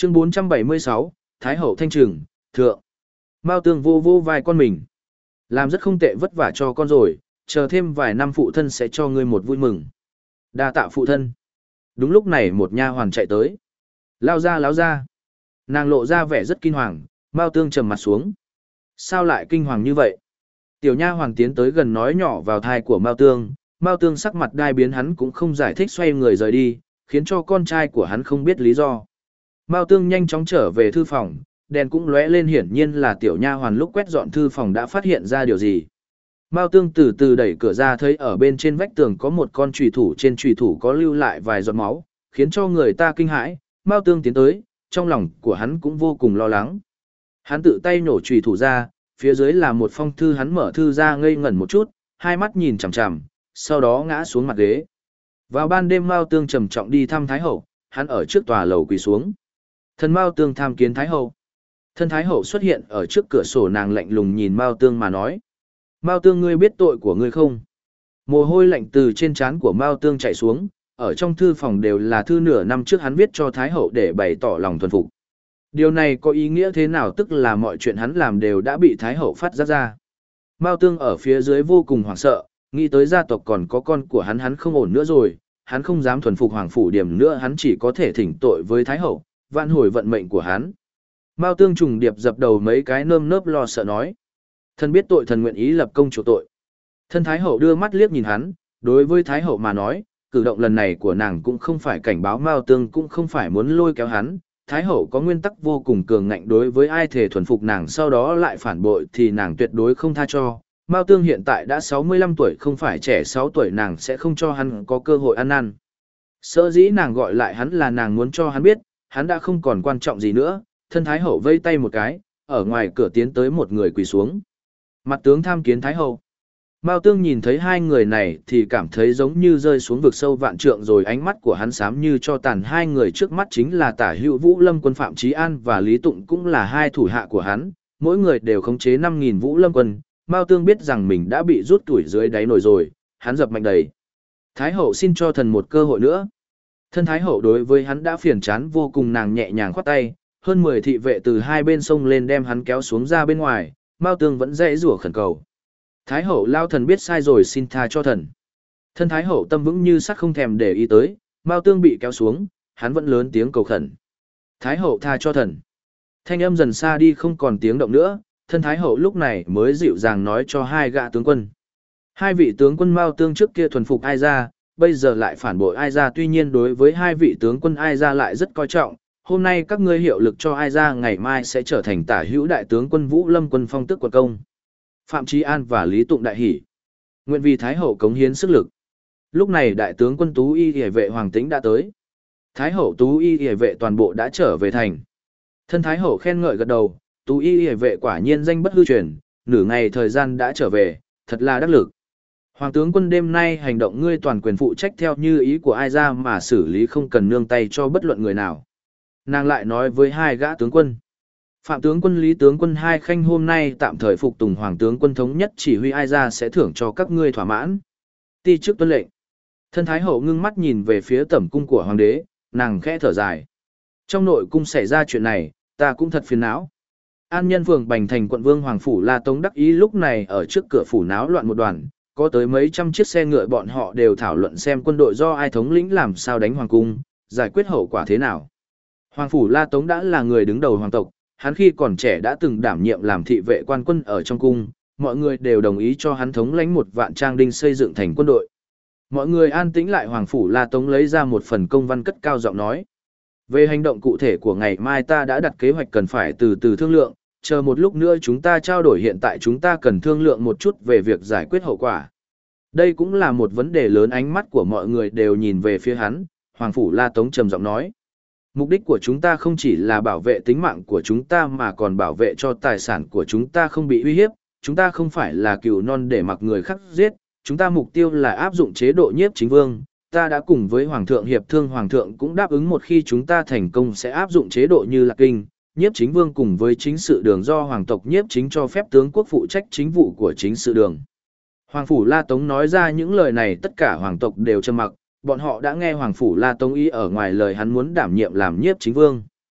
Chương 476, Thái hậu thanh trừng, thượng. Mao Tương vô vô vai con mình. Làm rất không tệ, vất vả cho con rồi, chờ thêm vài năm phụ thân sẽ cho ngươi một vui mừng. Đa tạ phụ thân. Đúng lúc này một nha hoàn chạy tới. Lao ra láo ra. Nàng lộ ra vẻ rất kinh hoàng, Mao Tương trầm mặt xuống. Sao lại kinh hoàng như vậy? Tiểu nha hoàn tiến tới gần nói nhỏ vào thai của Mao Tương. Mao Tương sắc mặt đai biến, hắn cũng không giải thích, xoay người rời đi, khiến cho con trai của hắn không biết lý do. Mao Tương nhanh chóng trở về thư phòng, đèn cũng lóe lên, hiển nhiên là tiểu nha hoàn lúc quét dọn thư phòng đã phát hiện ra điều gì. Mao Tương từ từ đẩy cửa ra, thấy ở bên trên vách tường có một con chùy thủ, trên chùy thủ có lưu lại vài giọt máu, khiến cho người ta kinh hãi. Mao Tương tiến tới, trong lòng của hắn cũng vô cùng lo lắng. Hắn tự tay nổ chùy thủ ra, phía dưới là một phong thư, hắn mở thư ra ngây ngẩn một chút, hai mắt nhìn chằm chằm, sau đó ngã xuống mặt ghế. Vào ban đêm Mao Tương trầm trọng đi thăm Thái hậu, hắn ở trước tòa lầu quỳ xuống. Thần Mao Tương tham kiến Thái hậu. Thân Thái hậu xuất hiện ở trước cửa sổ, nàng lạnh lùng nhìn Mao Tương mà nói. Mao Tương, ngươi biết tội của ngươi không? Mồ hôi lạnh từ trên trán của Mao Tương chảy xuống, ở trong thư phòng đều là thư nửa năm trước hắn viết cho Thái hậu để bày tỏ lòng thuần phục. Điều này có ý nghĩa thế nào? Tức là mọi chuyện hắn làm đều đã bị Thái hậu phát giác ra. Mao Tương ở phía dưới vô cùng hoảng sợ, nghĩ tới gia tộc còn có con của hắn không ổn nữa rồi, hắn không dám thuần phục Hoàng phủ Điểm nữa, hắn chỉ có thể thỉnh tội với Thái hậu, vãn hồi vận mệnh của hắn. Mao Tương trùng điệp dập đầu mấy cái, nơm nớp lo sợ nói. Thần biết tội, thần nguyện ý lập công chuộc tội. Thân Thái hậu đưa mắt liếc nhìn hắn, đối với Thái hậu mà nói, cử động lần này của nàng cũng không phải cảnh báo Mao Tương, cũng không phải muốn lôi kéo hắn. Thái hậu có nguyên tắc vô cùng cường ngạnh, đối với ai thể thuần phục nàng sau đó lại phản bội thì nàng tuyệt đối không tha cho. Mao Tương hiện tại đã 65 tuổi, không phải trẻ 6 tuổi, nàng sẽ không cho hắn có cơ hội ăn năn. Sở dĩ nàng gọi lại hắn là nàng muốn cho hắn biết, hắn đã không còn quan trọng gì nữa. Thân Thái hậu vây tay một cái, ở ngoài cửa tiến tới một người quỳ xuống. Mặt tướng tham kiến Thái hậu. Mao Tương nhìn thấy hai người này thì cảm thấy giống như rơi xuống vực sâu vạn trượng rồi, ánh mắt của hắn xám như cho tàn. Hai người trước mắt chính là Tả Hữu Vũ Lâm quân Phạm Chí An và Lý Tụng, cũng là hai thủ hạ của hắn, mỗi người đều khống chế 5.000 Vũ Lâm quân. Mao Tương biết rằng mình đã bị rút tuổi dưới đáy nổi rồi, hắn dập mạnh đầy. Thái hậu xin cho thần một cơ hội nữa. Thân Thái hậu đối với hắn đã phiền chán vô cùng, nàng nhẹ nhàng khoát tay, hơn 10 thị vệ từ hai bên sông lên đem hắn kéo xuống ra bên ngoài. Mao Tương vẫn dãy rủa khẩn cầu. Thái hậu, lao thần biết sai rồi, xin tha cho thần. Thân Thái hậu tâm vững như sắt, không thèm để ý tới. Mao Tương bị kéo xuống, hắn vẫn lớn tiếng cầu khẩn. Thái hậu tha cho thần. Thanh âm dần xa đi, không còn tiếng động nữa. Thân Thái hậu lúc này mới dịu dàng nói cho hai gã tướng quân. Hai vị tướng quân Mao Tương trước kia thuần phục Ai Gia, bây giờ lại phản bội Ai Gia, tuy nhiên đối với hai vị tướng quân Ai Gia lại rất coi trọng. Hôm nay các ngươi hiệu lực cho Ai Gia, ngày mai sẽ trở thành Tả Hữu đại tướng quân Vũ Lâm quân phong tước quận công. Phạm Chí An và Lý Tụng đại hỉ, nguyện vì Thái hậu cống hiến sức lực. Lúc này đại tướng quân Tú Y Y vệ Hoàng Tĩnh đã tới. Thái hậu, Tú Y Y vệ toàn bộ đã trở về thành. Thân Thái hậu khen ngợi gật đầu, Tú Y Y vệ quả nhiên danh bất hư truyền, nửa ngày thời gian đã trở về, thật là đắc lực. Hoàng tướng quân, đêm nay hành động ngươi toàn quyền phụ trách theo như ý của Ai Gia mà xử lý, không cần nương tay cho bất luận người nào. Nàng lại nói với hai gã tướng quân. Phạm tướng quân, Lý tướng quân, hai khanh hôm nay tạm thời phục tùng Hoàng tướng quân thống nhất chỉ huy, Ai Gia sẽ thưởng cho các ngươi thỏa mãn. Ti chức tuân lệnh. Thân Thái hậu ngưng mắt nhìn về phía tẩm cung của Hoàng đế, nàng khẽ thở dài. Trong nội cung xảy ra chuyện này, ta cũng thật phiền não. An Nhân phường Bành Thành quận Vương Hoàng phủ La Tống đắc ý lúc này ở trước cửa phủ náo loạn một đoàn, có tới mấy trăm chiếc xe ngựa, bọn họ đều thảo luận xem quân đội do ai thống lĩnh, làm sao đánh hoàng cung, giải quyết hậu quả thế nào. Hoàng phủ La Tống đã là người đứng đầu hoàng tộc, hắn khi còn trẻ đã từng đảm nhiệm làm thị vệ quan quân ở trong cung, mọi người đều đồng ý cho hắn thống lãnh 1.000 trang đinh xây dựng thành quân đội. Mọi người an tĩnh lại, Hoàng phủ La Tống lấy ra một phần công văn cất cao giọng nói. Về hành động cụ thể của ngày mai ta đã đặt kế hoạch, cần phải từ từ thương lượng, chờ một lúc nữa chúng ta trao đổi, hiện tại chúng ta cần thương lượng một chút về việc giải quyết hậu quả. Đây cũng là một vấn đề lớn, ánh mắt của mọi người đều nhìn về phía hắn. Hoàng phủ La Tống trầm giọng nói. Mục đích của chúng ta không chỉ là bảo vệ tính mạng của chúng ta mà còn bảo vệ cho tài sản của chúng ta không bị uy hiếp. Chúng ta không phải là cừu non để mặc người khác giết, chúng ta mục tiêu là áp dụng chế độ nhiếp chính vương. Ta đã cùng với Hoàng thượng hiệp thương, Hoàng thượng cũng đáp ứng một khi chúng ta thành công sẽ áp dụng chế độ như Lạc Kinh. Nhiếp chính vương cùng với chính sự đường do hoàng tộc nhiếp chính cho phép tướng quốc phụ trách chính vụ của chính sự đường. Hoàng phủ La Tống nói ra những lời này, tất cả hoàng tộc đều trầm mặc, bọn họ đã nghe Hoàng phủ La Tống ý ở ngoài lời hắn muốn đảm nhiệm làm nhiếp chính vương.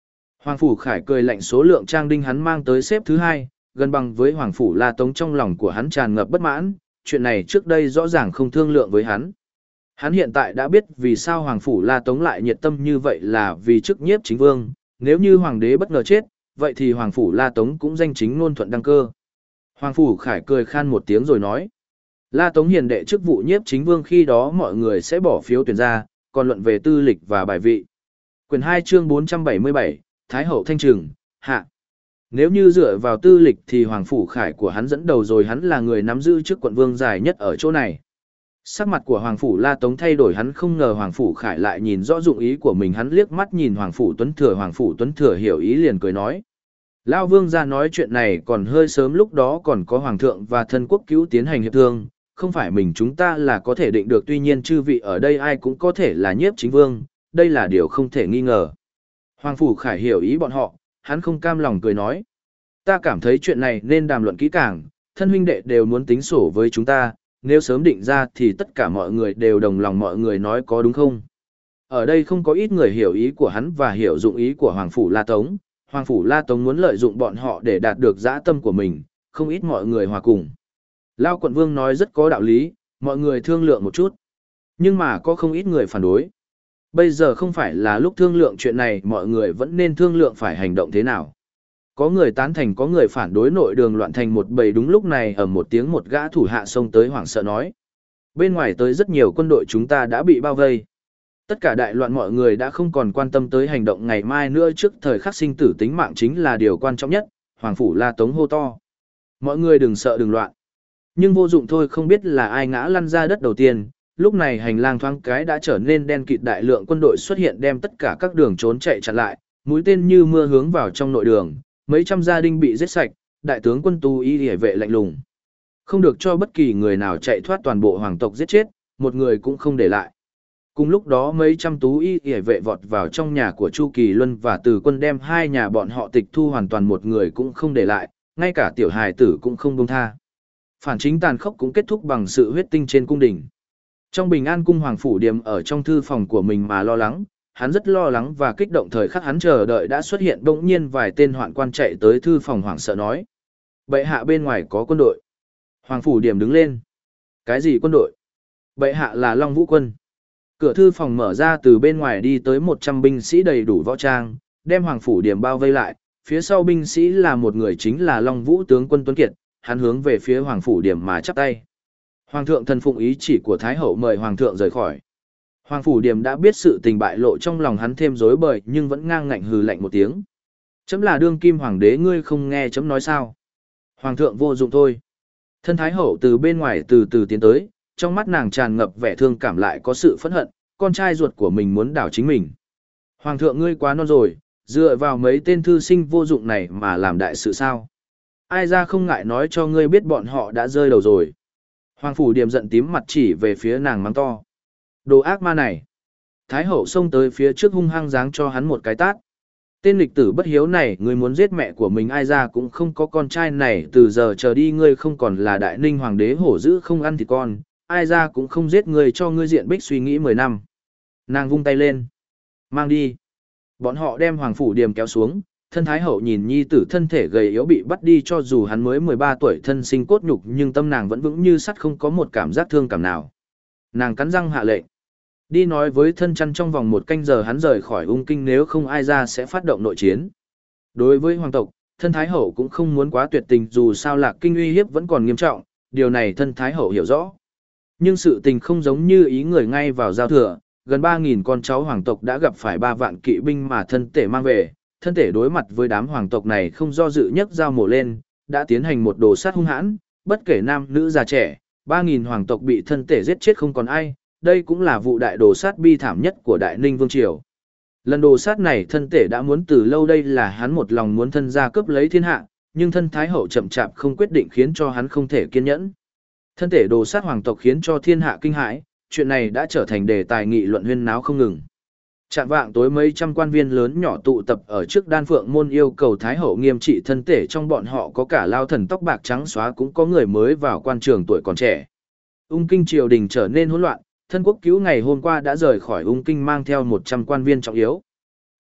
Hoàng Phủ Khải cười lạnh số lượng trang đinh hắn mang tới xếp thứ hai, gần bằng với Hoàng Phủ La Tống trong lòng của hắn tràn ngập bất mãn, chuyện này trước đây rõ ràng không thương lượng với hắn. Hắn hiện tại đã biết vì sao Hoàng Phủ La Tống lại nhiệt tâm như vậy là vì chức nhiếp chính vương, nếu như Hoàng đế bất ngờ chết, vậy thì Hoàng Phủ La Tống cũng danh chính ngôn thuận đăng cơ. Hoàng Phủ Khải cười khan một tiếng rồi nói, La Tống hiền đệ chức vụ nhiếp chính vương khi đó mọi người sẽ bỏ phiếu tuyển ra, còn luận về tư lịch và bài vị. Quyển 2 chương 477, Thái hậu thanh trừng, hạ. Nếu như dựa vào tư lịch thì Hoàng Phủ Khải của hắn dẫn đầu rồi, hắn là người nắm giữ chức quận vương dài nhất ở chỗ này. Sắc mặt của Hoàng Phủ La Tống thay đổi, hắn không ngờ Hoàng Phủ Khải lại nhìn rõ dụng ý của mình, hắn liếc mắt nhìn Hoàng Phủ Tuấn Thừa hiểu ý liền cười nói. Lão Vương ra nói chuyện này còn hơi sớm, lúc đó còn có Hoàng thượng và thân quốc cứu tiến hành hiệp thương, không phải mình chúng ta là có thể định được, tuy nhiên chư vị ở đây ai cũng có thể là nhiếp chính vương, đây là điều không thể nghi ngờ. Hoàng Phủ Khải hiểu ý bọn họ, hắn không cam lòng cười nói. Ta cảm thấy chuyện này nên đàm luận kỹ càng, thân huynh đệ đều muốn tính sổ với chúng ta, nếu sớm định ra thì tất cả mọi người đều đồng lòng, mọi người nói có đúng không? Ở đây không có ít người hiểu ý của hắn và hiểu dụng ý của Hoàng Phủ La Tống. Hoàng Phủ La Tống muốn lợi dụng bọn họ để đạt được dã tâm của mình, không ít mọi người hòa cùng. Lao quận vương nói rất có đạo lý, mọi người thương lượng một chút. Nhưng mà có không ít người phản đối. Bây giờ không phải là lúc thương lượng chuyện này, mọi người vẫn nên thương lượng phải hành động thế nào. Có người tán thành, có người phản đối, nội đường loạn thành một bầy. Đúng lúc này ở một tiếng một gã thủ hạ xông tới hoảng sợ nói. Bên ngoài tới rất nhiều quân đội, chúng ta đã bị bao vây. Tất cả đại loạn, mọi người đã không còn quan tâm tới hành động ngày mai nữa, trước thời khắc sinh tử tính mạng chính là điều quan trọng nhất. Hoàng Phủ La Tống hô to. Mọi người đừng sợ đừng loạn. Nhưng vô dụng thôi, không biết là ai ngã lăn ra đất đầu tiên. Lúc này hành lang thoáng cái đã trở nên đen kịt, đại lượng quân đội xuất hiện đem tất cả các đường trốn chạy chặn lại, mũi tên như mưa hướng vào trong nội đường, mấy trăm gia đình bị giết sạch, đại tướng quân Tu Y Liễu vệ lạnh lùng. Không được cho bất kỳ người nào chạy thoát, toàn bộ hoàng tộc giết chết, một người cũng không để lại. Cùng lúc đó mấy trăm Tú Y Liễu vệ vọt vào trong nhà của Chu Kỳ Luân và Từ Quân, đem hai nhà bọn họ tịch thu hoàn toàn, một người cũng không để lại, ngay cả tiểu hài tử cũng không buông tha. Phản chính tàn khốc cũng kết thúc bằng sự huyết tinh trên cung đình. Trong Bình An cung, Hoàng Phủ Điềm ở trong thư phòng của mình mà lo lắng, hắn rất lo lắng và kích động. Thời khắc hắn chờ đợi đã xuất hiện, bỗng nhiên vài tên hoạn quan chạy tới thư phòng hoảng sợ nói. Bệ hạ, bên ngoài có quân đội. Hoàng Phủ Điềm đứng lên. Cái gì quân đội? Bệ hạ là Long Vũ quân. Cửa thư phòng mở ra, từ bên ngoài đi tới 100 binh sĩ đầy đủ võ trang, đem Hoàng Phủ Điềm bao vây lại. Phía sau binh sĩ là một người, chính là Long Vũ tướng quân Tuấn Kiệt. Hắn hướng về phía Hoàng Phủ Điềm mà chắp tay. Hoàng thượng thần phụng ý chỉ của Thái hậu, mời Hoàng thượng rời khỏi. Hoàng Phủ Điềm đã biết sự tình bại lộ, trong lòng hắn thêm rối bời nhưng vẫn ngang ngạnh hừ lạnh một tiếng. Chấm là đương kim hoàng đế, ngươi không nghe chấm nói sao? Hoàng thượng vô dụng thôi. Thân Thái hậu từ bên ngoài từ từ tiến tới, trong mắt nàng tràn ngập vẻ thương cảm lại có sự phẫn hận, con trai ruột của mình muốn đảo chính mình. Hoàng thượng, ngươi quá non rồi, dựa vào mấy tên thư sinh vô dụng này mà làm đại sự sao? Ai ra không ngại nói cho ngươi biết bọn họ đã rơi đầu rồi. Hoàng Phủ Điềm giận tím mặt chỉ về phía nàng mắng to. Đồ ác ma này. Thái hậu xông tới phía trước hung hăng giáng cho hắn một cái tát. Tên lịch tử bất hiếu này, ngươi muốn giết mẹ của mình, ai ra cũng không có con trai này, từ giờ trở đi ngươi không còn là Đại Ninh hoàng đế hổ dữ không ăn thịt con, ai ra cũng không giết ngươi, cho ngươi diện bích suy nghĩ 10 năm. Nàng vung tay lên. Mang đi. Bọn họ đem Hoàng Phủ Điềm kéo xuống. Thân Thái hậu nhìn nhi tử thân thể gầy yếu bị bắt đi, cho dù hắn mới 13 tuổi thân sinh cốt nhục nhưng tâm nàng vẫn vững như sắt, không có một cảm giác thương cảm nào. Nàng cắn răng hạ lệnh. Đi nói với thân chăn trong vòng 1 canh giờ hắn rời khỏi ung kinh, nếu không ai ra sẽ phát động nội chiến. Đối với hoàng tộc, thân Thái hậu cũng không muốn quá tuyệt tình, dù sao Lạc Kinh uy hiếp vẫn còn nghiêm trọng, điều này thân Thái hậu hiểu rõ. Nhưng sự tình không giống như ý người, ngay vào giao thừa, gần 3.000 con cháu hoàng tộc đã gặp phải 3 vạn kỵ binh mà thân tể mang về. Thân thể đối mặt với đám hoàng tộc này không do dự nhấc dao mổ lên, đã tiến hành một đồ sát hung hãn, bất kể nam nữ già trẻ, 3.000 hoàng tộc bị thân thể giết chết không còn ai, đây cũng là vụ đại đồ sát bi thảm nhất của Đại Ninh Vương Triều. Lần đồ sát này thân thể đã muốn từ lâu, đây là hắn một lòng muốn thân gia cướp lấy thiên hạ, nhưng thân Thái hậu chậm chạp không quyết định khiến cho hắn không thể kiên nhẫn. Thân thể đồ sát hoàng tộc khiến cho thiên hạ kinh hãi, chuyện này đã trở thành đề tài nghị luận huyên náo không ngừng. Chạm vạng tối, mấy trăm quan viên lớn nhỏ tụ tập ở trước Đan Phượng môn yêu cầu Thái hậu nghiêm trị thân thể, trong bọn họ có cả lao thần tóc bạc trắng xóa, cũng có người mới vào quan trường tuổi còn trẻ. Ung kinh triều đình trở nên hỗn loạn, thân quốc cứu ngày hôm qua đã rời khỏi ung kinh mang theo 100 quan viên trọng yếu.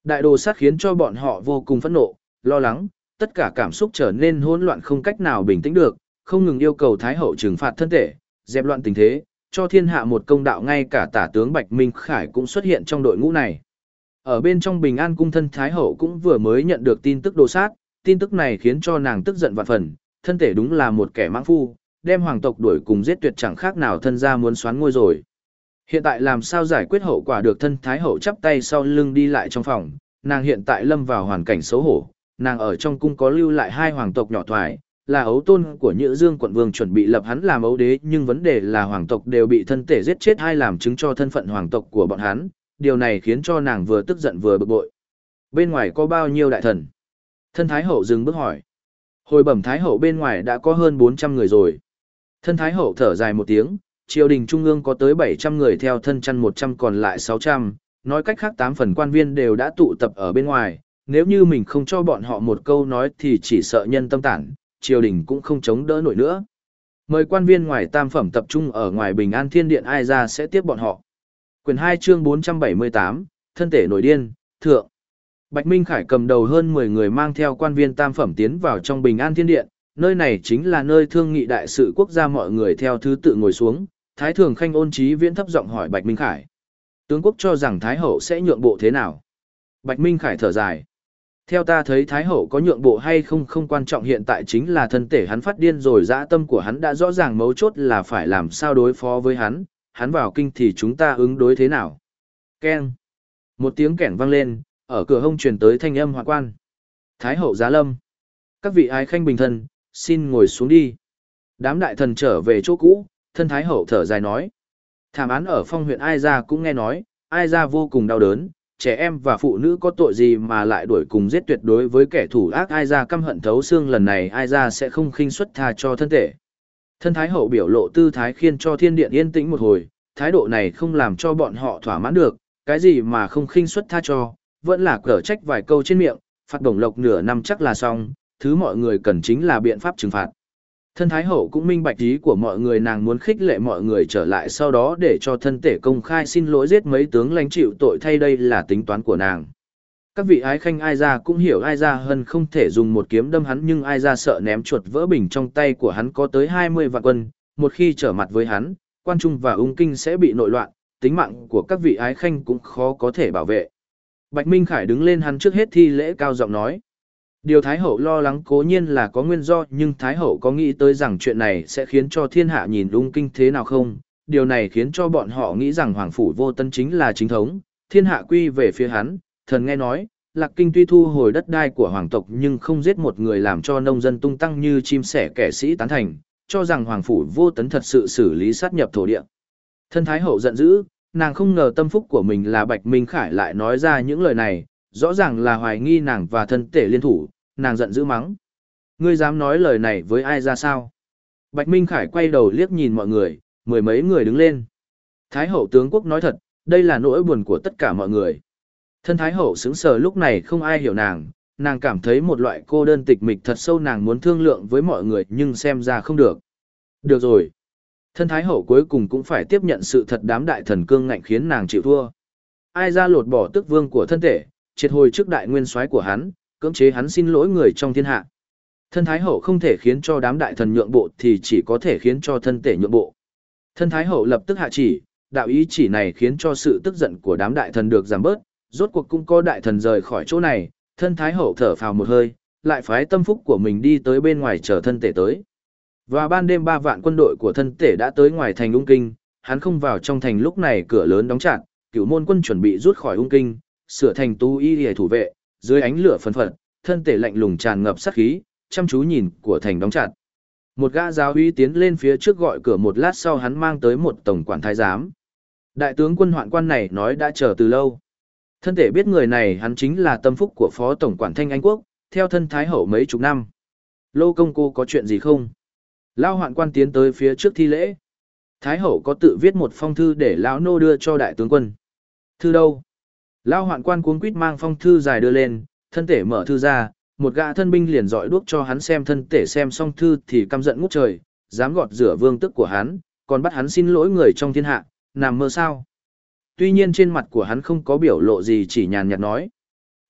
Đại đồ sát khiến cho bọn họ vô cùng phẫn nộ, lo lắng, tất cả cảm xúc trở nên hỗn loạn không cách nào bình tĩnh được, không ngừng yêu cầu Thái hậu trừng phạt thân thể, dẹp loạn tình thế, cho thiên hạ một công đạo. Ngay cả tả tướng Bạch Minh Khải cũng xuất hiện trong đội ngũ này. Ở bên trong Bình An cung, thân Thái hậu cũng vừa mới nhận được tin tức đồ sát, tin tức này khiến cho nàng tức giận vạn phần, thân thể đúng là một kẻ mãng phu, đem hoàng tộc đuổi cùng giết tuyệt chẳng khác nào thân gia muốn xoán ngôi rồi. Hiện tại làm sao giải quyết hậu quả được? Thân Thái hậu chắp tay sau lưng đi lại trong phòng, nàng hiện tại lâm vào hoàn cảnh xấu hổ, nàng ở trong cung có lưu lại 2 hoàng tộc nhỏ thoại, là ấu tôn của Nhữ Dương quận vương, chuẩn bị lập hắn làm ấu đế, nhưng vấn đề là hoàng tộc đều bị thân thể giết chết, hay làm chứng cho thân phận hoàng tộc của bọn hắn, điều này khiến cho nàng vừa tức giận vừa bực bội. Bên ngoài có bao nhiêu đại thần? Thân Thái hậu dừng bước hỏi. Hồi bẩm Thái hậu, bên ngoài đã có hơn 400 người rồi. Thân Thái hậu thở dài một tiếng, triều đình trung ương có tới 700 người, theo thân chăn 100 còn lại 600, nói cách khác 8 phần quan viên đều đã tụ tập ở bên ngoài, nếu như mình không cho bọn họ một câu nói thì chỉ sợ nhân tâm tản, triều đình cũng không chống đỡ nổi nữa. Mời quan viên ngoài tam phẩm tập trung ở ngoài Bình An Thiên Điện, ai ra sẽ tiếp bọn họ. Quyển 2 chương 478, thân thể nổi điên, thượng. Bạch Minh Khải cầm đầu hơn 10 người mang theo quan viên tam phẩm tiến vào trong Bình An Thiên Điện, nơi này chính là nơi thương nghị đại sự quốc gia. Mọi người theo thứ tự ngồi xuống, Thái Thường Khanh Ôn Chí Viễn thấp giọng hỏi Bạch Minh Khải. Tướng quốc cho rằng Thái hậu sẽ nhượng bộ thế nào? Bạch Minh Khải thở dài. Theo ta thấy Thái hậu có nhượng bộ hay không không quan trọng, hiện tại chính là thân thể hắn phát điên rồi, dã tâm của hắn đã rõ ràng, mấu chốt là phải làm sao đối phó với hắn vào kinh thì chúng ta ứng đối thế nào? Keng. Một tiếng kẻng vang lên, ở cửa hông truyền tới thanh âm hoạn quan. Thái hậu giá lâm. Các vị ái khanh bình thân, xin ngồi xuống đi. Đám đại thần trở về chỗ cũ, thân Thái hậu thở dài nói. Thảm án ở Phong huyện Ai Gia cũng nghe nói, Ai Gia vô cùng đau đớn, trẻ em và phụ nữ có tội gì mà lại đuổi cùng giết tuyệt đối với kẻ thủ ác. Ai Gia căm hận thấu xương, lần này Ai Gia sẽ không khinh suất tha cho thân thể. Thân Thái hậu biểu lộ tư thái khiến cho thiên điện yên tĩnh một hồi, thái độ này không làm cho bọn họ thỏa mãn được, cái gì mà không khinh suất tha cho, vẫn là cở trách vài câu trên miệng, phạt bổng lộc nửa năm chắc là xong, thứ mọi người cần chính là biện pháp trừng phạt. Thân Thái hậu cũng minh bạch ý của mọi người, nàng muốn khích lệ mọi người trở lại, sau đó để cho thân thể công khai xin lỗi giết mấy tướng lãnh chịu tội thay, đây là tính toán của nàng. Các vị ái khanh Ai Gia cũng hiểu Ai Gia hân không thể dùng một kiếm đâm hắn, nhưng Ai Gia sợ ném chuột vỡ bình, trong tay của hắn có tới 20 vạn quân, một khi trở mặt với hắn, Quan Trung và Ung Kinh sẽ bị nội loạn, tính mạng của các vị ái khanh cũng khó có thể bảo vệ. Bạch Minh Khải đứng lên, hắn trước hết thi lễ cao giọng nói. Điều Thái hậu lo lắng cố nhiên là có nguyên do, nhưng Thái hậu có nghĩ tới rằng chuyện này sẽ khiến cho thiên hạ nhìn Ung Kinh thế nào không? Điều này khiến cho bọn họ nghĩ rằng Hoàng Phủ Vô Tân chính là chính thống, thiên hạ quy về phía hắn. Thần nghe nói, Lạc Kinh tuy thu hồi đất đai của hoàng tộc nhưng không giết một người, làm cho nông dân tung tăng như chim sẻ, kẻ sĩ tán thành, cho rằng Hoàng Phủ Vô Tấn thật sự xử lý sát nhập thổ địa. Thân Thái hậu giận dữ, nàng không ngờ tâm phúc của mình là Bạch Minh Khải lại nói ra những lời này, rõ ràng là hoài nghi nàng và thân tể liên thủ, nàng giận dữ mắng. Ngươi dám nói lời này với ai ra sao? Bạch Minh Khải quay đầu liếc nhìn mọi người, mười mấy người đứng lên. Thái hậu tướng quốc nói thật, đây là nỗi buồn của tất cả mọi người. Thân Thái hậu sững sờ, lúc này không ai hiểu nàng, nàng cảm thấy một loại cô đơn tịch mịch thật sâu, nàng muốn thương lượng với mọi người nhưng xem ra không được. Được rồi. Thân Thái hậu cuối cùng cũng phải tiếp nhận sự thật, đám đại thần cương ngạnh khiến nàng chịu thua. Ai ra lột bỏ tước vương của thân thể, triệt hồi trước đại nguyên soái của hắn, cưỡng chế hắn xin lỗi người trong thiên hạ. Thân Thái hậu không thể khiến cho đám đại thần nhượng bộ thì chỉ có thể khiến cho thân thể nhượng bộ. Thân Thái hậu lập tức hạ chỉ, đạo ý chỉ này khiến cho sự tức giận của đám đại thần được giảm bớt, rốt cuộc cũng có đại thần rời khỏi chỗ này. Thân Thái hậu thở phào một hơi, lại phái tâm phúc của mình đi tới bên ngoài chờ thân thể tới. Và ban đêm 3 vạn quân đội của thân thể đã tới ngoài thành Ung Kinh, hắn không vào trong thành, lúc này cửa lớn đóng chặt, Cửu môn quân chuẩn bị rút khỏi Ung Kinh, sửa thành tu y để thủ vệ, dưới ánh lửa phấn phật, thân thể lạnh lùng tràn ngập sát khí, chăm chú nhìn của thành đóng chặt. Một gã giáo uy tiến lên phía trước gọi cửa, một lát sau hắn mang tới một tổng quản thái giám. Đại tướng quân Hoạn Quan này nói đã chờ từ lâu. Thân thể biết người này, hắn chính là tâm phúc của phó tổng quản Thanh Anh Quốc, theo thân Thái hậu mấy chục năm. Lô công cô có chuyện gì không? Lao Hoạn Quan tiến tới phía trước thi lễ. Thái hậu có tự viết một phong thư để lão nô đưa cho đại tướng quân. Thư đâu? Lao Hoạn Quan cuống quýt mang phong thư dài đưa lên, thân thể mở thư ra, một gã thân binh liền dọi đuốc cho hắn xem. Thân thể xem xong thư thì căm giận ngút trời, dám gọt rửa vương tức của hắn, còn bắt hắn xin lỗi người trong thiên hạ, nằm mơ sao? Tuy nhiên trên mặt của hắn không có biểu lộ gì, chỉ nhàn nhạt nói.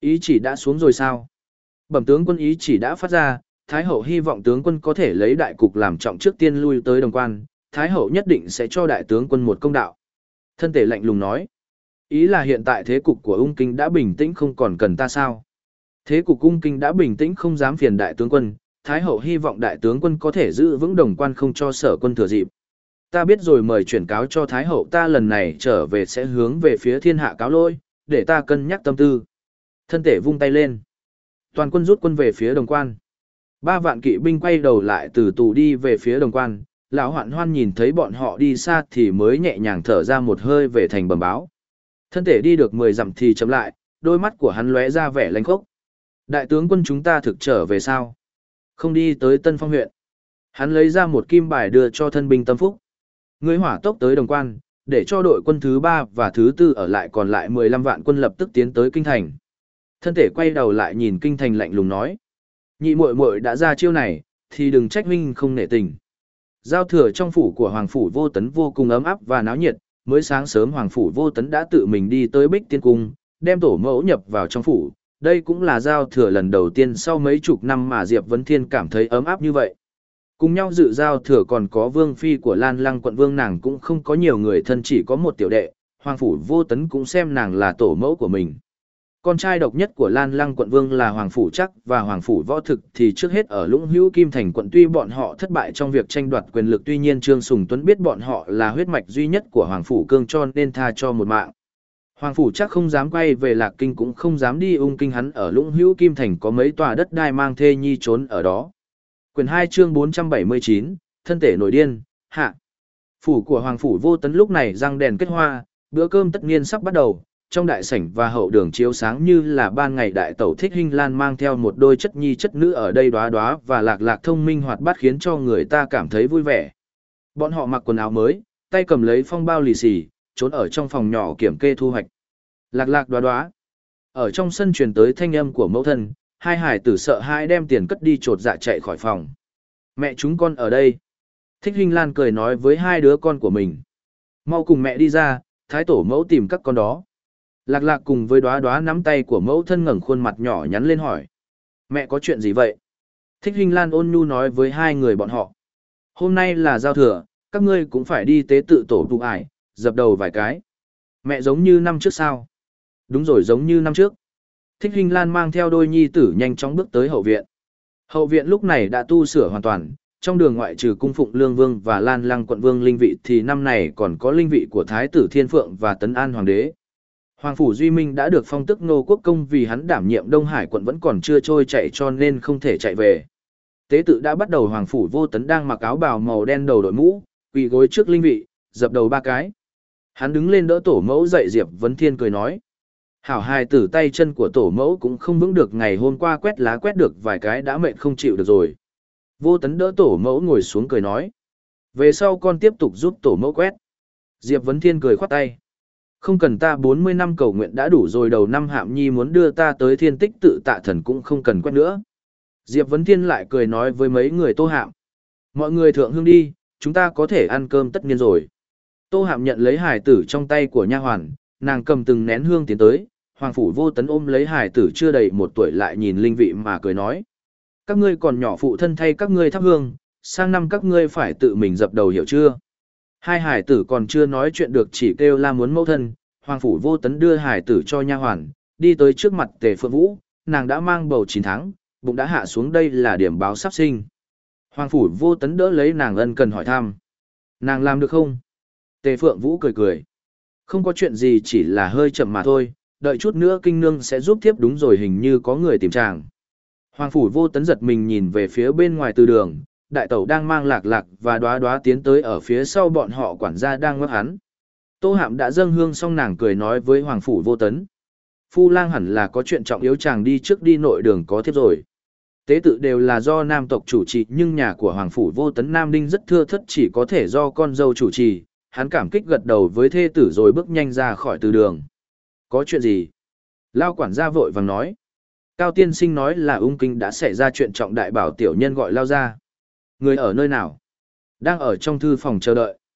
Ý chỉ đã xuống rồi sao? Bẩm tướng quân ý chỉ đã phát ra, Thái hậu hy vọng tướng quân có thể lấy đại cục làm trọng trước tiên lui tới Đồng Quan, Thái hậu nhất định sẽ cho đại tướng quân một công đạo. Thân thể lạnh lùng nói. Ý là hiện tại thế cục của ung kinh đã bình tĩnh không còn cần ta sao? Thế cục ung kinh đã bình tĩnh không dám phiền đại tướng quân, Thái hậu hy vọng đại tướng quân có thể giữ vững Đồng Quan không cho Sở quân thừa dịp. Ta biết rồi, mời chuyển cáo cho Thái hậu ta lần này trở về sẽ hướng về phía thiên hạ cáo lỗi, để ta cân nhắc tâm tư. Thân thể vung tay lên. Toàn quân rút quân về phía Đồng Quan. 3 vạn kỵ binh quay đầu lại từ tù đi về phía Đồng Quan. Lão Hoạn Hoan nhìn thấy bọn họ đi xa thì mới nhẹ nhàng thở ra một hơi về thành bẩm báo. Thân thể đi được 10 dặm thì chậm lại, đôi mắt của hắn lóe ra vẻ lanh khốc. Đại tướng quân chúng ta thực trở về sao? Không đi tới Tân Phong huyện. Hắn lấy ra một kim bài đưa cho thân binh Tâm Phúc. Ngươi hỏa tốc tới Đồng Quan, để cho đội quân thứ 3 và thứ 4 ở lại, còn lại 15 vạn quân lập tức tiến tới kinh thành. Thân thể quay đầu lại nhìn kinh thành lạnh lùng nói. Nhị muội muội đã ra chiêu này, thì đừng trách huynh không nể tình. Giao thừa trong phủ của Hoàng phủ Vô Tấn vô cùng ấm áp và náo nhiệt, mới sáng sớm Hoàng phủ Vô Tấn đã tự mình đi tới Bích Tiên Cung, đem tổ mẫu nhập vào trong phủ. Đây cũng là giao thừa lần đầu tiên sau mấy chục năm mà Diệp Vấn Thiên cảm thấy ấm áp như vậy. Cùng nhau dự giao thừa còn có vương phi của Lan Lăng quận vương, nàng cũng không có nhiều người thân, chỉ có một tiểu đệ, Hoàng phủ Vô Tấn cũng xem nàng là tổ mẫu của mình. Con trai độc nhất của Lan Lăng quận vương là Hoàng phủ Trắc và Hoàng phủ Võ Thực thì trước hết ở Lũng Hữu Kim Thành quận, tuy bọn họ thất bại trong việc tranh đoạt quyền lực, tuy nhiên Trương Sùng Tuấn biết bọn họ là huyết mạch duy nhất của Hoàng phủ Cương cho nên tha cho một mạng. Hoàng phủ Trắc không dám quay về Lạc Kinh, cũng không dám đi ung kinh, hắn ở Lũng Hữu Kim Thành có mấy tòa đất đai mang thê nhi trốn ở đó. Quyển 2 chương 479, thân thể nổi điên, hạ. Phủ của Hoàng phủ Vô Tấn lúc này răng đèn kết hoa, bữa cơm tất niên sắp bắt đầu. Trong đại sảnh và hậu đường chiếu sáng như là ban ngày, đại tẩu Thích Hinh Lan mang theo một đôi chất nhi chất nữ ở đây Đóa Đóa và Lạc Lạc thông minh hoạt bát khiến cho người ta cảm thấy vui vẻ. Bọn họ mặc quần áo mới, tay cầm lấy phong bao lì xì, trốn ở trong phòng nhỏ kiểm kê thu hoạch. Lạc Lạc Đóa Đóa. Ở trong sân truyền tới thanh âm của mẫu thân, hai hải tử sợ hãi đem tiền cất đi chột dạ chạy khỏi phòng. Mẹ chúng con ở đây. Thích Hinh Lan cười nói với hai đứa con của mình. Mau cùng mẹ đi ra, thái tổ mẫu tìm các con đó. Lạc Lạc cùng với Đóa Đóa nắm tay của mẫu thân, ngẩng khuôn mặt nhỏ nhắn lên hỏi. Mẹ có chuyện gì vậy? Thích Hinh Lan ôn nhu nói với hai người bọn họ. Hôm nay là giao thừa, các ngươi cũng phải đi tế tự tổ tụ ải, dập đầu vài cái. Mẹ giống như năm trước sao? Đúng rồi, giống như năm trước. Thích Hinh Lan mang theo đôi nhi tử nhanh chóng bước tới hậu viện. Hậu viện lúc này đã tu sửa hoàn toàn, trong đường ngoại trừ cung phụng Lương Vương và Lan Lăng quận vương linh vị thì năm này còn có linh vị của Thái tử Thiên Phượng và Tấn An Hoàng đế. Hoàng phủ Duy Minh đã được phong tước Nô Quốc công, vì hắn đảm nhiệm Đông Hải quận vẫn còn chưa trôi chạy cho nên không thể chạy về. Tế tự đã bắt đầu, Hoàng phủ Vô Tấn đang mặc áo bào màu đen, đầu đội mũ, quỳ gối trước linh vị, dập đầu 3 cái. Hắn đứng lên đỡ tổ mẫu dậy. Diệp Vấn Thiên cười nói. Hảo hài tử, tay chân của tổ mẫu cũng không vững được, ngày hôm qua quét lá quét được vài cái đã mệt không chịu được rồi. Vô Tấn đỡ tổ mẫu ngồi xuống cười nói. Về sau con tiếp tục giúp tổ mẫu quét. Diệp Vấn Thiên cười khoát tay. Không cần, ta 40 năm cầu nguyện đã đủ rồi, đầu năm Hạm Nhi muốn đưa ta tới Thiên Tích tự tạ thần cũng không cần quét nữa. Diệp Vấn Thiên lại cười nói với mấy người Tô Hạm. Mọi người thượng hương đi, chúng ta có thể ăn cơm tất niên rồi. Tô Hạm nhận lấy hài tử trong tay của nha hoàn, nàng cầm từng nén hương tiến tới. Hoàng phủ Vô Tấn ôm lấy hài tử chưa đầy 1 tuổi lại nhìn linh vị mà cười nói. Các ngươi còn nhỏ, phụ thân thay các ngươi thắp hương, sang năm các ngươi phải tự mình dập đầu, hiểu chưa? Hai hải tử còn chưa nói chuyện được chỉ kêu la muốn mẫu thân. Hoàng phủ Vô Tấn đưa hải tử cho nha hoàn, đi tới trước mặt Tề Phượng Vũ, nàng đã mang bầu 9 tháng, bụng đã hạ xuống, đây là điểm báo sắp sinh. Hoàng phủ Vô Tấn đỡ lấy nàng, ân cần hỏi thăm. Nàng làm được không? Tề Phượng Vũ cười cười. Không có chuyện gì, chỉ là hơi chậm mà thôi, đợi chút nữa kinh nương sẽ giúp tiếp. Đúng rồi, hình như có người tìm chàng. Hoàng phủ Vô Tấn giật mình nhìn về phía bên ngoài từ đường, đại tẩu đang mang Lạc Lạc và Đóa Đóa tiến tới, ở phía sau bọn họ quản gia đang ngước hắn. Tô Hạm đã dâng hương xong, nàng cười nói với Hoàng phủ Vô Tấn. Phu lang hẳn là có chuyện trọng yếu, chàng đi trước đi, nội đường có thiếp rồi. Tế tự đều là do nam tộc chủ trì, nhưng nhà của Hoàng phủ Vô Tấn Nam Đinh rất thưa thớt, chỉ có thể do con dâu chủ trì. Hắn cảm kích gật đầu với thê tử rồi bước nhanh ra khỏi từ đường. Có chuyện gì? Lao quản gia vội vàng nói. Cao tiên sinh nói là ung kinh đã xảy ra chuyện trọng đại, bảo tiểu nhân gọi Lao ra. Người ở nơi nào? Đang ở trong thư phòng chờ đợi.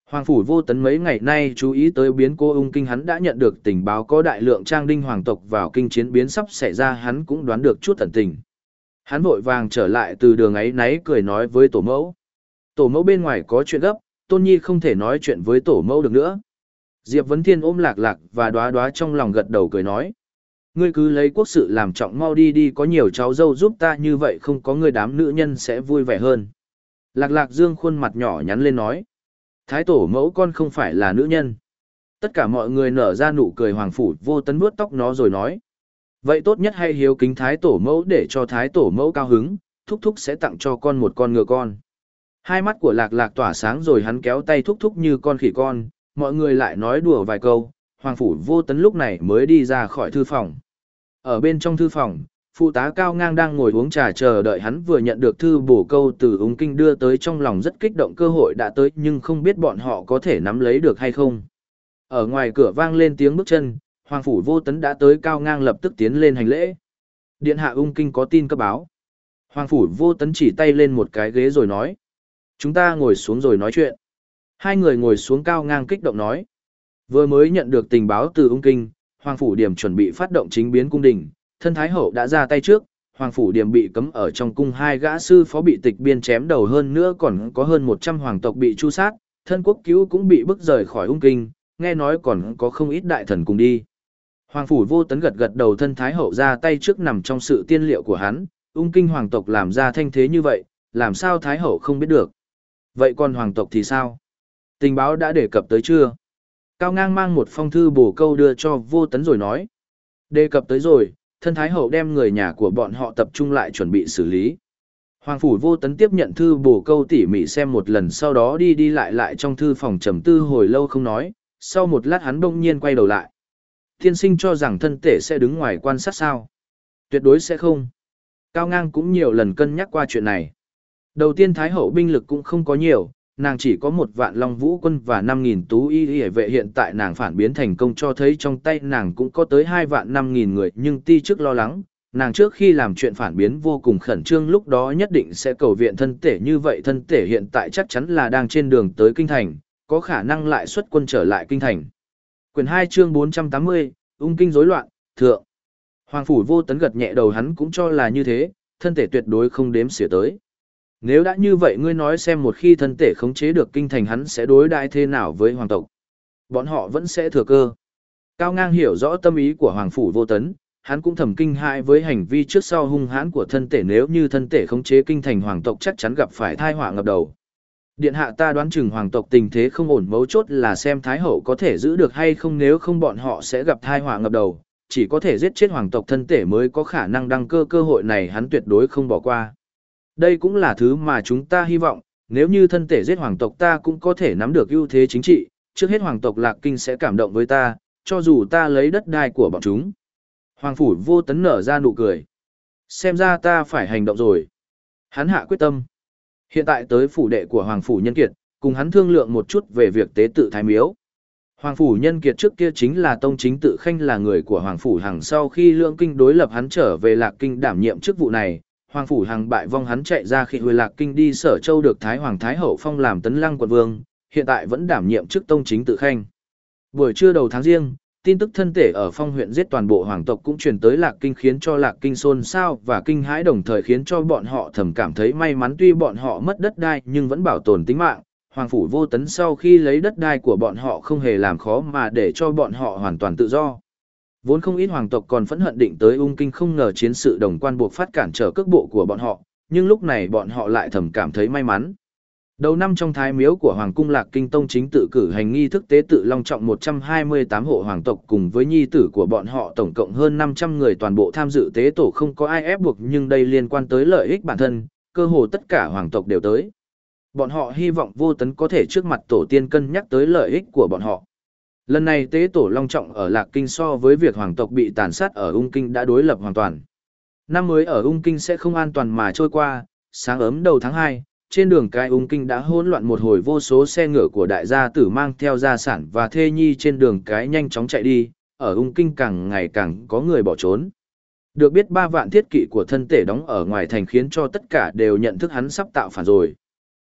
Hoàng phủ vô tấn mấy ngày nay chú ý tới biến cố ung kinh, hắn đã nhận được tình báo có đại lượng trang đinh hoàng tộc vào kinh, chiến biến sắp xảy ra, hắn cũng đoán được chút ẩn tình. Hắn vội vàng trở lại từ đường ấy náy cười nói với tổ mẫu. Tổ mẫu bên ngoài có chuyện gấp, Tôn Nhi không thể nói chuyện với tổ mẫu được nữa. Diệp Vấn Thiên ôm Lạc Lạc và Đóa Đóa trong lòng gật đầu cười nói. Ngươi cứ lấy quốc sự làm trọng, mau đi đi, có nhiều cháu dâu giúp ta như vậy, không có người đám nữ nhân sẽ vui vẻ hơn. Lạc Lạc dương khuôn mặt nhỏ nhắn lên nói. Thái tổ mẫu con không phải là nữ nhân. Tất cả mọi người nở ra nụ cười. Hoàng phủ vô tấn vuốt tóc nó rồi nói. Vậy tốt nhất hay hiếu kính thái tổ mẫu để cho thái tổ mẫu cao hứng, thúc thúc sẽ tặng cho con một con ngựa con. Hai mắt của Lạc Lạc tỏa sáng rồi hắn kéo tay thúc thúc như con khỉ con, mọi người lại nói đùa vài câu. Hoàng phủ vô tấn lúc này mới đi ra khỏi thư phòng. Ở bên trong thư phòng, phụ tá Cao Ngang đang ngồi uống trà chờ đợi hắn, vừa nhận được thư bổ câu từ ung kinh đưa tới, trong lòng rất kích động, cơ hội đã tới nhưng không biết bọn họ có thể nắm lấy được hay không. Ở ngoài cửa vang lên tiếng bước chân, Hoàng phủ vô tấn đã tới, Cao Ngang lập tức tiến lên hành lễ. Điện hạ ung kinh có tin cấp báo. Hoàng phủ vô tấn chỉ tay lên một cái ghế rồi nói. Chúng ta ngồi xuống rồi nói chuyện. Hai người ngồi xuống, Cao Ngang kích động nói. Vừa mới nhận được tình báo từ ung kinh, Hoàng phủ Điềm chuẩn bị phát động chính biến cung đình, thân thái hậu đã ra tay trước, Hoàng phủ Điềm bị cấm ở trong cung, hai gã sư phó bị tịch biên chém đầu, hơn nữa còn có hơn 100 hoàng tộc bị tru sát, thân quốc cứu cũng bị bức rời khỏi ung kinh, nghe nói còn có không ít đại thần cùng đi. Hoàng phủ vô tấn gật gật đầu, thân thái hậu ra tay trước nằm trong sự tiên liệu của hắn, ung kinh hoàng tộc làm ra thanh thế như vậy, làm sao thái hậu không biết được. Vậy còn hoàng tộc thì sao? Tình báo đã đề cập tới chưa? Cao Ngang mang một phong thư bổ câu đưa cho vô tấn rồi nói. Đề cập tới rồi, thân thái hậu đem người nhà của bọn họ tập trung lại chuẩn bị xử lý. Hoàng phủ vô tấn tiếp nhận thư bổ câu tỉ mỉ xem một lần, sau đó đi đi lại lại trong thư phòng trầm tư hồi lâu không nói, sau một lát hắn bỗng nhiên quay đầu lại. Tiên sinh cho rằng thân tể sẽ đứng ngoài quan sát sao? Tuyệt đối sẽ không. Cao Ngang cũng nhiều lần cân nhắc qua chuyện này. Đầu tiên thái hậu binh lực cũng không có nhiều, nàng chỉ có 1 vạn Long Vũ quân và 5.000 tú y vệ, hiện tại nàng phản biến thành công cho thấy trong tay nàng cũng có tới 2 vạn 5.000 người, nhưng ti chức lo lắng, nàng trước khi làm chuyện phản biến vô cùng khẩn trương, lúc đó nhất định sẽ cầu viện thân tể, như vậy thân tể hiện tại chắc chắn là đang trên đường tới kinh thành, có khả năng lại xuất quân trở lại kinh thành. Quyển 2 chương 480, ung kinh rối loạn, thượng. Hoàng phủ vô tấn gật nhẹ đầu, hắn cũng cho là như thế, thân tể tuyệt đối không đếm xỉa tới. Nếu đã như vậy, ngươi nói xem một khi thân tể khống chế được kinh thành, hắn sẽ đối đãi thế nào với hoàng tộc? Bọn họ vẫn sẽ thừa cơ. Cao Ngang hiểu rõ tâm ý của Hoàng phủ vô tấn, hắn cũng thầm kinh hãi với hành vi trước sau hung hãn của thân tể, nếu như thân tể khống chế kinh thành, hoàng tộc chắc chắn gặp phải tai họa ngập đầu. Điện hạ, ta đoán chừng hoàng tộc tình thế không ổn, mấu chốt là xem thái hậu có thể giữ được hay không, nếu không bọn họ sẽ gặp tai họa ngập đầu, chỉ có thể giết chết hoàng tộc thân tể mới có khả năng đăng cơ, cơ hội này hắn tuyệt đối không bỏ qua. Đây cũng là thứ mà chúng ta hy vọng, nếu như thân tể giết hoàng tộc ta cũng có thể nắm được ưu thế chính trị, trước hết hoàng tộc Lạc Kinh sẽ cảm động với ta, cho dù ta lấy đất đai của bọn chúng. Hoàng phủ vô tấn nở ra nụ cười. Xem ra ta phải hành động rồi. Hắn hạ quyết tâm. Hiện tại tới phủ đệ của Hoàng phủ Nhân Kiệt, cùng hắn thương lượng một chút về việc tế tự Thái Miếu. Hoàng phủ Nhân Kiệt trước kia chính là tông chính tự khanh, là người của Hoàng phủ Hằng, sau khi Lưỡng Kinh đối lập hắn trở về Lạc Kinh đảm nhiệm chức vụ này. Hoàng phủ Hằng bại vong, hắn chạy ra khi hồi Lạc Kinh đi Sở Châu, được Thái Hoàng Thái Hậu phong làm Tấn Lăng quận vương, hiện tại vẫn đảm nhiệm chức tông chính tự khanh. Buổi trưa đầu tháng Giêng, tin tức thân tể ở Phong huyện giết toàn bộ hoàng tộc cũng truyền tới Lạc Kinh, khiến cho Lạc Kinh xôn xao và kinh hãi, đồng thời khiến cho bọn họ thầm cảm thấy may mắn, tuy bọn họ mất đất đai nhưng vẫn bảo tồn tính mạng. Hoàng phủ vô tấn sau khi lấy đất đai của bọn họ không hề làm khó mà để cho bọn họ hoàn toàn tự do. Vốn không ít hoàng tộc còn phẫn hận định tới ung kinh, không ngờ chiến sự Đồng Quan buộc phát cản trở cước bộ của bọn họ, nhưng lúc này bọn họ lại thầm cảm thấy may mắn. Đầu năm trong Thái Miếu của Hoàng cung Lạc Kinh, tông chính tự cử hành nghi thức tế tự long trọng, 128 hộ hoàng tộc cùng với nhi tử của bọn họ tổng cộng hơn 500 người toàn bộ tham dự tế tổ, không có ai ép buộc, nhưng đây liên quan tới lợi ích bản thân, cơ hồ tất cả hoàng tộc đều tới. Bọn họ hy vọng vô tấn có thể trước mặt tổ tiên cân nhắc tới lợi ích của bọn họ. Lần này tế tổ long trọng ở Lạc Kinh so với việc hoàng tộc bị tàn sát ở ung kinh đã đối lập hoàn toàn. Năm mới ở ung kinh sẽ không an toàn mà trôi qua. Sáng ấm đầu tháng 2, trên đường cái ung kinh đã hỗn loạn một hồi, vô số xe ngựa của đại gia tử mang theo gia sản và thê nhi trên đường cái nhanh chóng chạy đi, ở ung kinh càng ngày càng có người bỏ trốn. Được biết 3 vạn thiết kỵ của thân tể đóng ở ngoài thành khiến cho tất cả đều nhận thức hắn sắp tạo phản rồi.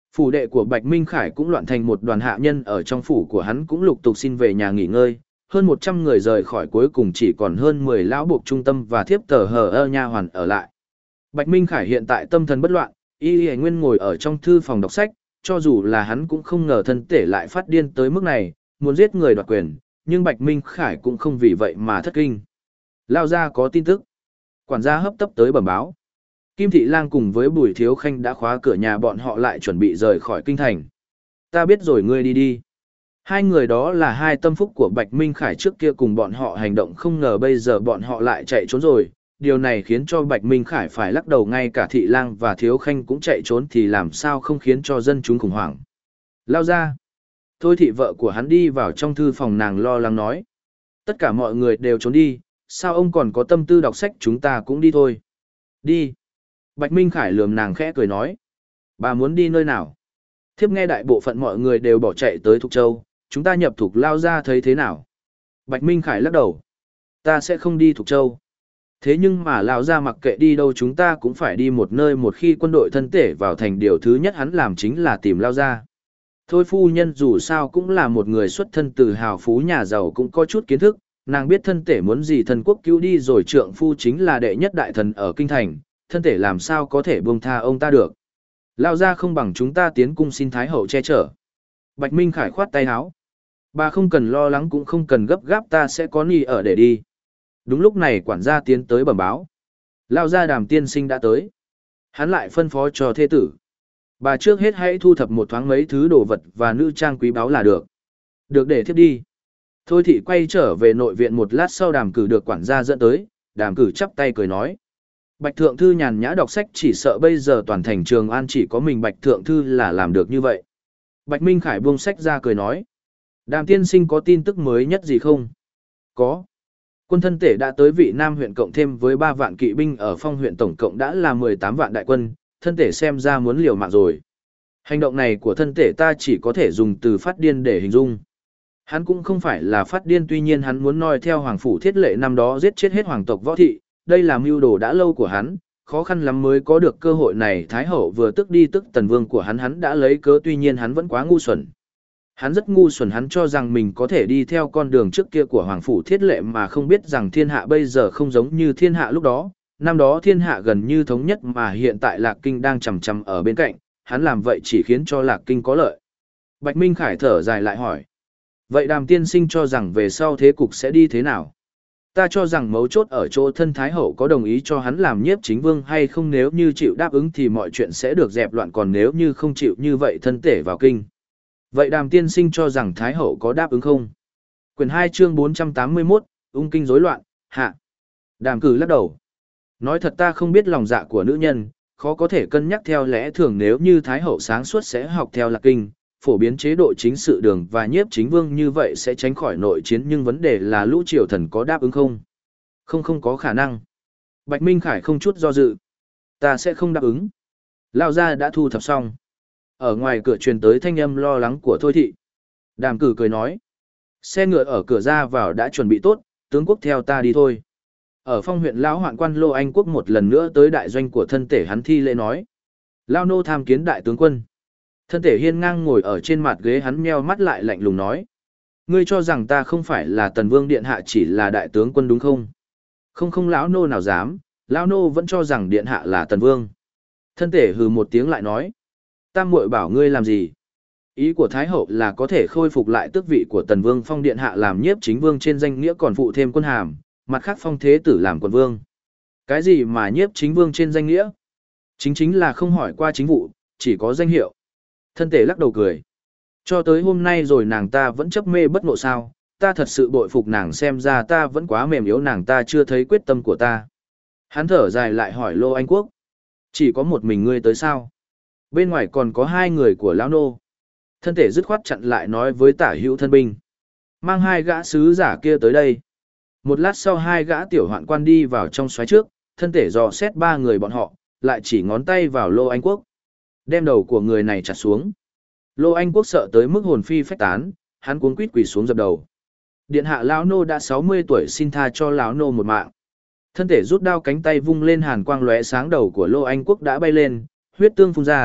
Phủ đệ của Bạch Minh Khải cũng loạn thành một đoàn hạ nhân ở trong phủ của hắn cũng lục tục xin về nhà nghỉ ngơi, hơn 100 người rời khỏi cuối cùng chỉ còn hơn 10 lão buộc trung tâm và thiếp tờ hờ nha hoàn ở lại. Bạch Minh Khải hiện tại tâm thần bất loạn, Y Nguyên ngồi ở trong thư phòng đọc sách, cho dù là hắn cũng không ngờ thân thể lại phát điên tới mức này, muốn giết người đoạt quyền, nhưng Bạch Minh Khải cũng không vì vậy mà thất kinh. Lao ra có tin tức. Quản gia hấp tấp tới bẩm báo. Kim Thị Lang cùng với Bùi Thiếu Khanh đã khóa cửa nhà bọn họ lại chuẩn bị rời khỏi kinh thành. Ta biết rồi, ngươi đi đi. Hai người đó là hai tâm phúc của Bạch Minh Khải, trước kia cùng bọn họ hành động, không ngờ bây giờ bọn họ lại chạy trốn rồi. Điều này khiến cho Bạch Minh Khải phải lắc đầu, ngay cả Thị Lang và Thiếu Khanh cũng chạy trốn thì làm sao không khiến cho dân chúng khủng hoảng. Lao ra. Thôi thị vợ của hắn đi vào trong thư phòng, nàng lo lắng nói. Tất cả mọi người đều trốn đi, sao ông còn có tâm tư đọc sách, chúng ta cũng đi thôi. Đi. Bạch Minh Khải lườm nàng khẽ cười nói. Bà muốn đi nơi nào? Thiếp nghe đại bộ phận mọi người đều bỏ chạy tới Thục Châu, chúng ta nhập Thục Lao ra thấy thế nào? Bạch Minh Khải lắc đầu. Ta sẽ không đi Thục Châu. Thế nhưng mà Lao ra mặc kệ đi đâu chúng ta cũng phải đi một nơi, một khi quân đội thân tể vào thành điều thứ nhất hắn làm chính là tìm Lao ra. Thôi phu nhân dù sao cũng là một người xuất thân từ hào phú nhà giàu, cũng có chút kiến thức, nàng biết thân tể muốn gì thần quốc cứu đi rồi, trượng phu chính là đệ nhất đại thần ở kinh thành, thân tể làm sao có thể buông tha ông ta được. Lao ra không bằng chúng ta tiến cung xin Thái hậu che chở. Bạch Minh Khải khoát tay áo. Bà không cần lo lắng cũng không cần gấp gáp, ta sẽ có nì ở để đi. Đúng lúc này quản gia tiến tới bẩm báo. Lao ra Đàm tiên sinh đã tới. Hắn lại phân phó cho thê tử. Bà trước hết hãy thu thập một thoáng mấy thứ đồ vật và nữ trang quý báu là được. Được, để thiếp đi. Thôi thị quay trở về nội viện một lát sau, Đàm Cử được quản gia dẫn tới. Đàm Cử chắp tay cười nói. Bạch Thượng Thư nhàn nhã đọc sách, chỉ sợ bây giờ toàn thành Trường An chỉ có mình Bạch Thượng Thư là làm được như vậy. Bạch Minh Khải buông sách ra cười nói. Đàm tiên sinh có tin tức mới nhất gì không? Có. Quân thân tể đã tới Vị Nam huyện, cộng thêm với 3 vạn kỵ binh ở Phong huyện tổng cộng đã là 18 vạn đại quân, thân tể xem ra muốn liều mạng rồi. Hành động này của thân tể ta chỉ có thể dùng từ phát điên để hình dung. Hắn cũng không phải là phát điên, tuy nhiên hắn muốn noi theo Hoàng Phủ Thiết Lệ năm đó giết chết hết hoàng tộc Võ Thị, đây là mưu đồ đã lâu của hắn, khó khăn lắm mới có được cơ hội này. Thái hậu vừa tức đi tức tần vương của hắn đã lấy cớ, tuy nhiên hắn vẫn quá ngu xuẩn. Hắn rất ngu xuẩn, hắn cho rằng mình có thể đi theo con đường trước kia của Hoàng Phủ Thiết Lệ mà không biết rằng thiên hạ bây giờ không giống như thiên hạ lúc đó. Năm đó thiên hạ gần như thống nhất mà hiện tại Lạc Kinh đang chằm chằm ở bên cạnh, hắn làm vậy chỉ khiến cho Lạc Kinh có lợi. Bạch Minh Khải thở dài lại hỏi. Vậy Đàm tiên sinh cho rằng về sau thế cục sẽ đi thế nào? Ta cho rằng mấu chốt ở chỗ thân Thái hậu có đồng ý cho hắn làm nhiếp chính vương hay không, nếu như chịu đáp ứng thì mọi chuyện sẽ được dẹp loạn, còn nếu như không chịu như vậy thân tể vào kinh. Vậy Đàm tiên sinh cho rằng Thái hậu có đáp ứng không? Quyển 2 chương 481, ung kinh rối loạn, hạ. Đàm Cử lắc đầu. Nói thật ta không biết lòng dạ của nữ nhân, khó có thể cân nhắc theo lẽ thường, nếu như Thái hậu sáng suốt sẽ học theo Lạc Kinh, phổ biến chế độ chính sự đường và nhiếp chính vương, như vậy sẽ tránh khỏi nội chiến, nhưng vấn đề là lũ triều thần có đáp ứng không? Không có khả năng. Bạch Minh Khải không chút do dự. Ta sẽ không đáp ứng. Lao gia đã thu thập xong. Ở ngoài cửa truyền tới thanh âm lo lắng của Thôi thị. Đàm Cử cười nói. Xe ngựa ở cửa ra vào đã chuẩn bị tốt, tướng quốc theo ta đi thôi. Ở Phong huyện, lão hoạn quan Lô Anh Quốc một lần nữa tới đại doanh của thân tể hắn thi lễ nói. Lao nô tham kiến đại tướng quân. Thân tể hiên ngang ngồi ở trên mặt ghế, hắn nheo mắt lại lạnh lùng nói. Ngươi cho rằng ta không phải là Tần Vương điện hạ, chỉ là đại tướng quân đúng không? Không, lão nô nào dám, lão nô vẫn cho rằng điện hạ là Tần Vương. Thân tể hừ một tiếng lại nói. Tam muội bảo ngươi làm gì? Ý của Thái hậu là có thể khôi phục lại tước vị của Tần Vương, phong điện hạ làm nhiếp chính vương trên danh nghĩa, còn phụ thêm quân hàm, mặt khác phong thế tử làm quận vương. Cái gì mà nhiếp chính vương trên danh nghĩa? Chính là không hỏi qua chính vụ, chỉ có danh hiệu. Thân tể lắc đầu cười. Cho tới hôm nay rồi nàng ta vẫn chấp mê bất ngộ sao? Ta thật sự bội phục nàng, xem ra ta vẫn quá mềm yếu, nàng ta chưa thấy quyết tâm của ta. Hắn thở dài lại hỏi Lô Anh Quốc. Chỉ có một mình ngươi tới sao? Bên ngoài còn có 2 người của lão nô. Thân thể dứt khoát chặn lại nói với tả hữu thân binh. Mang 2 gã sứ giả kia tới đây. Một lát sau 2 gã tiểu hoạn quan đi vào trong xoáy trước, thân thể dò xét 3 người bọn họ, lại chỉ ngón tay vào Lô Anh Quốc. Đem đầu của người này chặt xuống. Lô Anh Quốc sợ tới mức hồn phi phách tán, hắn cuống quýt quỳ xuống dập đầu. Điện hạ, lão nô đã 60 tuổi, xin tha cho lão nô một mạng. Thân thể rút đao, cánh tay vung lên, hàn quang lóe sáng, đầu của Lô Anh Quốc đã bay lên, huyết tương phun ra,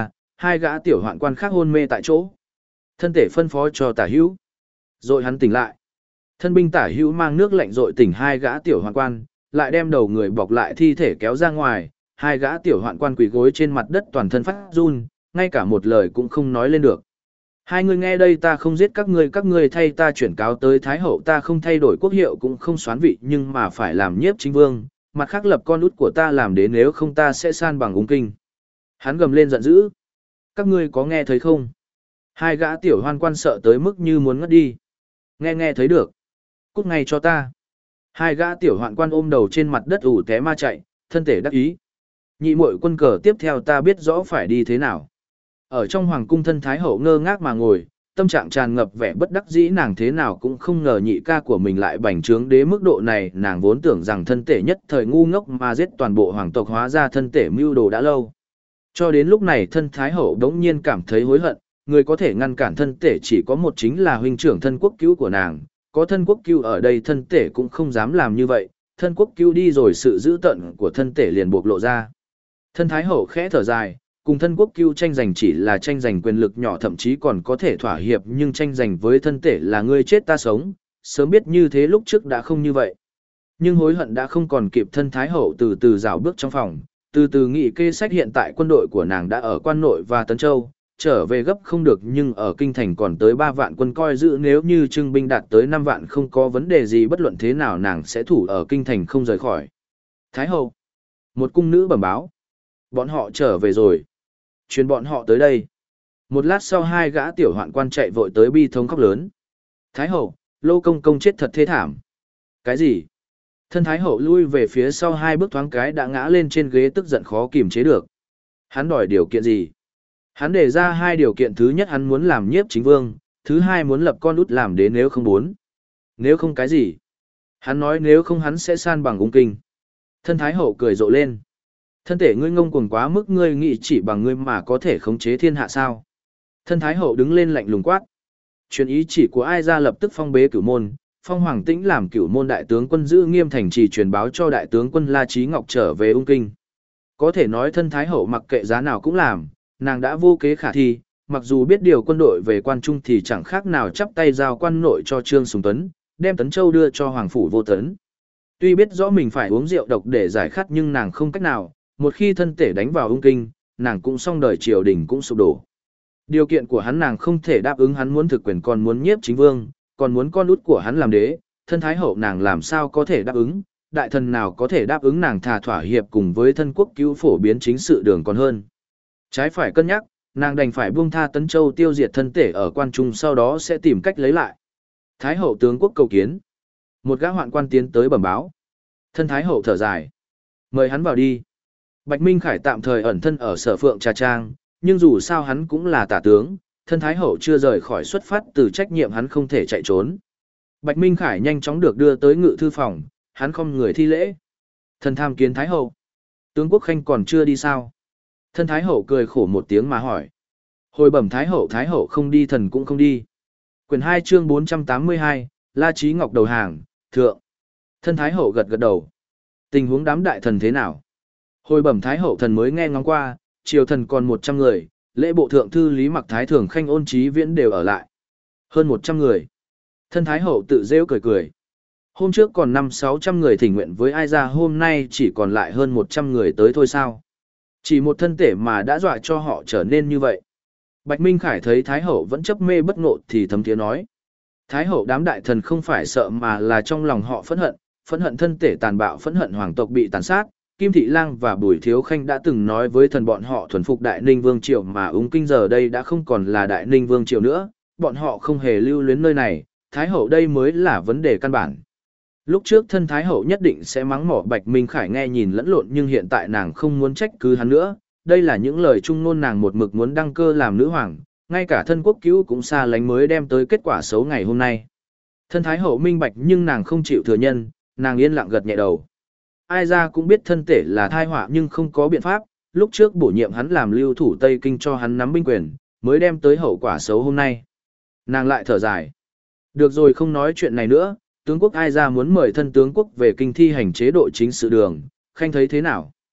Hai gã tiểu hoạn quan khác hôn mê tại chỗ. Thân tể phân phó cho Tả Hữu. Rồi hắn tỉnh lại. Thân binh Tả Hữu mang nước lạnh rội tỉnh hai gã tiểu hoạn quan, lại đem đầu người bọc lại thi thể kéo ra ngoài. Hai gã tiểu hoạn quan quỳ gối trên mặt đất toàn thân phát run, ngay cả một lời cũng không nói lên được. Hai người nghe đây, ta không giết các ngươi thay ta chuyển cáo tới Thái Hậu, ta không thay đổi quốc hiệu cũng không soán vị, nhưng mà phải làm nhiếp chính vương, mặt khác lập con út của ta làm đến, nếu không ta sẽ san bằng ung kinh. Hắn gầm lên giận dữ. Các ngươi có nghe thấy không? Hai gã tiểu hoan quan sợ tới mức như muốn ngất đi. Nghe thấy được. Cút ngay cho ta. Hai gã tiểu hoạn quan ôm đầu trên mặt đất ủ té ma chạy, thân thể đắc ý. Nhị muội quân cờ tiếp theo ta biết rõ phải đi thế nào. Ở trong hoàng cung, thân Thái Hậu ngơ ngác mà ngồi, tâm trạng tràn ngập vẻ bất đắc dĩ, nàng thế nào cũng không ngờ nhị ca của mình lại bành trướng đến mức độ này, nàng vốn tưởng rằng thân thể nhất thời ngu ngốc mà giết toàn bộ hoàng tộc, hóa ra thân thể mưu đồ đã lâu. Cho đến lúc này thân Thái Hậu đống nhiên cảm thấy hối hận, người có thể ngăn cản thân thể chỉ có một, chính là huynh trưởng thân quốc cứu của nàng, có thân quốc cứu ở đây thân thể cũng không dám làm như vậy, thân quốc cứu đi rồi sự dữ tợn của thân thể liền bộc lộ ra. Thân Thái Hậu khẽ thở dài, cùng thân quốc cứu tranh giành chỉ là tranh giành quyền lực nhỏ, thậm chí còn có thể thỏa hiệp, nhưng tranh giành với thân thể là ngươi chết ta sống, sớm biết như thế lúc trước đã không như vậy. Nhưng hối hận đã không còn kịp, thân Thái Hậu từ từ dạo bước trong phòng, từ từ nghĩ kê sách, hiện tại quân đội của nàng đã ở Quan Nội và Tấn Châu, trở về gấp không được, nhưng ở Kinh Thành còn tới 3 vạn quân coi giữ, nếu như trưng binh đạt tới 5 vạn không có vấn đề gì, bất luận thế nào nàng sẽ thủ ở Kinh Thành không rời khỏi. Thái Hậu, một cung nữ bẩm báo, bọn họ trở về rồi. Truyền bọn họ tới đây. Một lát sau hai gã tiểu hoạn quan chạy vội tới, bi thống khóc lớn. Thái Hậu, Lô công công chết thật thê thảm. Cái gì? Thân Thái Hậu lui về phía sau 2 bước, thoáng cái đã ngã lên trên ghế, tức giận khó kìm chế được. Hắn đòi điều kiện gì? Hắn đề ra 2 điều kiện, thứ nhất hắn muốn làm nhiếp chính vương, thứ hai muốn lập con út làm đế, nếu không 4. Nếu không cái gì? Hắn nói nếu không hắn sẽ san bằng ung kinh. Thân Thái Hậu cười rộ lên. Thân thể ngươi ngông cuồng quá mức, ngươi nghĩ chỉ bằng ngươi mà có thể khống chế thiên hạ sao? Thân Thái Hậu đứng lên lạnh lùng quát. Truyền ý chỉ của ai ra, lập tức phong bế Cửu Môn, phong Hoàng Tĩnh làm Cửu Môn đại tướng quân, giữ nghiêm thành trì, truyền báo cho đại tướng quân La Chí Ngọc trở về ung kinh. Có thể nói thân Thái Hậu mặc kệ giá nào cũng làm, nàng đã vô kế khả thi, mặc dù biết điều quân đội về Quan Trung thì chẳng khác nào chắp tay giao Quan Nội cho Trương Sùng Tuấn, đem Tấn Châu đưa cho Hoàng phủ Vô Tấn. Tuy biết rõ mình phải uống rượu độc để giải khát, nhưng nàng không cách nào, một khi thân thể đánh vào ung kinh, nàng cũng xong đời, triều đình cũng sụp đổ. Điều kiện của hắn nàng không thể đáp ứng, hắn muốn thực quyền, còn muốn nhiếp chính vương, còn muốn con út của hắn làm đế, thân Thái Hậu nàng làm sao có thể đáp ứng, đại thần nào có thể đáp ứng, nàng thà thỏa hiệp cùng với thân quốc cứu phổ biến chính sự đường còn hơn. Trái phải cân nhắc, nàng đành phải buông tha Tấn Châu, tiêu diệt thân thể ở Quan Trung, sau đó sẽ tìm cách lấy lại. Thái Hậu tướng quốc cầu kiến. Một gã hoạn quan tiến tới bẩm báo. Thân Thái Hậu thở dài. Mời hắn vào đi. Bạch Minh Khải tạm thời ẩn thân ở Sở Phượng Trà Trang, nhưng dù sao hắn cũng là tả tướng, thân Thái Hậu chưa rời khỏi xuất phát từ trách nhiệm, hắn không thể chạy trốn. Bạch Minh Khải nhanh chóng được đưa tới ngự thư phòng, hắn không người thi lễ. Thần tham kiến Thái Hậu. Tướng quốc khanh còn chưa đi sao? Thân Thái Hậu cười khổ một tiếng mà hỏi. Hồi bẩm Thái Hậu không đi, thần cũng không đi. Quyển 2 chương 482, La Chí Ngọc đầu hàng, thượng. Thân Thái Hậu gật gật đầu. Tình huống đám đại thần thế nào? Hồi bẩm Thái Hậu, thần mới nghe ngóng qua, triều thần còn 100 người, lễ bộ thượng thư Lý Mặc Thái Thường Khanh Ôn Chí Viễn đều ở lại. Hơn 100 người. Thân Thái Hậu tự rêu cười cười. Hôm trước còn 500-600 người thỉnh nguyện với ai ra, hôm nay chỉ còn lại hơn 100 người tới thôi sao? Chỉ một thân thể mà đã dọa cho họ trở nên như vậy. Bạch Minh Khải thấy Thái Hậu vẫn chấp mê bất ngộ thì thấm thiế nói. Thái Hậu, đám đại thần không phải sợ mà là trong lòng họ phẫn hận thân thể tàn bạo, phẫn hận hoàng tộc bị tàn sát. Kim Thị Lang và Bùi Thiếu Khanh đã từng nói với thần bọn họ thuần phục Đại Ninh Vương Triều, mà ung kinh giờ đây đã không còn là Đại Ninh Vương Triều nữa, bọn họ không hề lưu luyến nơi này, Thái Hậu đây mới là vấn đề căn bản. Lúc trước thân Thái Hậu nhất định sẽ mắng mỏ Bạch Minh Khải nghe nhìn lẫn lộn, nhưng hiện tại nàng không muốn trách cứ hắn nữa, đây là những lời trung ngôn, nàng một mực muốn đăng cơ làm nữ hoàng, ngay cả thân quốc cứu cũng xa lánh mới đem tới kết quả xấu ngày hôm nay. Thân Thái Hậu minh bạch nhưng nàng không chịu thừa nhân, nàng yên lặng gật nhẹ đầu. Ai ra cũng biết thân thể là thai họa nhưng không có biện pháp, lúc trước bổ nhiệm hắn làm lưu thủ Tây Kinh cho hắn nắm binh quyền, mới đem tới hậu quả xấu hôm nay. Nàng lại thở dài. Được rồi, không nói chuyện này nữa, tướng quốc ai ra muốn mời thân tướng quốc về kinh thi hành chế độ chính sự đường, khanh thấy thế nào?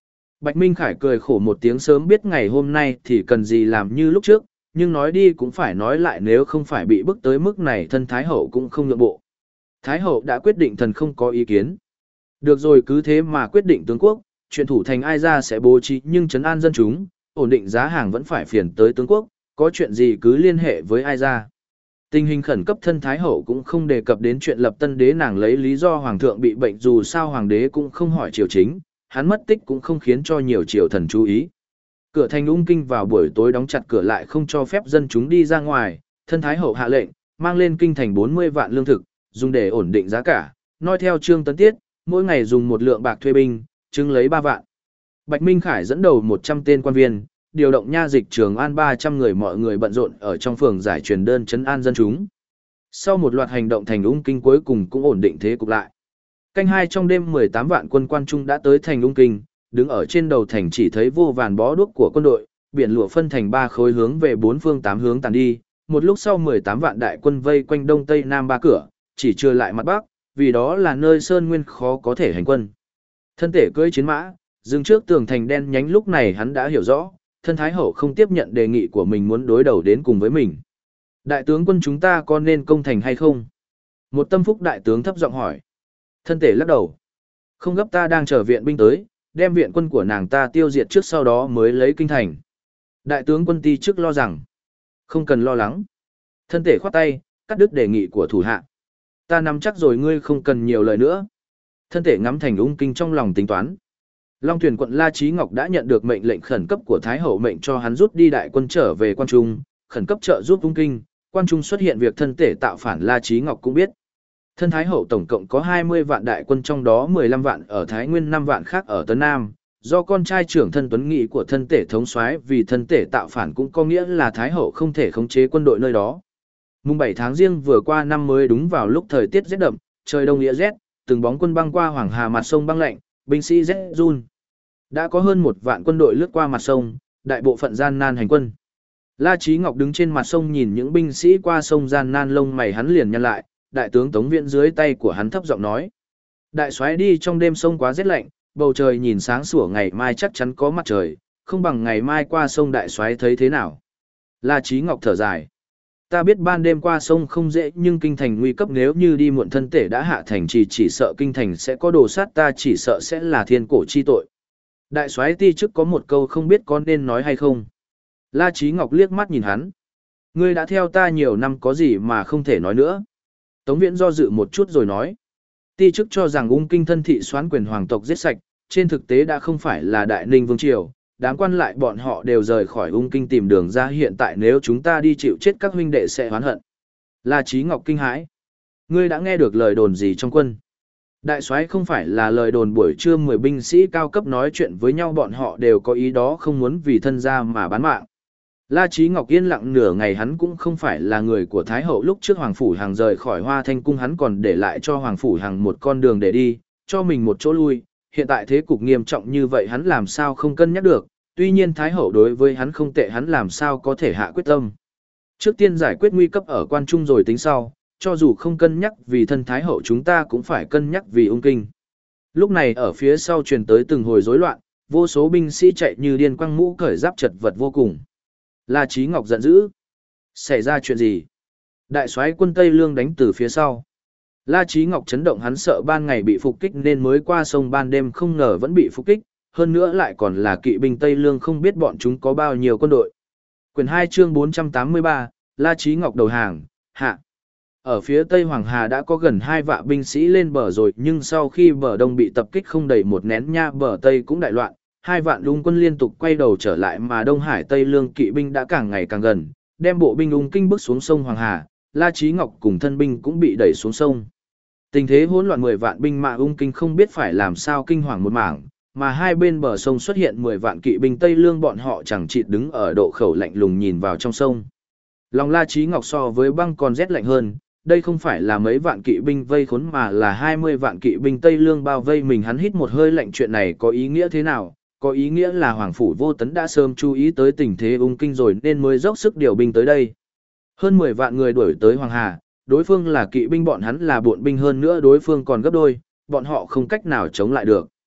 Bạch Minh Khải cười khổ một tiếng, sớm biết ngày hôm nay thì cần gì làm như lúc trước, nhưng nói đi cũng phải nói lại, nếu không phải bị bức tới mức này thân Thái Hậu cũng không nhượng bộ. Thái Hậu đã quyết định, thần không có ý kiến. Được rồi, cứ thế mà quyết định tướng quốc, chuyện thủ thành ai ra sẽ bố trí, nhưng trấn an dân chúng, ổn định giá hàng vẫn phải phiền tới tướng quốc, có chuyện gì cứ liên hệ với ai ra. Tình hình khẩn cấp, thân Thái Hậu cũng không đề cập đến chuyện lập tân đế, nàng lấy lý do hoàng thượng bị bệnh, dù sao hoàng đế cũng không hỏi triều chính, hắn mất tích cũng không khiến cho nhiều triều thần chú ý. Cửa thành Ung Kinh vào buổi tối đóng chặt cửa lại, không cho phép dân chúng đi ra ngoài, thân Thái Hậu hạ lệnh, mang lên kinh thành 40 vạn lương thực, dùng để ổn định giá cả, noi theo Trương Tấn Tiết, mỗi ngày dùng 1 lượng bạc thuê binh, trưng lấy 3 vạn. Bạch Minh Khải dẫn đầu 100 tên quan viên, điều động nha dịch Trường An 300 người, mọi người bận rộn ở trong phường giải truyền đơn trấn an dân chúng. Sau một loạt hành động, thành Ung Kinh cuối cùng cũng ổn định thế cục lại. Canh 2 trong đêm, 18 vạn quân quan trung đã tới thành Ung Kinh, đứng ở trên đầu thành chỉ thấy vô vàn bó đuốc của quân đội, biển lụa phân thành 3 khối hướng về 4 phương 8 hướng tàn đi. Một lúc sau 18 vạn đại quân vây quanh đông tây nam 3 cửa, chỉ trừ lại mặt bắc, vì đó là nơi sơn nguyên khó có thể hành quân. Thân thể cưỡi chiến mã, dừng trước tường thành đen nhánh, lúc này hắn đã hiểu rõ, thân Thái Hậu không tiếp nhận đề nghị của mình, muốn đối đầu đến cùng với mình. Đại tướng quân, chúng ta có nên công thành hay không? Một tâm phúc đại tướng thấp giọng hỏi. Thân thể lắc đầu. Không gấp, ta đang chờ viện binh tới, đem viện quân của nàng ta tiêu diệt trước, sau đó mới lấy kinh thành. Đại tướng quân Ti Chức lo rằng. Không cần lo lắng. Thân thể khoát tay, cắt đứt đề nghị của thủ hạ. Ta nắm chắc rồi, ngươi không cần nhiều lời nữa. Thân thể ngắm thành Ung Kinh, trong lòng tính toán. Long Thuyền quận La Chí Ngọc đã nhận được mệnh lệnh khẩn cấp của Thái Hậu, mệnh cho hắn rút đi đại quân trở về Quan Trung, khẩn cấp trợ giúp Ung Kinh. Quan Trung xuất hiện việc thân thể tạo phản, La Chí Ngọc cũng biết. Thân Thái Hậu tổng cộng có 20 vạn đại quân, trong đó 15 vạn ở Thái Nguyên, 5 vạn khác ở Tấn Nam. Do con trai trưởng thân Tuấn Nghị của thân thể thống soái, vì thân thể tạo phản cũng có nghĩa là Thái Hậu không thể khống chế quân đội nơi đó. Mùng 7 tháng Giêng vừa qua năm mới, đúng vào lúc thời tiết rét đậm, trời đông nghĩa rét, từng bóng quân băng qua Hoàng Hà, mặt sông băng lạnh, binh sĩ rét run. Đã có hơn 1 vạn quân đội lướt qua mặt sông, đại bộ phận gian nan hành quân. La Chí Ngọc đứng trên mặt sông nhìn những binh sĩ qua sông gian nan, lông mày hắn liền nhăn lại. Đại tướng Tống Viễn dưới tay của hắn thấp giọng nói: đại soái đi trong đêm sông quá rét lạnh, bầu trời nhìn sáng sủa, ngày mai chắc chắn có mặt trời, không bằng ngày mai qua sông, đại soái thấy thế nào? La Chí Ngọc thở dài: ta biết ban đêm qua sông không dễ, nhưng kinh thành nguy cấp, nếu như đi muộn thân thể đã hạ thành, chỉ sợ kinh thành sẽ có đồ sát ta, chỉ sợ sẽ là thiên cổ chi tội. Đại soái Ti Chức có một câu không biết có nên nói hay không. La Chí Ngọc liếc mắt nhìn hắn: ngươi đã theo ta nhiều năm, có gì mà không thể nói nữa? Tống Viễn do dự một chút rồi nói: Ti Chức cho rằng Ung Kinh thân thị soán quyền hoàng tộc giết sạch, trên thực tế đã không phải là Đại Ninh Vương Triều, đám quan lại bọn họ đều rời khỏi Ung Kinh tìm đường ra, hiện tại nếu chúng ta đi chịu chết các huynh đệ sẽ oán hận. La Chí Ngọc kinh hãi: ngươi đã nghe được lời đồn gì trong quân? Đại soái, không phải là lời đồn buổi trưa 10 binh sĩ cao cấp nói chuyện với nhau, bọn họ đều có ý đó, không muốn vì thân gia mà bán mạng. La Chí Ngọc yên lặng nửa ngày, hắn cũng không phải là người của Thái Hậu, lúc trước Hoàng Phủ Hằng rời khỏi Hoa Thanh Cung, hắn còn để lại cho Hoàng Phủ Hằng một con đường để đi, cho mình một chỗ lui, hiện tại thế cục nghiêm trọng như vậy, hắn làm sao không cân nhắc được, tuy nhiên Thái Hậu đối với hắn không tệ, hắn làm sao có thể hạ quyết tâm. Trước tiên giải quyết nguy cấp ở Quan Trung rồi tính sau, cho dù không cân nhắc vì thân Thái Hậu, chúng ta cũng phải cân nhắc vì Ung Kinh. Lúc này ở phía sau truyền tới từng hồi rối loạn, vô số binh sĩ chạy như điên, quăng mũ cởi giáp, chật vật vô cùng. La Chí Ngọc giận dữ: xảy ra chuyện gì? Đại soái quân Tây Lương đánh từ phía sau. La Chí Ngọc chấn động, hắn sợ ban ngày bị phục kích nên mới qua sông, ban đêm không ngờ vẫn bị phục kích, hơn nữa lại còn là kỵ binh Tây Lương, không biết bọn chúng có bao nhiêu quân đội. Quyển 2 chương 483, La Chí Ngọc đầu hàng, hạ. Ở phía Tây Hoàng Hà đã có gần 2 vạn binh sĩ lên bờ rồi, nhưng sau khi bờ Đông bị tập kích không đầy một nén nha, bờ Tây cũng đại loạn. 2 vạn Ung quân liên tục quay đầu trở lại, mà Đông Hải Tây Lương kỵ binh đã càng ngày càng gần, đem bộ binh Ung Kinh bước xuống sông Hoàng Hà. La Chí Ngọc cùng thân binh cũng bị đẩy xuống sông. Tình thế hỗn loạn, 10 vạn binh mã Ung Kinh không biết phải làm sao, kinh hoàng một mảng, mà hai bên bờ sông xuất hiện 10 vạn kỵ binh Tây Lương, bọn họ chẳng chịt đứng ở độ khẩu lạnh lùng nhìn vào trong sông. Lòng La Chí Ngọc so với băng còn rét lạnh hơn, đây không phải là mấy vạn kỵ binh vây khốn mà là 20 vạn kỵ binh Tây Lương bao vây mình, hắn hít một hơi lạnh, chuyện này có ý nghĩa thế nào? Có ý nghĩa là Hoàng Phủ Vô Tấn đã sớm chú ý tới tình thế Ung Kinh rồi nên mới dốc sức điều binh tới đây. Hơn 10 vạn người đuổi tới Hoàng Hà, đối phương là kỵ binh, bọn hắn là bộn binh, hơn nữa đối phương còn gấp đôi, bọn họ không cách nào chống lại được.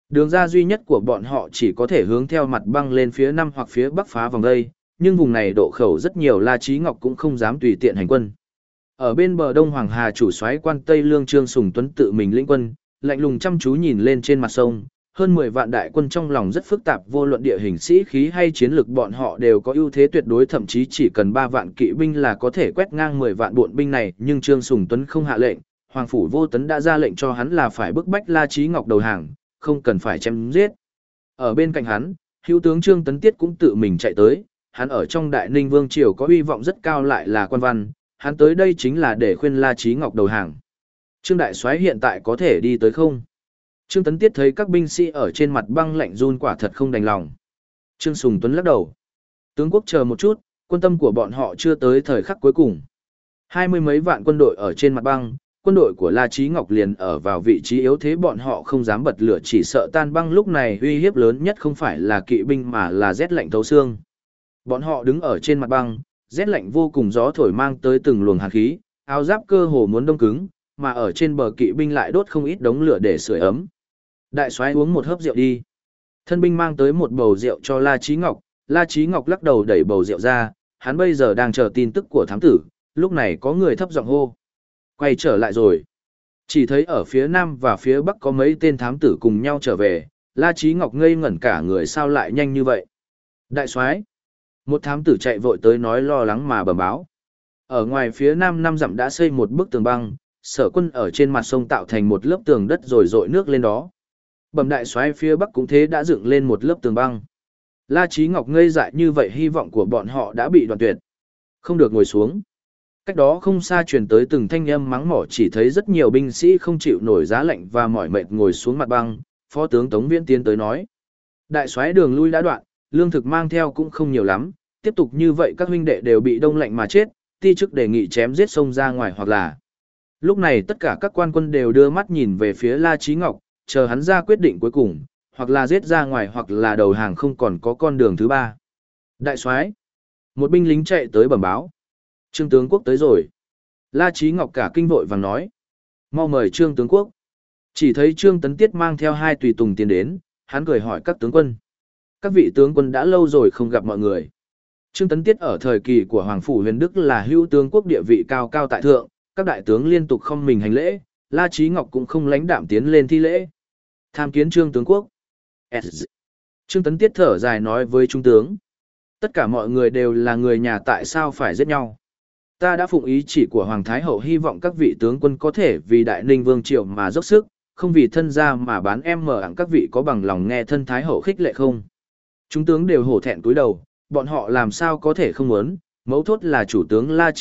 Đường ra duy nhất của bọn họ chỉ có thể hướng theo mặt băng lên phía nam hoặc phía bắc phá vòng đây, nhưng vùng này độ khẩu rất nhiều, La Chí Ngọc cũng không dám tùy tiện hành quân. Ở bên bờ đông Hoàng Hà, chủ soái quan Tây Lương Trương Sùng Tuấn tự mình lĩnh quân, lạnh lùng chăm chú nhìn lên trên mặt sông, hơn 10 vạn đại quân trong lòng rất phức tạp, vô luận địa hình, sĩ khí hay chiến lược bọn họ đều có ưu thế tuyệt đối, thậm chí chỉ cần 3 vạn kỵ binh là có thể quét ngang 10 vạn bộn binh này, nhưng Trương Sùng Tuấn không hạ lệnh, Hoàng phủ Vô Tấn đã ra lệnh cho hắn là phải bức bách La Chí Ngọc đầu hàng, không cần phải chém giết. Ở bên cạnh hắn, hữu tướng Trương Tấn Tiết cũng tự mình chạy tới, hắn ở trong Đại Ninh Vương triều có uy vọng rất cao, lại là quan văn, hắn tới đây chính là để khuyên La Chí Ngọc đầu hàng. Trương đại soái hiện tại có thể đi tới không? Trương Tấn Tiết thấy các binh sĩ ở trên mặt băng lạnh run, quả thật không đành lòng. Trương Sùng Tuấn lắc đầu. Tướng quốc chờ một chút, quân tâm của bọn họ chưa tới thời khắc cuối cùng. 20 mấy vạn quân đội ở trên mặt băng, quân đội của La Chí Ngọc liền ở vào vị trí yếu thế, bọn họ không dám bật lửa, chỉ sợ tan băng. Lúc này uy hiếp lớn nhất không phải là kỵ binh mà là rét lạnh thấu xương. Bọn họ đứng ở trên mặt băng, rét lạnh vô cùng, gió thổi mang tới từng luồng hàn khí, áo giáp cơ hồ muốn đông cứng, mà ở trên bờ kỵ binh lại đốt không ít đống lửa để sưởi ấm. Đại soái uống một hớp rượu đi. Thân binh mang tới một bầu rượu cho La Chí Ngọc, La Chí Ngọc lắc đầu đẩy bầu rượu ra, hắn bây giờ đang chờ tin tức của thám tử. Lúc này có người thấp giọng hô. Quay trở lại rồi. Chỉ thấy ở phía nam và phía bắc có mấy tên thám tử cùng nhau trở về, La Chí Ngọc ngây ngẩn cả người, sao lại nhanh như vậy? Đại soái. Một thám tử chạy vội tới nói lo lắng mà bẩm báo. Ở ngoài phía nam 5 dặm đã xây một bức tường băng, Sở quân ở trên mặt sông tạo thành một lớp tường đất rồi dội nước lên đó. Bẩm đại soái, phía bắc cũng thế, đã dựng lên một lớp tường băng. La Chí Ngọc ngây dại, như vậy hy vọng của bọn họ đã bị đoạn tuyệt. Không được ngồi xuống. Cách đó không xa truyền tới từng thanh âm mắng mỏ, chỉ thấy rất nhiều binh sĩ không chịu nổi giá lạnh và mỏi mệt ngồi xuống mặt băng. Phó tướng Tống Viễn tiến tới nói. Đại soái, đường lui đã đoạn, lương thực mang theo cũng không nhiều lắm, tiếp tục như vậy các huynh đệ đều bị đông lạnh mà chết, ti chức đề nghị chém giết xông ra ngoài hoặc là. Lúc này tất cả các quan quân đều đưa mắt nhìn về phía La Chí Ngọc, chờ hắn ra quyết định cuối cùng, hoặc là giết ra ngoài hoặc là đầu hàng, không còn có con đường thứ ba. Đại soái, một binh lính chạy tới bẩm báo. Trương tướng quốc tới rồi. La Chí Ngọc cả kinh vội vàng nói. Mau mời Trương tướng quốc. Chỉ thấy Trương Tấn Tiết mang theo 2 tùy tùng tiến đến, hắn cười hỏi các tướng quân. Các vị tướng quân đã lâu rồi không gặp mọi người. Trương Tấn Tiết ở thời kỳ của Hoàng phủ Huyền Đức là hữu tướng quốc, địa vị cao cao tại thượng, các đại tướng liên tục không mình hành lễ, La Chí Ngọc cũng không lãnh đạm tiến lên thi lễ. Tham kiến Trương tướng quốc. Trương Tấn Tiết thở dài nói với trung tướng. Tất cả mọi người đều là người nhà, tại sao phải giết nhau? Ta đã phụng ý chỉ của Hoàng Thái Hậu, hy vọng các vị tướng quân có thể vì Đại Ninh Vương triều mà dốc sức, không vì thân gia mà bán em mở ảng. Các vị có bằng lòng nghe thân Thái Hậu khích lệ không? Chúng tướng đều hổ thẹn cúi đầu, bọn họ làm sao có thể không muốn, mấu chốt là chủ tướng La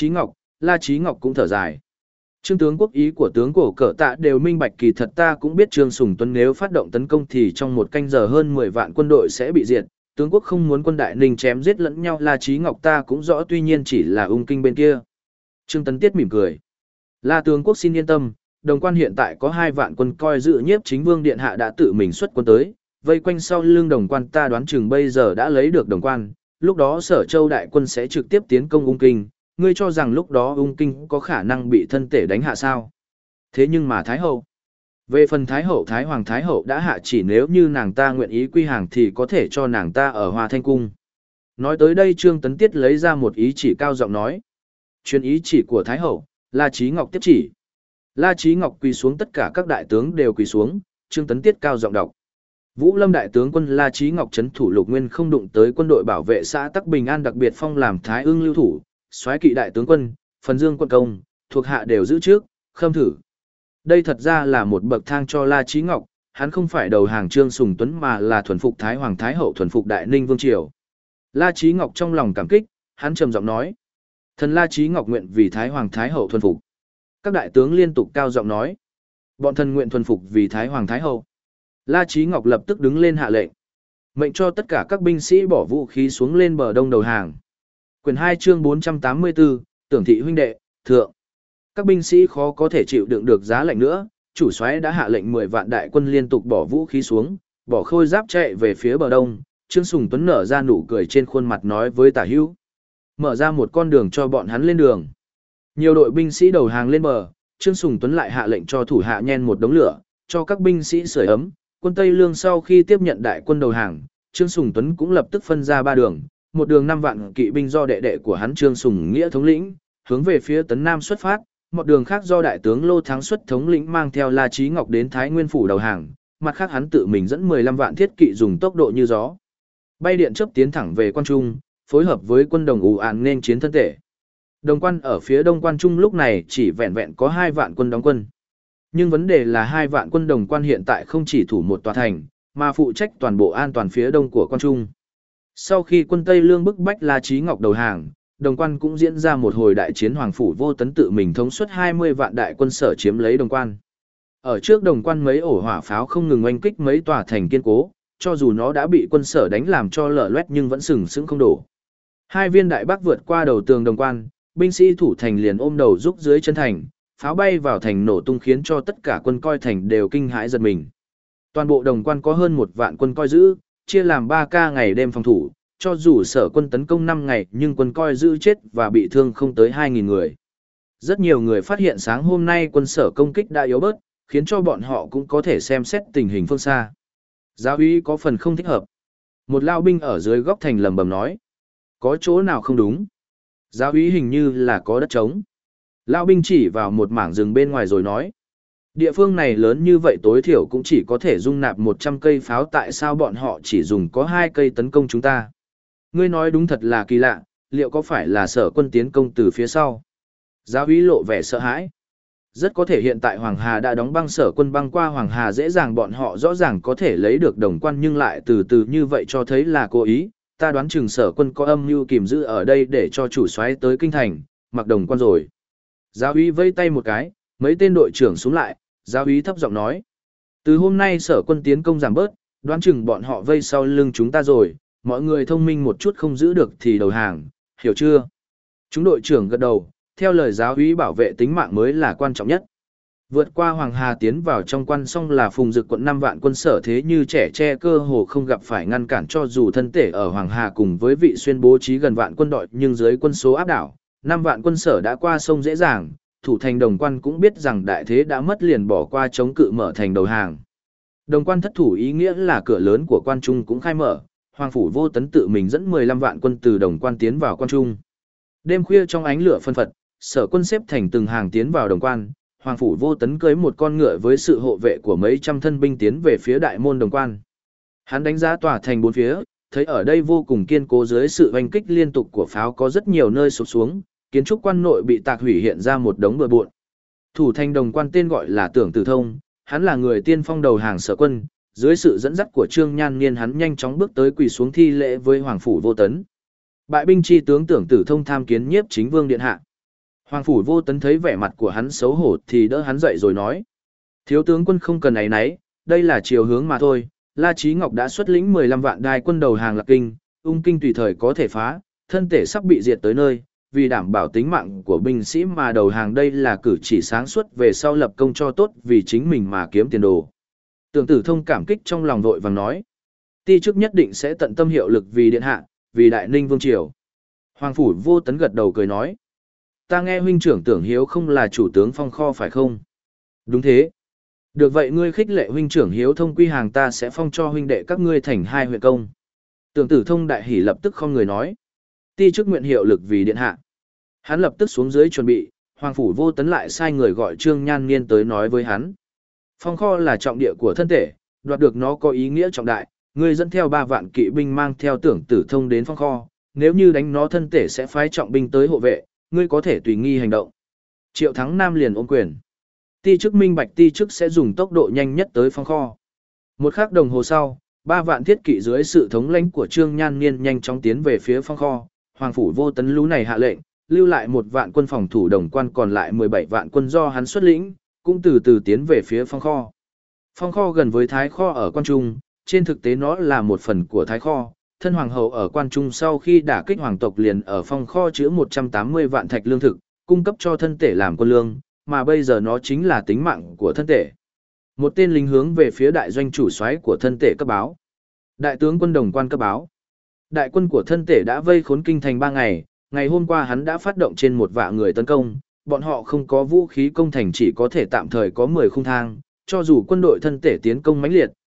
Chí Ngọc cũng thở dài. Trương tướng quốc, ý của tướng của Cở Tạ đều minh bạch, kỳ thật ta cũng biết Trương Sùng Tuấn nếu phát động tấn công thì trong một canh giờ hơn 10 vạn quân đội sẽ bị diệt, tướng quốc không muốn quân Đại Ninh chém giết lẫn nhau. La Chí Ngọc ta cũng rõ, tuy nhiên chỉ là ung kinh bên kia. Trương Tấn Tiết mỉm cười. La tướng quốc xin yên tâm, đồng quan hiện tại có 2 vạn quân coi giữ, Nhiếp Chính Vương điện hạ đã tự mình xuất quân tới, vây quanh sau lưng đồng quan, ta đoán chừng bây giờ đã lấy được đồng quan, lúc đó Sở Châu đại quân sẽ trực tiếp tiến công ung kinh. Ngươi cho rằng lúc đó ung kinh có khả năng bị thân tể đánh hạ sao? Thế nhưng mà Thái Hậu. Về phần Thái Hậu, Thái Hoàng Thái Hậu đã hạ chỉ, nếu như nàng ta nguyện ý quy hàng thì có thể cho nàng ta ở Hoa Thanh Cung. Nói tới đây Trương Tấn Tiết lấy ra một ý chỉ, cao giọng nói. Truyền ý chỉ của Thái Hậu. La Chí Ngọc tiếp chỉ. La Chí Ngọc quỳ xuống, tất cả các đại tướng đều quỳ xuống. Trương Tấn Tiết cao giọng đọc. Vũ Lâm đại tướng quân La Chí Ngọc trấn thủ Lục Nguyên, không đụng tới quân đội bảo vệ xã Tắc Bình An, đặc biệt phong làm Thái Ưng lưu thủ. Soái kỵ đại tướng quân, phần dương quân công, thuộc hạ đều giữ trước, khâm thử. Đây thật ra là một bậc thang cho La Chí Ngọc, hắn không phải đầu hàng Trương Sùng Tuấn mà là thuần phục Thái Hoàng Thái Hậu, thuần phục Đại Ninh Vương triều. La Chí Ngọc trong lòng cảm kích, hắn trầm giọng nói. Thần La Chí Ngọc nguyện vì Thái Hoàng Thái Hậu thuần phục. Các đại tướng liên tục cao giọng nói. Bọn thần nguyện thuần phục vì Thái Hoàng Thái Hậu. La Chí Ngọc lập tức đứng lên hạ lệnh. Mệnh cho tất cả các binh sĩ bỏ vũ khí xuống, lên bờ đông đầu hàng. Quyển 2 chương 484, Tưởng thị huynh đệ, thượng. Các binh sĩ khó có thể chịu đựng được giá lạnh nữa, chủ soái đã hạ lệnh 10 vạn đại quân liên tục bỏ vũ khí xuống, bỏ khôi giáp chạy về phía bờ đông. Trương Sùng Tuấn nở ra nụ cười trên khuôn mặt, nói với Tả Hữu. Mở ra một con đường cho bọn hắn lên đường. Nhiều đội binh sĩ đầu hàng lên bờ, Trương Sùng Tuấn lại hạ lệnh cho thủ hạ nhen một đống lửa, cho các binh sĩ sưởi ấm, quân Tây Lương sau khi tiếp nhận đại quân đầu hàng, Trương Sùng Tuấn cũng lập tức phân ra ba đường, một đường 5 vạn kỵ binh do đệ đệ của hắn Trương Sùng Nghĩa thống lĩnh, hướng về phía Tấn Nam xuất phát, một đường khác do đại tướng Lô Thắng Xuất thống lĩnh mang theo La Chí Ngọc đến Thái Nguyên phủ đầu hàng, mặt khác hắn tự mình dẫn 15 vạn thiết kỵ dùng tốc độ như gió. Bay điện chớp tiến thẳng về Quan Trung, phối hợp với quân Đồng ù ạn nên chiến thân thể. Đồng quan ở phía đông Quan Trung lúc này chỉ vẹn vẹn có 2 vạn quân đóng quân. Nhưng vấn đề là 2 vạn quân Đồng quan hiện tại không chỉ thủ một tòa thành, mà phụ trách toàn bộ an toàn phía đông của Quan Trung. Sau khi quân Tây Lương bức bách La Chí Ngọc đầu hàng, Đồng quan cũng diễn ra một hồi đại chiến, Hoàng phủ Vô Tấn tự mình thống suất 20 vạn đại quân sở chiếm lấy Đồng quan. Ở trước Đồng quan mấy ổ hỏa pháo không ngừng oanh kích mấy tòa thành kiên cố, cho dù nó đã bị quân sở đánh làm cho lở loét nhưng vẫn sừng sững không đổ. 2 viên đại bác vượt qua đầu tường Đồng quan, binh sĩ thủ thành liền ôm đầu rúc dưới chân thành, pháo bay vào thành nổ tung khiến cho tất cả quân coi thành đều kinh hãi giật mình. Toàn bộ Đồng quan có hơn 1 vạn quân coi giữ, chia làm 3 ca ngày đêm phòng thủ, cho dù sở quân tấn công 5 ngày nhưng quân coi giữ chết và bị thương không tới 2.000 người. Rất nhiều người phát hiện sáng hôm nay quân sở công kích đã yếu bớt, khiến cho bọn họ cũng có thể xem xét tình hình phương xa. Giáo úy có phần không thích hợp. Một lao binh ở dưới góc thành lầm bầm nói. Có chỗ nào không đúng? Giáo úy hình như là có đất trống. Lao binh chỉ vào một mảng rừng bên ngoài rồi nói. Địa phương này lớn như vậy tối thiểu cũng chỉ có thể dung nạp 100 cây pháo, tại sao bọn họ chỉ dùng có 2 cây tấn công chúng ta? Ngươi nói đúng thật là kỳ lạ, liệu có phải là sở quân tiến công từ phía sau? Giáo úy lộ vẻ sợ hãi. Rất có thể hiện tại Hoàng Hà đã đóng băng, sở quân băng qua Hoàng Hà dễ dàng, bọn họ rõ ràng có thể lấy được Đồng quan nhưng lại từ từ như vậy cho thấy là cố ý. Ta đoán chừng sở quân có âm mưu kìm giữ ở đây để cho chủ soái tới kinh thành, mặc Đồng quan rồi. Giáo úy vây tay một cái, mấy tên đội trưởng xuống lại, giáo úy thấp giọng nói. Từ hôm nay sở quân tiến công giảm bớt, đoán chừng bọn họ vây sau lưng chúng ta rồi, mọi người thông minh một chút, không giữ được thì đầu hàng, hiểu chưa? Chúng đội trưởng gật đầu, theo lời giáo úy bảo vệ tính mạng mới là quan trọng nhất. Vượt qua Hoàng Hà tiến vào trong quan xong là Phùng Dực quận 5 vạn quân sở thế như trẻ tre, cơ hồ không gặp phải ngăn cản, cho dù thân thể ở Hoàng Hà cùng với Vị Xuyên bố trí gần vạn quân đội nhưng dưới quân số áp đảo, 5 vạn quân sở đã qua sông dễ dàng, thủ thành Đồng quan cũng biết rằng đại thế đã mất liền bỏ qua chống cự mở thành đầu hàng. Đồng quan thất thủ ý nghĩa là cửa lớn của Quan Trung cũng khai mở, Hoàng phủ Vô Tấn tự mình dẫn 15 vạn quân từ Đồng quan tiến vào Quan Trung. Đêm khuya trong ánh lửa phân phật, sở quân xếp thành từng hàng tiến vào Đồng quan, Hoàng phủ Vô Tấn cưỡi một con ngựa với sự hộ vệ của mấy trăm thân binh tiến về phía đại môn Đồng quan. Hắn đánh giá tòa thành bốn phía, thấy ở đây vô cùng kiên cố, dưới sự oanh kích liên tục của pháo có rất nhiều nơi sụp xuống, kiến trúc quan nội bị tạc hủy, hiện ra một đống bừa bộn. Thủ thành Đồng quan tên gọi là Tưởng Tử Thông, hắn là người tiên phong đầu hàng sở quân, dưới sự dẫn dắt của Trương Nhan Niên hắn nhanh chóng bước tới quỳ xuống thi lễ với Hoàng phủ Vô Tấn. Bại binh chi tướng Tưởng Tử Thông tham kiến Nhiếp Chính Vương điện hạ. Hoàng phủ Vô Tấn thấy vẻ mặt của hắn xấu hổ thì đỡ hắn dậy rồi nói: Thiếu tướng quân không cần áy náy, đây là chiều hướng mà thôi. La Chí Ngọc đã xuất lĩnh 15 vạn đai quân đầu hàng Lạc Kinh, Ung Kinh tùy thời có thể phá, thân thể sắp bị diệt tới nơi, vì đảm bảo tính mạng của binh sĩ mà đầu hàng, đây là cử chỉ sáng suốt, về sau lập công cho tốt, vì chính mình mà kiếm tiền đồ. Tưởng Tử Thông cảm kích trong lòng, vội vàng nói: Ti chức nhất định sẽ tận tâm hiệu lực vì điện hạ, vì Đại Ninh vương triều. Hoàng phủ Vô Tấn gật đầu cười nói: Ta nghe huynh trưởng Tưởng Hiếu không là chủ tướng Phong Kho phải không? Đúng thế. Được vậy, ngươi khích lệ huynh trưởng Hiếu thông quy hàng, ta sẽ phong cho huynh đệ các ngươi thành 2 huyện công. Tưởng Tử Thông đại hỉ, lập tức không người nói: Ti chức nguyện hiệu lực vì điện hạ. Hắn lập tức xuống dưới chuẩn bị, Hoàng phủ Vô Tấn lại sai người gọi Trương Nhan Niên tới nói với hắn: Phong Kho là trọng địa của thân thể, đoạt được nó có ý nghĩa trọng đại, ngươi dẫn theo 3 vạn kỵ binh mang theo Tưởng Tử Thông đến Phong Kho, nếu như đánh nó thân thể sẽ phái trọng binh tới hộ vệ, ngươi có thể tùy nghi hành động. Triệu Thắng Nam liền ôm quyền. Ti chức minh bạch, ti chức sẽ dùng tốc độ nhanh nhất tới Phong Kho. Một khắc đồng hồ sau, 3 vạn thiết kỵ dưới sự thống lãnh của Trương Nhan Niên nhanh chóng tiến về phía Phong Kho. Hoàng phủ Vô Tấn lú này hạ lệnh, lưu lại 1 vạn quân phòng thủ Đồng quan, còn lại 17 vạn quân do hắn xuất lĩnh, cũng từ từ tiến về phía Phong Kho. Phong Kho gần với Thái Kho ở Quan Trung, trên thực tế nó là một phần của Thái Kho. Thân hoàng hậu ở Quan Trung sau khi đả kích hoàng tộc liền ở Phong Kho chứa 180 vạn thạch lương thực, cung cấp cho thân thể làm quân lương, mà bây giờ nó chính là tính mạng của thân thể. Một tên lính hướng về phía đại doanh chủ soái của thân thể cấp báo: Đại tướng quân Đồng quan cấp báo, đại quân của thân thể đã vây khốn kinh thành 3 ngày, ngày hôm qua hắn đã phát động trên 1 vạn người tấn công, bọn họ không có vũ khí công thành, chỉ có thể tạm thời có 10 khung thang, cho dù quân đội thân thể tiến công mãnh liệt,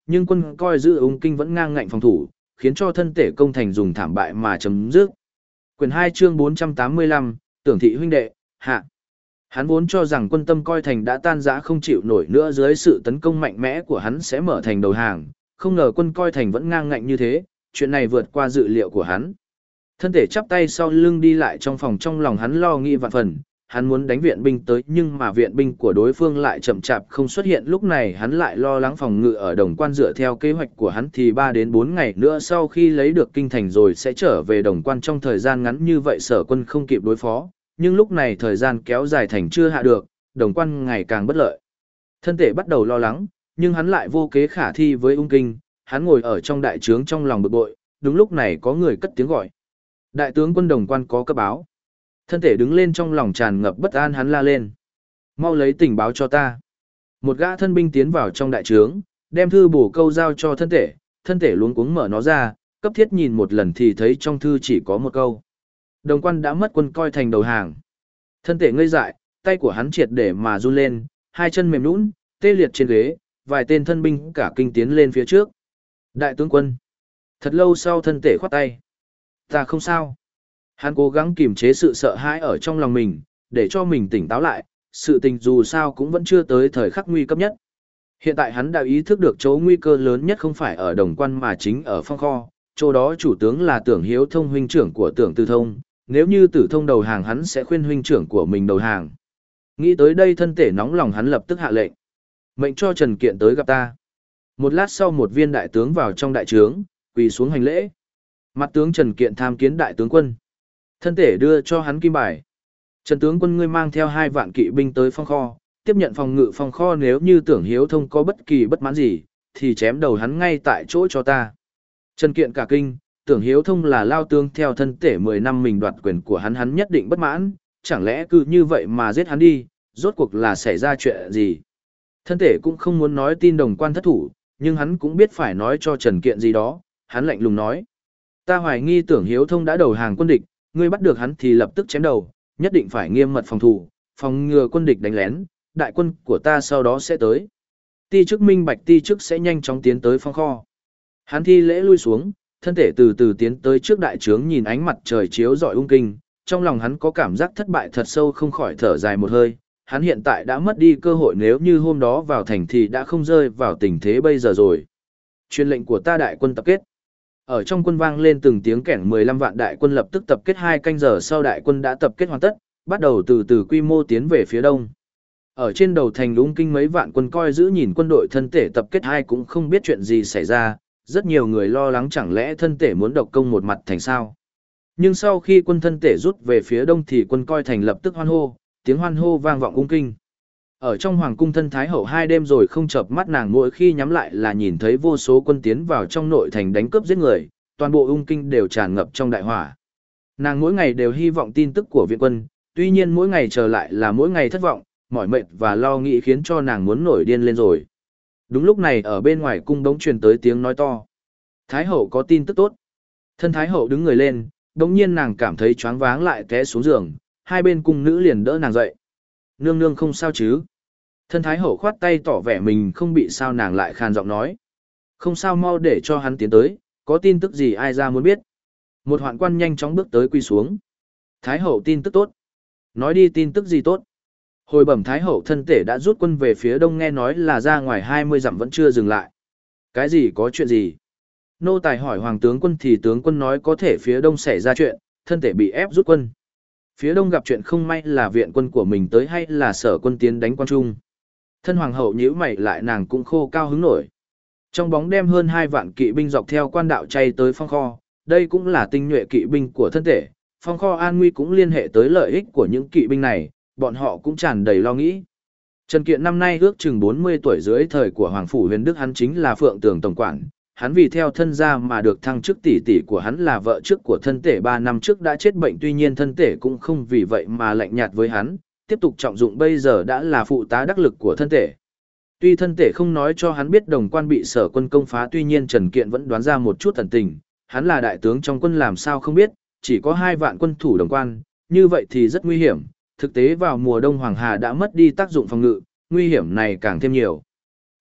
nhưng quân coi giữ ung kinh vẫn ngang ngạnh phòng thủ, khiến cho thân thể công thành dùng thảm bại mà chấm dứt. Quyển 2 chương 485, Tưởng thị huynh đệ, hạ. Hắn vốn cho rằng quân tâm coi thành đã tan rã không chịu nổi nữa dưới sự tấn công mạnh mẽ của hắn sẽ mở thành đầu hàng, không ngờ quân coi thành vẫn ngang ngạnh như thế, chuyện này vượt qua dự liệu của hắn. Thân thể chắp tay sau lưng đi lại trong phòng, trong lòng hắn lo nghĩ vạn phần, hắn muốn đánh viện binh tới nhưng mà viện binh của đối phương lại chậm chạp không xuất hiện. Lúc này hắn lại lo lắng phòng ngự ở Đồng Quan, dựa theo kế hoạch của hắn thì 3 đến 4 ngày nữa sau khi lấy được kinh thành rồi sẽ trở về Đồng Quan, trong thời gian ngắn như vậy Sở quân không kịp đối phó, nhưng lúc này thời gian kéo dài thành chưa hạ được, Đồng Quan ngày càng bất lợi. Thân thể bắt đầu lo lắng, nhưng hắn lại vô kế khả thi với ung kinh, hắn ngồi ở trong đại trướng trong lòng bực bội, đúng lúc này có người cất tiếng gọi. Đại tướng quân Đồng Quan có cấp báo. Thân thể đứng lên, trong lòng tràn ngập bất an, hắn la lên. Mau lấy tình báo cho ta. Một gã thân binh tiến vào trong đại trướng, đem thư bổ câu giao cho thân thể luống cuống mở nó ra, cấp thiết nhìn một lần thì thấy trong thư chỉ có một câu. Đồng Quan đã mất quân coi thành đầu hàng. Thân thể ngây dại, tay của hắn triệt để mà run lên, hai chân mềm nhũn, tê liệt trên ghế, vài tên thân binh cả kinh tiến lên phía trước. Đại tướng quân. Thật lâu sau thân thể khoát tay. Ta không sao. Hắn cố gắng kiềm chế sự sợ hãi ở trong lòng mình, để cho mình tỉnh táo lại, sự tình dù sao cũng vẫn chưa tới thời khắc nguy cấp nhất. Hiện tại hắn đã ý thức được chỗ nguy cơ lớn nhất không phải ở Đồng Quan mà chính ở Phong Kho, chỗ đó chủ tướng là Tưởng Hiếu Thông, huynh trưởng của Tưởng Tư Thông, nếu như Tử Thông đầu hàng hắn sẽ khuyên huynh trưởng của mình đầu hàng. Nghĩ tới đây thân thể nóng lòng, hắn lập tức hạ lệnh. Mệnh cho Trần Kiện tới gặp ta. Một lát sau một viên đại tướng vào trong đại trướng, quỳ xuống hành lễ. Mặt tướng Trần Kiện tham kiến đại tướng quân. Thân thể đưa cho hắn kim bài. Trần tướng quân, ngươi mang theo 2 vạn kỵ binh tới Phong Kho, tiếp nhận phòng ngự Phong Kho, nếu như Tưởng Hiếu Thông có bất kỳ bất mãn gì, thì chém đầu hắn ngay tại chỗ cho ta. Trần Kiện cả kinh, Tưởng Hiếu Thông là lao tướng theo thân thể 10 năm mình đoạt quyền của hắn nhất định bất mãn, chẳng lẽ cứ như vậy mà giết hắn đi, rốt cuộc là xảy ra chuyện gì. Thân thể cũng không muốn nói tin Đồng Quan thất thủ, nhưng hắn cũng biết phải nói cho Trần Kiện gì đó, hắn lạnh lùng nói. Ta hoài nghi Tưởng Hiếu Thông đã đầu hàng quân địch, ngươi bắt được hắn thì lập tức chém đầu, nhất định phải nghiêm mật phòng thủ, phòng ngừa quân địch đánh lén, đại quân của ta sau đó sẽ tới. Ti chức minh bạch, ti chức sẽ nhanh chóng tiến tới Phong Kho. Hắn thi lễ lui xuống, thân thể từ từ tiến tới trước đại trướng, nhìn ánh mặt trời chiếu rọi ung kinh, trong lòng hắn có cảm giác thất bại thật sâu, không khỏi thở dài một hơi. Hắn hiện tại đã mất đi cơ hội, nếu như hôm đó vào thành thì đã không rơi vào tình thế bây giờ rồi. Truyền lệnh của ta, đại quân tập kết. Ở trong quân vang lên từng tiếng kẻng, 15 vạn đại quân lập tức tập kết. 2 canh giờ sau đại quân đã tập kết hoàn tất, bắt đầu từ từ quy mô tiến về phía đông. Ở trên đầu thành ung kinh mấy vạn quân coi giữ nhìn quân đội thân thể tập kết, ai cũng không biết chuyện gì xảy ra, rất nhiều người lo lắng chẳng lẽ thân thể muốn độc công một mặt thành sao. Nhưng sau khi quân thân thể rút về phía đông thì quân coi thành lập tức hoan hô, tiếng hoan hô vang vọng ung kinh. Ở trong hoàng cung, thân thái hậu 2 đêm rồi không chợp mắt, nàng mỗi khi nhắm lại là nhìn thấy vô số quân tiến vào trong nội thành đánh cướp giết người, toàn bộ ung kinh đều tràn ngập trong đại hỏa. Nàng mỗi ngày đều hy vọng tin tức của viện quân, tuy nhiên mỗi ngày chờ lại là mỗi ngày thất vọng, mỏi mệt và lo nghĩ khiến cho nàng muốn nổi điên lên rồi. Đúng lúc này ở bên ngoài cung đống truyền tới tiếng nói to. Thái hậu có tin tức tốt. Thân thái hậu đứng người lên, đống nhiên nàng cảm thấy choáng váng lại té xuống giường, 2 bên cung nữ liền đỡ nàng dậy. Nương nương không sao chứ? Thân thái hậu khoát tay tỏ vẻ mình không bị sao, nàng lại khàn giọng nói. Không sao, mau để cho hắn tiến tới, có tin tức gì ai ra muốn biết. Một hoạn quan nhanh chóng bước tới quỳ xuống. Thái hậu tin tức tốt. Nói đi, tin tức gì tốt? Hồi bẩm thái hậu, thân thể đã rút quân về phía đông, nghe nói là ra ngoài 20 dặm vẫn chưa dừng lại. Cái gì, có chuyện gì? Nô tài hỏi hoàng tướng quân thì tướng quân nói có thể phía đông xảy ra chuyện, thân thể bị ép rút quân. Phía đông gặp chuyện không may là viện quân của mình tới hay là Sở quân tiến đánh quan trung? Thân hoàng hậu nhíu mày lại, nàng cũng khô cao hứng nổi. Trong bóng đêm hơn 2 vạn kỵ binh dọc theo quan đạo chay tới Phong Kho, đây cũng là tinh nhuệ kỵ binh của thân thể. Phong Kho an nguy cũng liên hệ tới lợi ích của những kỵ binh này, bọn họ cũng tràn đầy lo nghĩ. Trần Kiện năm nay ước chừng 40 tuổi, dưới thời của Hoàng phủ Huyền Đức hắn chính là Phượng Tường tổng quản. Hắn vì theo thân gia mà được thăng chức, tỷ tỷ của hắn là vợ trước của thân thể 3 năm trước đã chết bệnh, tuy nhiên thân thể cũng không vì vậy mà lạnh nhạt với hắn, tiếp tục trọng dụng, bây giờ đã là phụ tá đắc lực của thân thể. Tuy thân thể không nói cho hắn biết Đồng Quan bị Sở quân công phá, tuy nhiên Trần Kiện vẫn đoán ra một chút thần tình, hắn là đại tướng trong quân làm sao không biết, chỉ có 2 vạn quân thủ Đồng Quan, như vậy thì rất nguy hiểm, thực tế vào mùa đông Hoàng Hà đã mất đi tác dụng phòng ngự, nguy hiểm này càng thêm nhiều.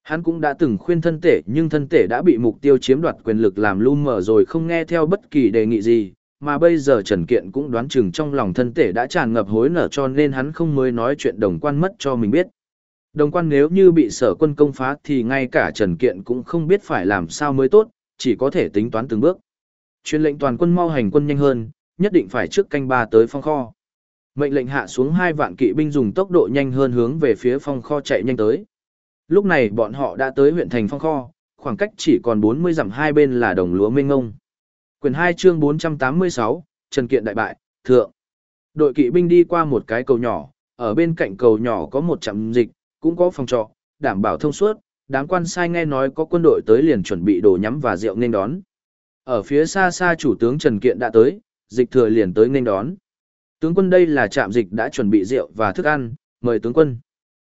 Hắn cũng đã từng khuyên thân tể nhưng thân tể đã bị mục tiêu chiếm đoạt quyền lực làm lu mờ rồi không nghe theo bất kỳ đề nghị gì, mà bây giờ Trần Kiện cũng đoán chừng trong lòng thân tể đã tràn ngập hối nở cho nên hắn không mới nói chuyện Đồng Quan mất cho mình biết. Đồng Quan nếu như bị Sở Quân công phá thì ngay cả Trần Kiện cũng không biết phải làm sao mới tốt, chỉ có thể tính toán từng bước. Truyền lệnh toàn quân mau hành quân nhanh hơn, nhất định phải trước canh 3 tới phong kho. Mệnh lệnh hạ xuống 2 vạn kỵ binh dùng tốc độ nhanh hơn hướng về phía phong kho chạy nhanh tới. Lúc này bọn họ đã tới huyện thành phong kho, khoảng cách chỉ còn 40 dặm hai bên là đồng lúa mênh ngông. Quyển 2 chương 486, Trần Kiện đại bại, thượng. Đội kỵ binh đi qua một cái cầu nhỏ, ở bên cạnh cầu nhỏ có một trạm dịch, cũng có phòng trọ, đảm bảo thông suốt, đám quan sai nghe nói có quân đội tới liền chuẩn bị đồ nhắm và rượu nên đón. Ở phía xa xa chủ tướng Trần Kiện đã tới, dịch thừa liền tới nên đón. Tướng quân đây là trạm dịch đã chuẩn bị rượu và thức ăn, mời tướng quân.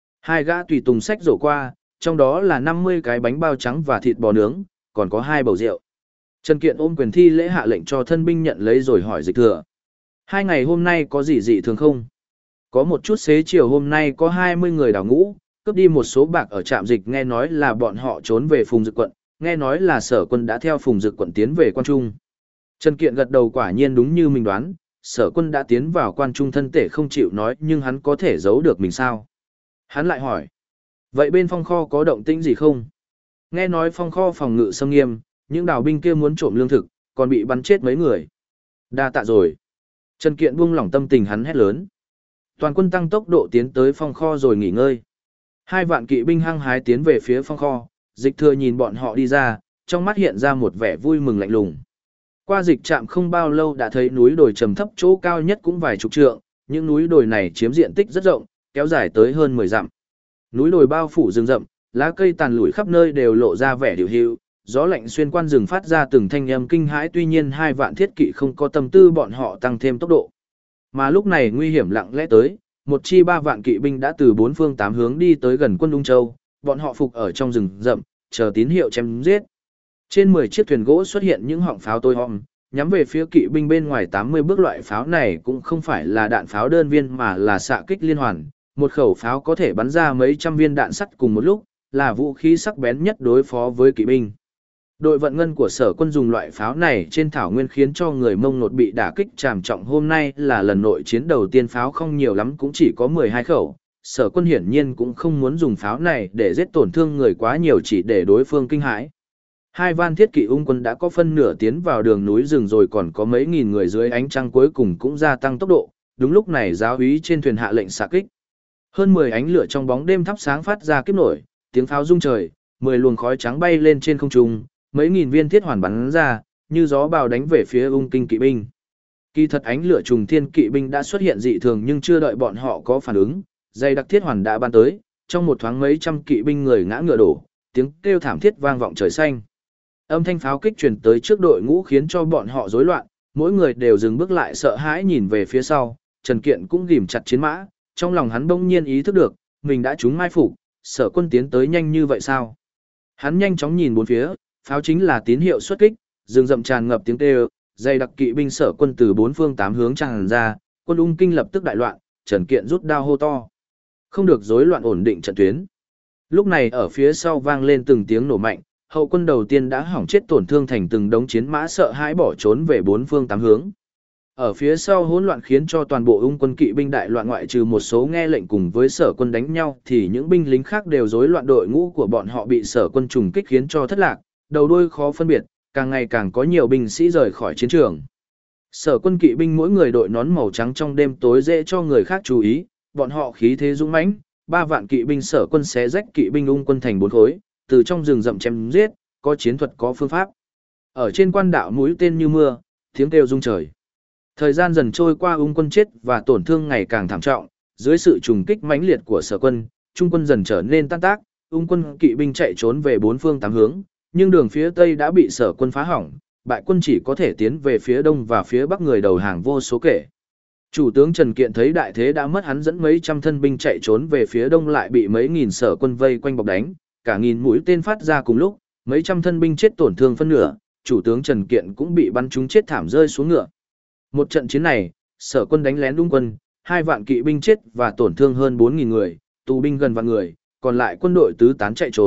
2 gã tùy tùng sách rổ qua, trong đó là 50 cái bánh bao trắng và thịt bò nướng, còn có 2 bầu rượu. Trần Kiện ôm quyền thi lễ hạ lệnh cho thân binh nhận lấy rồi hỏi dịch thừa. 2 ngày hôm nay có gì dị thường không? Có một chút xế chiều hôm nay có 20 người đào ngũ, cướp đi một số bạc ở trạm dịch nghe nói là bọn họ trốn về Phùng Dực quận, nghe nói là Sở Quân đã theo Phùng Dực quận tiến về Quan Trung. Trần Kiện gật đầu quả nhiên đúng như mình đoán, Sở Quân đã tiến vào Quan Trung thân tể không chịu nói nhưng hắn có thể giấu được mình sao? Hắn lại hỏi, vậy bên phong kho có động tĩnh gì không? Nghe nói phong kho phòng ngự xâm nghiêm, những đào binh kia muốn trộm lương thực, còn bị bắn chết mấy người. Đa tạ rồi. Trần Kiện buông lỏng tâm tình hắn hét lớn. Toàn quân tăng tốc độ tiến tới phong kho rồi nghỉ ngơi. 2 vạn kỵ binh hăng hái tiến về phía phong kho, dịch thừa nhìn bọn họ đi ra, trong mắt hiện ra một vẻ vui mừng lạnh lùng. Qua dịch trạm không bao lâu đã thấy núi đồi trầm thấp chỗ cao nhất cũng vài chục trượng, những núi đồi này chiếm diện tích rất rộng, kéo dài tới hơn 10 dặm. Núi đồi bao phủ rừng rậm, lá cây tàn lủi khắp nơi đều lộ ra vẻ điều hưu, gió lạnh xuyên qua rừng phát ra từng thanh âm kinh hãi tuy nhiên 2 vạn thiết kỵ không có tâm tư bọn họ tăng thêm tốc độ. Mà lúc này nguy hiểm lặng lẽ tới, một chi 3 vạn kỵ binh đã từ 4 phương 8 hướng đi tới gần quân Ung Châu, bọn họ phục ở trong rừng rậm, chờ tín hiệu chém giết. Trên 10 chiếc thuyền gỗ xuất hiện những họng pháo tối om, nhắm về phía kỵ binh bên ngoài 80 bước loại pháo này cũng không phải là đạn pháo đơn viên mà là xạ kích liên hoàn, một khẩu pháo có thể bắn ra mấy trăm viên đạn sắt cùng một lúc, là vũ khí sắc bén nhất đối phó với kỵ binh. Đội vận ngân của Sở Quân dùng loại pháo này trên thảo nguyên khiến cho người Mông Nột bị đả kích trảm trọng hôm nay là lần nội chiến đầu tiên pháo không nhiều lắm cũng chỉ có 12 khẩu. Sở Quân hiển nhiên cũng không muốn dùng pháo này để giết tổn thương người quá nhiều chỉ để đối phương kinh hãi. 2 van thiết kỵ Ung quân đã có phân nửa tiến vào đường núi rừng rồi còn có mấy nghìn người dưới ánh trăng cuối cùng cũng gia tăng tốc độ. Đúng lúc này giáo úy trên thuyền hạ lệnh xạ kích. Hơn 10 ánh lửa trong bóng đêm thắp sáng phát ra kiếp nổi, tiếng pháo rung trời, 10 luồng khói trắng bay lên trên không trung, mấy nghìn viên thiết hoàn bắn ra, như gió bào đánh về phía Ung Kinh kỵ binh. Kỳ thật ánh lửa trùng thiên kỵ binh đã xuất hiện dị thường nhưng chưa đợi bọn họ có phản ứng, dây đặc thiết hoàn đã ban tới, trong một thoáng mấy trăm kỵ binh người ngã ngựa đổ, tiếng kêu thảm thiết vang vọng trời xanh. Âm thanh pháo kích truyền tới trước đội ngũ khiến cho bọn họ rối loạn, mỗi người đều dừng bước lại sợ hãi nhìn về phía sau, Trần Kiện cũng ghim chặt chiến mã, trong lòng hắn bỗng nhiên ý thức được, mình đã trúng mai phục, Sở Quân tiến tới nhanh như vậy sao? Hắn nhanh chóng nhìn bốn phía, pháo chính là tín hiệu xuất kích, rừng rậm tràn ngập tiếng kêu, dày đặc kỵ binh Sở Quân từ 4 phương 8 hướng tràn ra, quân Ung Kinh lập tức đại loạn, Trần Kiện rút đao hô to. Không được rối loạn ổn định trận tuyến. Lúc này ở phía sau vang lên từng tiếng nổ mạnh, hậu quân đầu tiên đã hỏng chết tổn thương thành từng đống chiến mã sợ hãi bỏ trốn về 4 phương 8 hướng. Ở phía sau hỗn loạn khiến cho toàn bộ Ung quân kỵ binh đại loạn ngoại trừ một số nghe lệnh cùng với Sở Quân đánh nhau thì những binh lính khác đều rối loạn đội ngũ của bọn họ bị Sở Quân trùng kích khiến cho thất lạc, đầu đuôi khó phân biệt, càng ngày càng có nhiều binh sĩ rời khỏi chiến trường. Sở Quân kỵ binh mỗi người đội nón màu trắng trong đêm tối dễ cho người khác chú ý, bọn họ khí thế dũng mãnh, 3 vạn kỵ binh Sở Quân xé rách kỵ binh Ung quân thành 4 khối, từ trong rừng rậm chém giết, có chiến thuật có phương pháp. Ở trên quan đạo mũi tên như mưa, tiếng kêu rung trời. Thời gian dần trôi qua Ung quân chết và tổn thương ngày càng thảm trọng, dưới sự trùng kích mãnh liệt của Sở Quân, Trung quân dần trở nên tan tác, Ung quân kỵ binh chạy trốn về 4 phương 8 hướng, nhưng đường phía tây đã bị Sở Quân phá hỏng, bại quân chỉ có thể tiến về phía đông và phía bắc người đầu hàng vô số kể. Chủ tướng Trần Kiện thấy đại thế đã mất hắn dẫn mấy trăm thân binh chạy trốn về phía đông lại bị mấy nghìn Sở Quân vây quanh bọc đánh, cả nghìn mũi tên phát ra cùng lúc, mấy trăm thân binh chết tổn thương phân nửa, chủ tướng Trần Kiện cũng bị bắn trúng chết thảm rơi xuống ngựa. Một trận chiến này, Sở Quân đánh lén Ung quân, 2 vạn kỵ binh chết và tổn thương hơn 4.000 người, tù binh gần vạn người, còn lại quân đội tứ tán chạy trốn,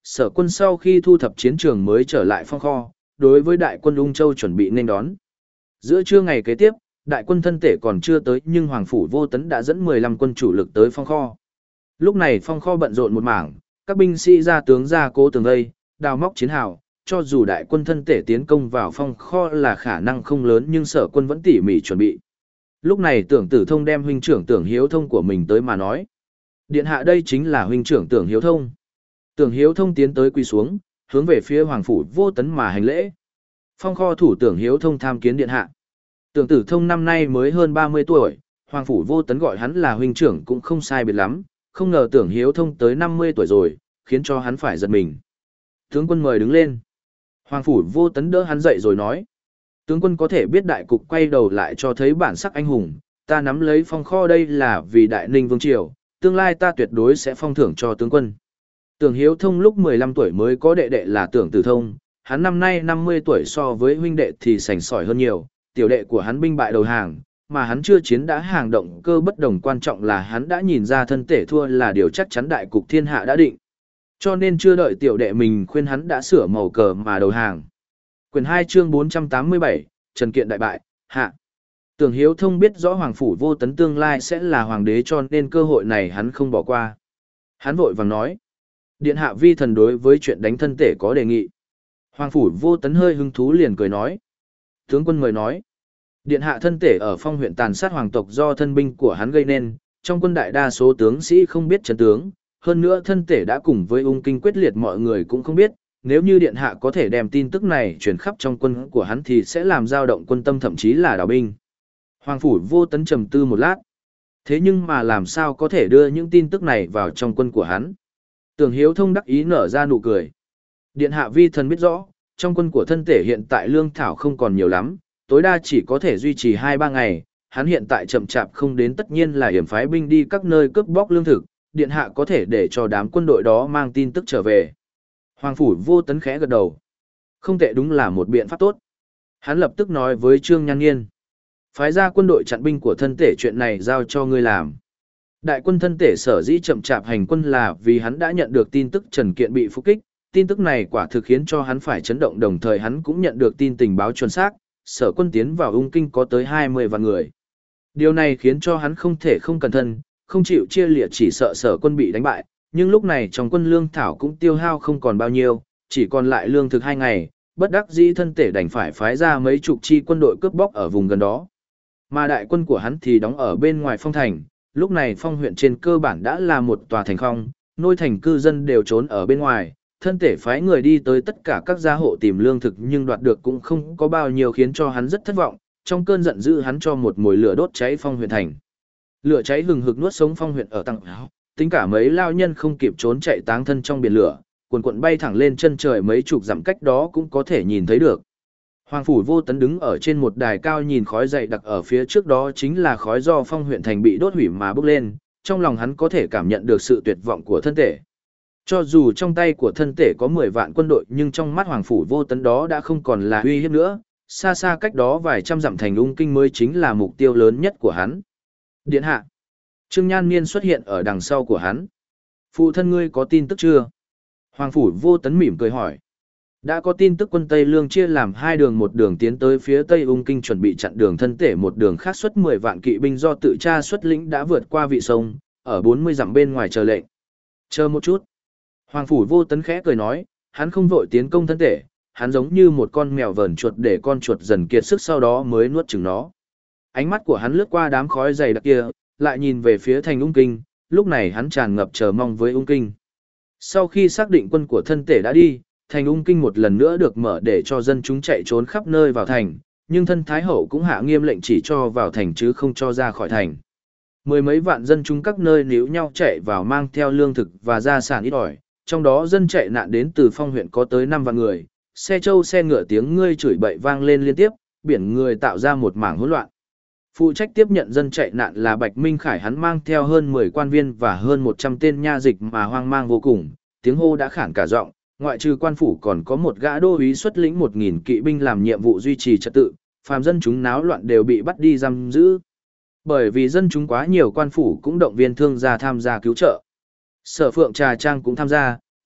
Sở Quân sau khi thu thập chiến trường mới trở lại phong kho, đối với đại quân Ung Châu chuẩn bị nên đón. Giữa trưa ngày kế tiếp, đại quân thân tể còn chưa tới nhưng Hoàng Phủ Vô Tấn đã dẫn 15 quân chủ lực tới phong kho. Lúc này phong kho bận rộn một mảng, các binh sĩ ra tướng ra cố tường vây, đào móc chiến hào, cho dù đại quân thân tể tiến công vào phong kho là khả năng không lớn nhưng Sở Quân vẫn tỉ mỉ chuẩn bị. Lúc này Tưởng Tử Thông đem huynh trưởng Tưởng Hiếu Thông của mình tới mà nói. Điện hạ đây chính là huynh trưởng Tưởng Hiếu Thông. Tưởng Hiếu Thông tiến tới quỳ xuống, hướng về phía Hoàng Phủ Vô Tấn mà hành lễ. Phong kho thủ Tưởng Hiếu Thông tham kiến điện hạ. Tưởng Tử Thông năm nay mới hơn 30 tuổi, Hoàng Phủ Vô Tấn gọi hắn là huynh trưởng cũng không sai biệt lắm, không ngờ Tưởng Hiếu Thông tới 50 tuổi rồi, khiến cho hắn phải giật mình. Tướng quân mời đứng lên. Hoàng Phủ Vô Tấn đỡ hắn dậy rồi nói. Tướng quân có thể biết đại cục, quay đầu lại cho thấy bản sắc anh hùng, ta nắm lấy phong kho đây là vì Đại Ninh Vương Triều, tương lai ta tuyệt đối sẽ phong thưởng cho tướng quân. Tưởng Hiếu Thông lúc 15 tuổi mới có đệ đệ là Tưởng Tử Thông, hắn năm nay 50 tuổi so với huynh đệ thì sành sỏi hơn nhiều, tiểu đệ của hắn binh bại đầu hàng, mà hắn chưa chiến đã hàng động cơ bất đồng, quan trọng là hắn đã nhìn ra thân tể thua là điều chắc chắn, đại cục thiên hạ đã định. Cho nên chưa đợi tiểu đệ mình khuyên hắn đã sửa màu cờ mà đầu hàng. Quyển 2 chương 487, Trần Kiện đại bại, hạ. Tưởng Hiếu Thông biết rõ Hoàng Phủ Vô Tấn tương lai sẽ là hoàng đế cho nên cơ hội này hắn không bỏ qua. Hắn vội vàng nói. Điện hạ vi thần đối với chuyện đánh thân tể có đề nghị. Hoàng Phủ Vô Tấn hơi hứng thú liền cười nói. Tướng quân mời nói. Điện hạ thân tể ở Phong huyện tàn sát hoàng tộc do thân binh của hắn gây nên, trong quân đại đa số tướng sĩ không biết trận tướng, hơn nữa thân tể đã cùng với Ung Kinh quyết liệt mọi người cũng không biết, nếu như điện hạ có thể đem tin tức này truyền khắp trong quân của hắn thì sẽ làm dao động quân tâm, thậm chí là đảo binh. Hoàng Phủ Vô Tấn trầm tư một lát. Thế nhưng mà làm sao có thể đưa những tin tức này vào trong quân của hắn? Tưởng Hiếu Thông đắc ý nở ra nụ cười. Điện hạ vi thần biết rõ, trong quân của thân tể hiện tại lương thảo không còn nhiều lắm, tối đa chỉ có thể duy trì 2-3 ngày, hắn hiện tại chậm chạp không đến tất nhiên là hiểm phái binh đi các nơi cướp bóc lương thực, điện hạ có thể để cho đám quân đội đó mang tin tức trở về. Hoàng Phủ Vô Tấn khẽ gật đầu. Không tệ, đúng là một biện pháp tốt. Hắn lập tức nói với Trương Nhan Nghiên. Phái ra quân đội chặn binh của thân tể, chuyện này giao cho ngươi làm. Đại quân thân tể sở dĩ chậm chạp hành quân là vì hắn đã nhận được tin tức Trần Kiện bị phục kích. Tin tức này quả thực khiến cho hắn phải chấn động, đồng thời hắn cũng nhận được tin tình báo chuẩn xác, sở quân tiến vào Ung Kinh có tới 20 vạn người. Điều này khiến cho hắn không thể không cẩn thận, không chịu chia liệt, chỉ sợ sở quân bị đánh bại. Nhưng lúc này trong quân lương thảo cũng tiêu hao không còn bao nhiêu, chỉ còn lại lương thực 2 ngày, bất đắc dĩ thân tể đành phải phái ra mấy chục chi quân đội cướp bóc ở vùng gần đó. Mà đại quân của hắn thì đóng ở bên ngoài Phong thành, lúc này Phong huyện trên cơ bản đã là một tòa thành không, nôi thành cư dân đều trốn ở bên ngoài, thân tể phái người đi tới tất cả các gia hộ tìm lương thực nhưng đoạt được cũng không có bao nhiêu, khiến cho hắn rất thất vọng. Trong cơn giận dữ hắn cho một mồi lửa đốt cháy Phong huyện thành. Lửa cháy hừng hực nuốt sống Phong huyện ở tầng áo, tính cả mấy lao nhân không kịp trốn chạy táng thân trong biển lửa, cuồn cuộn bay thẳng lên chân trời, mấy chục dặm cách đó cũng có thể nhìn thấy được. Hoàng Phủ Vô Tấn đứng ở trên một đài cao nhìn khói dày đặc ở phía trước đó chính là khói do Phong huyện thành bị đốt hủy mà bốc lên, trong lòng hắn có thể cảm nhận được sự tuyệt vọng của thân tể. Cho dù trong tay của thân tể có 10 vạn quân đội nhưng trong mắt Hoàng Phủ Vô Tấn đó đã không còn là uy hiếp nữa, xa xa cách đó vài trăm dặm thành Ung Kinh mới chính là mục tiêu lớn nhất của hắn. Điện hạ. Trương Nhan Niên xuất hiện ở đằng sau của hắn. Phụ thân ngươi có tin tức chưa? Hoàng Phủ Vô Tấn mỉm cười hỏi. Đã có tin tức quân Tây Lương chia làm 2 đường, một đường tiến tới phía Tây Ung Kinh chuẩn bị chặn đường thân tể, một đường khác xuất 10 vạn kỵ binh do tự cha xuất lĩnh đã vượt qua vị sông, ở 40 dặm bên ngoài chờ lệnh. Chờ một chút. Hoàng Phủ Vô Tấn khẽ cười nói, hắn không vội tiến công thân tể, hắn giống như một con mèo vờn chuột để con chuột dần kiệt sức sau đó mới nuốt chửng nó. Ánh mắt của hắn lướt qua đám khói dày đặc kia, lại nhìn về phía thành Ung Kinh, lúc này hắn tràn ngập chờ mong với Ung Kinh. Sau khi xác định quân của thân tể đã đi, thành Ung Kinh một lần nữa được mở để cho dân chúng chạy trốn khắp nơi vào thành, nhưng thân Thái Hậu cũng hạ nghiêm lệnh chỉ cho vào thành chứ không cho ra khỏi thành. 10 mấy vạn dân chúng các nơi níu nhau chạy vào mang theo lương thực và gia sản ít ỏi, trong đó dân chạy nạn đến từ Phong huyện có tới 5 vạn người, xe trâu xe ngựa tiếng ngươi chửi bậy vang lên liên tiếp, biển người tạo ra một mảng hỗn loạn. Phụ trách tiếp nhận dân chạy nạn là Bạch Minh Khải, hắn mang theo hơn 10 quan viên và hơn 100 tên nha dịch mà hoang mang vô cùng, tiếng hô đã khản cả giọng, ngoại trừ quan phủ còn có một gã đô úy xuất lĩnh 1000 kỵ binh làm nhiệm vụ duy trì trật tự, phàm dân chúng náo loạn đều bị bắt đi giam giữ. Bởi vì dân chúng quá nhiều, quan phủ cũng động viên thương gia tham gia cứu trợ. Sở Phượng Trà Trang cũng tham gia,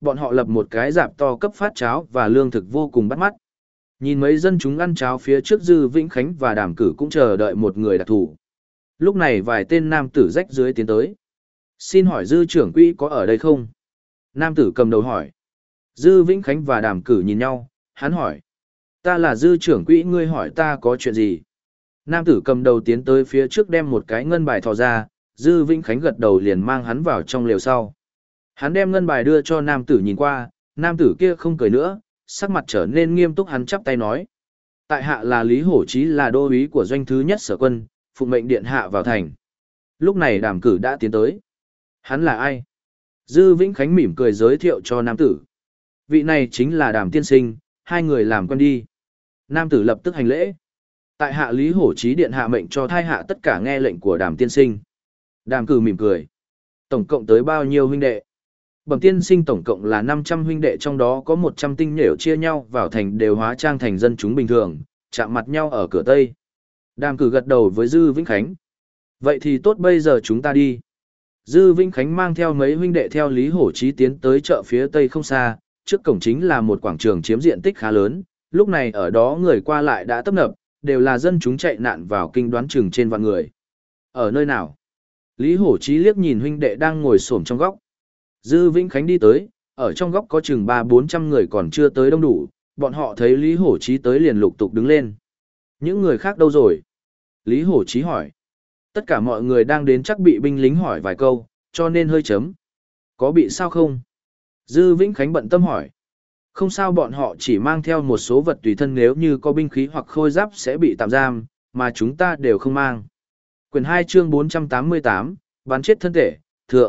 bọn họ lập một cái rạp to cấp phát cháo và lương thực vô cùng bắt mắt. Nhìn mấy dân chúng ăn cháo phía trước Dư Vĩnh Khánh và Đàm Cử cũng chờ đợi một người đặc thù. Lúc này vài tên nam tử rách dưới tiến tới. Xin hỏi Dư trưởng quỹ có ở đây không? Nam tử cầm đầu hỏi. Dư Vĩnh Khánh và Đàm Cử nhìn nhau, hắn hỏi. Ta là Dư trưởng quỹ, ngươi hỏi ta có chuyện gì? Nam tử cầm đầu tiến tới phía trước đem một cái ngân bài thò ra, Dư Vĩnh Khánh gật đầu liền mang hắn vào trong lều sau. Hắn đem ngân bài đưa cho nam tử nhìn qua, nam tử kia không cười nữa, sắc mặt trở nên nghiêm túc, hắn chắp tay nói. Tại hạ là Lý Hổ Chí, là đô úy của doanh thứ nhất sở quân, phụng mệnh điện hạ vào thành. Lúc này Đàm Cử đã tiến tới. Hắn là ai? Dư Vĩnh Khánh mỉm cười giới thiệu cho nam tử. Vị này chính là Đàm tiên sinh, hai người làm quen đi. Nam tử lập tức hành lễ. Tại hạ Lý Hổ Chí điện hạ mệnh cho thai hạ tất cả nghe lệnh của Đàm tiên sinh. Đàm Cử mỉm cười. Tổng cộng tới bao nhiêu huynh đệ? Bẩm tiên sinh, tổng cộng là 500 huynh đệ, trong đó có 100 tinh nhuệ chia nhau vào thành đều hóa trang thành dân chúng bình thường, chạm mặt nhau ở cửa Tây. Đàm Cử gật đầu với Dư Vĩnh Khánh. Vậy thì tốt, bây giờ chúng ta đi. Dư Vĩnh Khánh mang theo mấy huynh đệ theo Lý Hổ Chí tiến tới chợ phía Tây không xa, trước cổng chính là một quảng trường chiếm diện tích khá lớn, lúc này ở đó người qua lại đã tấp nập, đều là dân chúng chạy nạn vào kinh, đoán chừng trên vạn người. Ở nơi nào? Lý Hổ Chí liếc nhìn huynh đệ đang ngồi xổm trong góc. Dư Vĩnh Khánh đi tới, ở trong góc có chừng 300-400 người còn chưa tới đông đủ, bọn họ thấy Lý Hổ Chí tới liền lục tục đứng lên. Những người khác đâu rồi? Lý Hổ Chí hỏi. Tất cả mọi người đang đến chắc bị binh lính hỏi vài câu, cho nên hơi chấm. Có bị sao không? Dư Vĩnh Khánh bận tâm hỏi. Không sao, bọn họ chỉ mang theo một số vật tùy thân, nếu như có binh khí hoặc khôi giáp sẽ bị tạm giam, mà chúng ta đều không mang. Quyển 2 chương 488, bắn chết thân thể, thượng.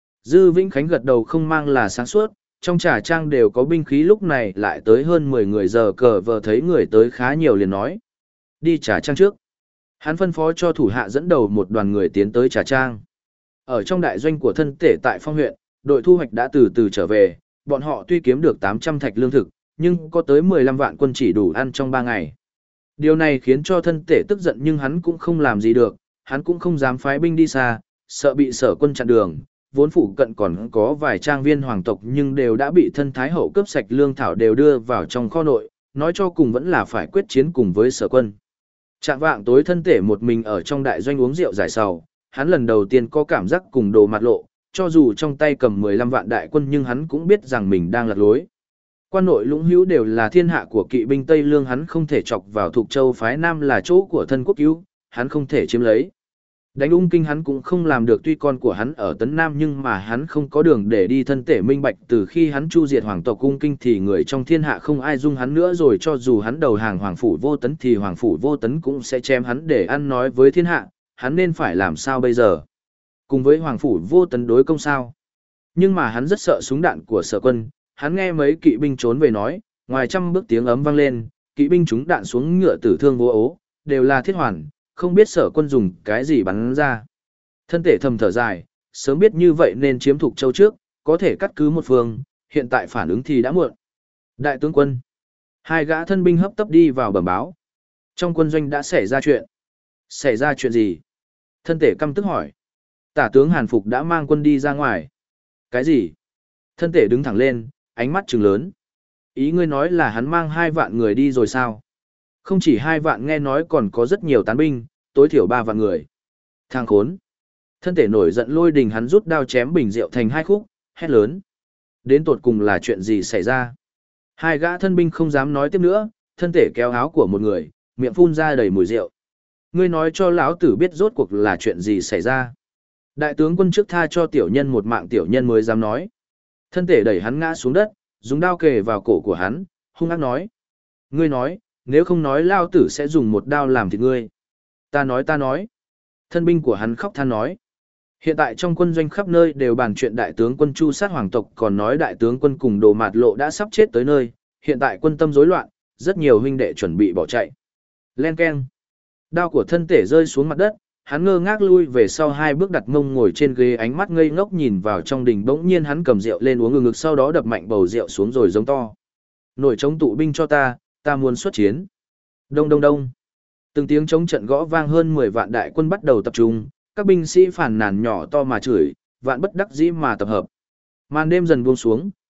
Dư Vĩnh Khánh gật đầu, không mang là sáng suốt, trong trà trang đều có binh khí, lúc này lại tới hơn 10 người, giờ cờ vờ thấy người tới khá nhiều liền nói. Đi trà trang trước. Hắn phân phó cho thủ hạ dẫn đầu một đoàn người tiến tới trà trang. Ở trong đại doanh của thân tể tại Phong huyện, đội thu hoạch đã từ từ trở về, bọn họ tuy kiếm được 800 thạch lương thực, nhưng có tới 15 vạn quân chỉ đủ ăn trong 3 ngày. Điều này khiến cho thân tể tức giận, nhưng hắn cũng không làm gì được, hắn cũng không dám phái binh đi xa, sợ bị sở quân chặn đường. Vốn phụ cận còn có vài trang viên hoàng tộc nhưng đều đã bị thân thái hậu cướp sạch lương thảo, đều đưa vào trong kho nội, nói cho cùng vẫn là phải quyết chiến cùng với sở quân. Trạng vạng tối, thân tể một mình ở trong đại doanh uống rượu giải sầu, hắn lần đầu tiên có cảm giác cùng Đồ Mạt Lộ, cho dù trong tay cầm 15 vạn đại quân nhưng hắn cũng biết rằng mình đang lạc lối. Quan nội lũng hữu đều là thiên hạ của kỵ binh Tây Lương, hắn không thể chọc vào Thục Châu phái Nam là chỗ của thân quốc cứu, hắn không thể chiếm lấy. Đánh Ung Kinh hắn cũng không làm được, tuy con của hắn ở Tấn Nam nhưng mà hắn không có đường để đi. Thân tể minh bạch, từ khi hắn chu diệt hoàng tộc Ung Kinh thì người trong thiên hạ không ai dung hắn nữa rồi, cho dù hắn đầu hàng Hoàng Phủ Vô Tấn thì Hoàng Phủ Vô Tấn cũng sẽ chém hắn để ăn nói với thiên hạ, hắn nên phải làm sao bây giờ? Cùng với Hoàng Phủ Vô Tấn đối công sao? Nhưng mà hắn rất sợ súng đạn của sở quân, hắn nghe mấy kỵ binh trốn về nói, ngoài trăm bước tiếng ấm vang lên, kỵ binh trúng đạn xuống ngựa tử thương vô ố, đều là thiết hoàn. Không biết sở quân dùng cái gì bắn ra. Thân tể thầm thở dài, sớm biết như vậy nên chiếm Thục Châu trước, có thể cắt cứ một phương, hiện tại phản ứng thì đã muộn. Đại tướng quân. Hai gã thân binh hấp tấp đi vào bẩm báo. Trong quân doanh đã xảy ra chuyện. Xảy ra chuyện gì? Thân tể căm tức hỏi. Tả tướng Hàn Phục đã mang quân đi ra ngoài. Cái gì? Thân tể đứng thẳng lên, ánh mắt trừng lớn. Ý ngươi nói là hắn mang 2 vạn người đi rồi sao? Không chỉ 2 vạn, nghe nói còn có rất nhiều tán binh, tối thiểu 3 vạn người. Thang khốn. Thân tể nổi giận lôi đình, hắn rút đao chém bình rượu thành 2 khúc, hét lớn. Đến tột cùng là chuyện gì xảy ra? Hai gã thân binh không dám nói tiếp nữa, thân tể kéo áo của một người, miệng phun ra đầy mùi rượu. Ngươi nói cho lão tử biết rốt cuộc là chuyện gì xảy ra. Đại tướng quân trước tha cho tiểu nhân một mạng, tiểu nhân mới dám nói. Thân tể đẩy hắn ngã xuống đất, dùng đao kề vào cổ của hắn, hung ác nói. Ngươi nói, nếu không nói lao tử sẽ dùng một đao làm thịt ngươi. Ta nói. Thân binh của hắn khóc than nói. Hiện tại trong quân doanh khắp nơi đều bàn chuyện đại tướng quân chu sát hoàng tộc, còn nói đại tướng quân cùng Đồ Mạt Lộ đã sắp chết tới nơi, hiện tại quân tâm rối loạn, rất nhiều huynh đệ chuẩn bị bỏ chạy. Len keng. Đao của thân tể rơi xuống mặt đất, hắn ngơ ngác lui về sau 2 bước, đặt mông ngồi trên ghế, ánh mắt ngây ngốc nhìn vào trong đình. Bỗng nhiên hắn cầm rượu lên uống ngực, sau đó đập mạnh bầu rượu xuống rồi giống to. Nổi trống tụ binh cho ta muốn xuất chiến. Đông đông đông. Từng tiếng trống trận gõ vang, hơn 10 vạn đại quân bắt đầu tập trung, các binh sĩ phàn nàn nhỏ to mà chửi, vạn bất đắc dĩ mà tập hợp. Màn đêm dần buông xuống,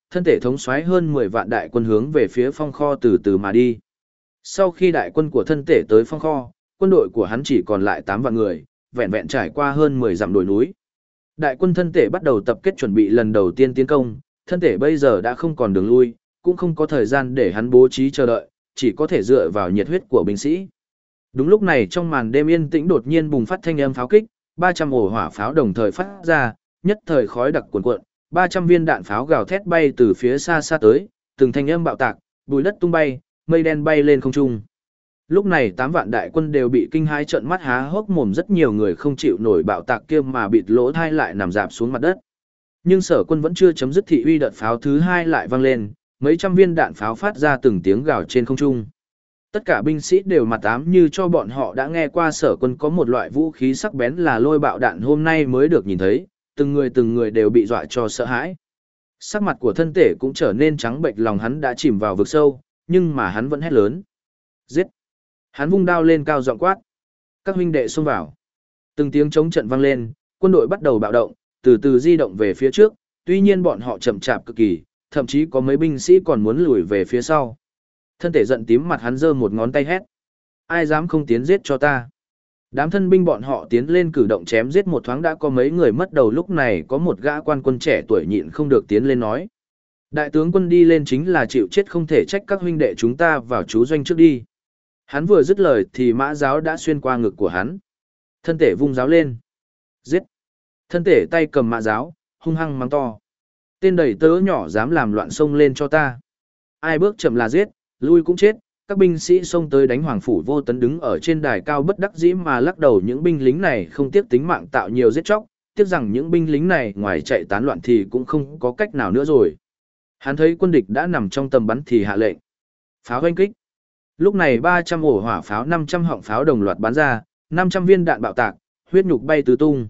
thân thể thống soái hơn 10 vạn đại quân hướng về phía phong kho từ từ mà đi. Sau khi đại quân của thân thể tới phong kho, quân đội của hắn chỉ còn lại 8 vạn người, vẹn vẹn trải qua hơn 10 dặm đồi núi. Đại quân thân thể bắt đầu tập kết chuẩn bị lần đầu tiên tiến công, thân thể bây giờ đã không còn đường lui, cũng không có thời gian để hắn bố trí chờ đợi, chỉ có thể dựa vào nhiệt huyết của binh sĩ. Đúng lúc này trong màn đêm yên tĩnh đột nhiên bùng phát thanh âm pháo kích, 300 ổ hỏa pháo đồng thời phát ra, nhất thời khói đặc cuồn cuộn, 300 viên đạn pháo gào thét bay từ phía xa xa tới, từng thanh âm bạo tạc, bụi đất tung bay, mây đen bay lên không trung. Lúc này 8 vạn đại quân đều bị kinh hãi trợn mắt há hốc mồm, rất nhiều người không chịu nổi bạo tạc kia mà bịt lỗ tai lại nằm rạp xuống mặt đất. Nhưng Sở Quân vẫn chưa chấm dứt thị uy, đợt pháo thứ hai lại vang lên, mấy trăm viên đạn pháo phát ra từng tiếng gào trên không trung. Tất cả binh sĩ đều mặt ám như cho bọn họ đã nghe qua Sở Quân có một loại vũ khí sắc bén là lôi bạo đạn, hôm nay mới được nhìn thấy, từng người đều bị dọa cho sợ hãi. Sắc mặt của thân thể cũng trở nên trắng bệch, lòng hắn đã chìm vào vực sâu, nhưng mà hắn vẫn hét lớn. Giết! Hắn vung đao lên cao giọng quát. Các huynh đệ xông vào. Từng tiếng chống trận vang lên, quân đội bắt đầu bạo động, từ từ di động về phía trước, tuy nhiên bọn họ chậm chạp cực kỳ, thậm chí có mấy binh sĩ còn muốn lùi về phía sau. Thân thể giận tím mặt hắn giơ một ngón tay hét. Ai dám không tiến giết cho ta? Đám thân binh bọn họ tiến lên cử động chém giết một thoáng đã có mấy người mất đầu, lúc này có một gã quan quân trẻ tuổi nhịn không được tiến lên nói. Đại tướng quân đi lên chính là chịu chết, không thể trách các huynh đệ chúng ta vào trú doanh trước đi. Hắn vừa dứt lời thì mã giáo đã xuyên qua ngực của hắn. Thân thể vung giáo lên. Giết! Thân thể tay cầm mã giáo, hung hăng mắng to. Tên đầy tớ nhỏ dám làm loạn xông lên cho ta. Ai bước chậm là giết, lui cũng chết. Các binh sĩ xông tới đánh Hoàng Phủ Vô Tấn đứng ở trên đài cao bất đắc dĩ mà lắc đầu, những binh lính này không tiếc tính mạng tạo nhiều giết chóc, tiếc rằng những binh lính này ngoài chạy tán loạn thì cũng không có cách nào nữa rồi. Hắn thấy quân địch đã nằm trong tầm bắn thì hạ lệnh. Pháo hoanh kích. Lúc này 300 ổ hỏa pháo, 500 họng pháo đồng loạt bắn ra, 500 viên đạn bạo tạc, huyết nhục bay tứ tung.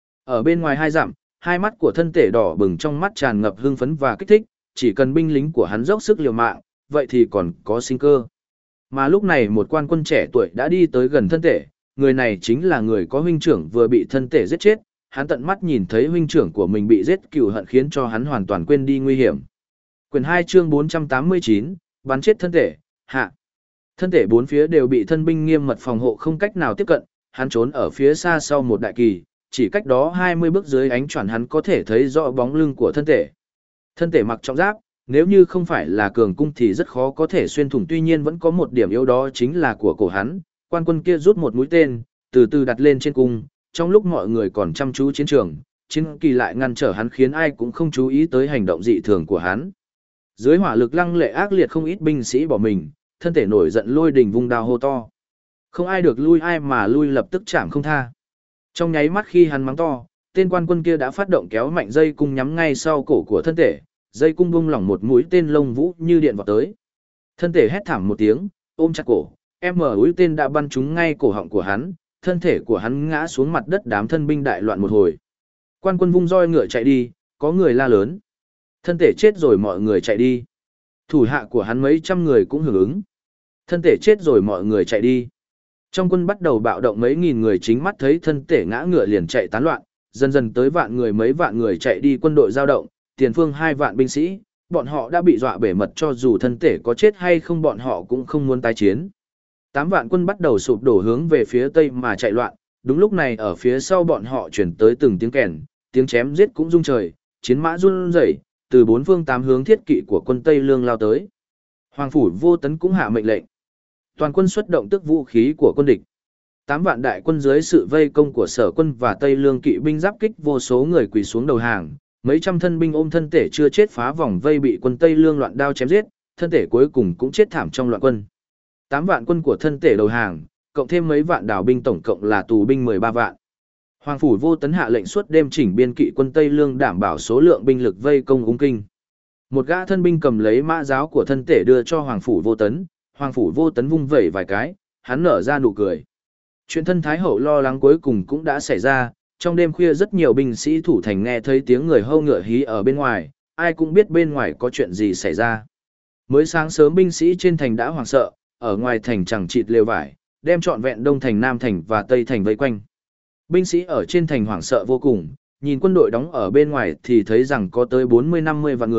Ở bên ngoài 2 dặm, hai mắt của thân thể đỏ bừng, trong mắt tràn ngập hưng phấn và kích thích, chỉ cần binh lính của hắn dốc sức liều mạng, vậy thì còn có sinh cơ. Mà lúc này một quan quân trẻ tuổi đã đi tới gần thân thể, người này chính là người có huynh trưởng vừa bị thân thể giết chết, hắn tận mắt nhìn thấy huynh trưởng của mình bị giết, cừu hận khiến cho hắn hoàn toàn quên đi nguy hiểm. Quyển 2 chương 489, bắn chết thân thể, hạ. Thân thể bốn phía đều bị thân binh nghiêm mật phòng hộ, không cách nào tiếp cận, hắn trốn ở phía xa sau một đại kỳ, chỉ cách đó 20 bước dưới ánh choàng hắn có thể thấy rõ bóng lưng của thân thể. Thân thể mặc trọng giáp, nếu như không phải là cường cung thì rất khó có thể xuyên thủng, tuy nhiên vẫn có một điểm yếu đó chính là của cổ hắn. Quan quân kia rút một mũi tên, từ từ đặt lên trên cung, trong lúc mọi người còn chăm chú chiến trường, chiến kỳ lại ngăn trở hắn khiến ai cũng không chú ý tới hành động dị thường của hắn. Dưới hỏa lực lăng lệ ác liệt, không ít binh sĩ bỏ mình, thân thể nổi giận lôi đình vung đao hô to. Không ai được lui, ai mà lui lập tức chạm không tha. Trong nháy mắt khi hắn mắng to, tên quan quân kia đã phát động kéo mạnh dây cung nhắm ngay sau cổ của thân thể, dây cung bung lỏng, một mũi tên lông vũ như điện vào tới. Thân thể hét thảm một tiếng, ôm chặt cổ, mũi tên đã bắn trúng ngay cổ họng của hắn, thân thể của hắn ngã xuống mặt đất, đám thân binh đại loạn một hồi. Quan quân vung roi ngựa chạy đi, có người la lớn. Thân thể chết rồi, mọi người chạy đi. Thủ hạ của hắn mấy trăm người cũng hưởng ứng. Thân thể chết rồi, mọi người chạy đi. Trong quân bắt đầu bạo động, mấy nghìn người chính mắt thấy thân thể ngã ngựa liền chạy tán loạn, dần dần tới vạn người, mấy vạn người chạy đi, quân đội dao động, tiền phương 2 vạn binh sĩ, bọn họ đã bị dọa bể mật, cho dù thân thể có chết hay không bọn họ cũng không muốn tái chiến. 8 vạn quân bắt đầu sụp đổ hướng về phía tây mà chạy loạn, đúng lúc này ở phía sau bọn họ chuyển tới từng tiếng kèn, tiếng chém giết cũng rung trời, chiến mã run rẩy, từ 4 phương 8 hướng thiết kỵ của quân Tây Lương lao tới. Hoàng Phủ Vô Tấn cũng hạ mệnh lệnh. Toàn quân xuất động tước vũ khí của quân địch. 8 vạn đại quân dưới sự vây công của Sở Quân và Tây Lương kỵ binh giáp kích, vô số người quỳ xuống đầu hàng, mấy trăm thân binh ôm thân thể chưa chết phá vòng vây bị quân Tây Lương loạn đao chém giết, thân thể cuối cùng cũng chết thảm trong loạn quân. 8 vạn quân của thân thể đầu hàng, cộng thêm mấy vạn đảo binh, tổng cộng là tù binh 13 vạn. Hoàng Phủ Vô Tấn hạ lệnh suốt đêm chỉnh biên kỵ quân Tây Lương, đảm bảo số lượng binh lực vây công Ung Kinh. Một gã thân binh cầm lấy mã giáo của thân thể đưa cho Hoàng Phủ Vô Tấn, Hoàng Phủ Vô Tấn vung vẩy vài cái, hắn nở ra nụ cười. Chuyện thân Thái Hậu lo lắng cuối cùng cũng đã xảy ra, trong đêm khuya rất nhiều binh sĩ thủ thành nghe thấy tiếng người hâu ngựa hí ở bên ngoài, ai cũng biết bên ngoài có chuyện gì xảy ra. Mới sáng sớm binh sĩ trên thành đã hoảng sợ, ở ngoài thành chẳng chịt lều vải, đem trọn vẹn Đông thành, Nam thành và Tây thành vây quanh. Binh sĩ ở trên thành hoảng sợ vô cùng, nhìn quân đội đóng ở bên ngoài thì thấy rằng có tới 40-50 vạn người,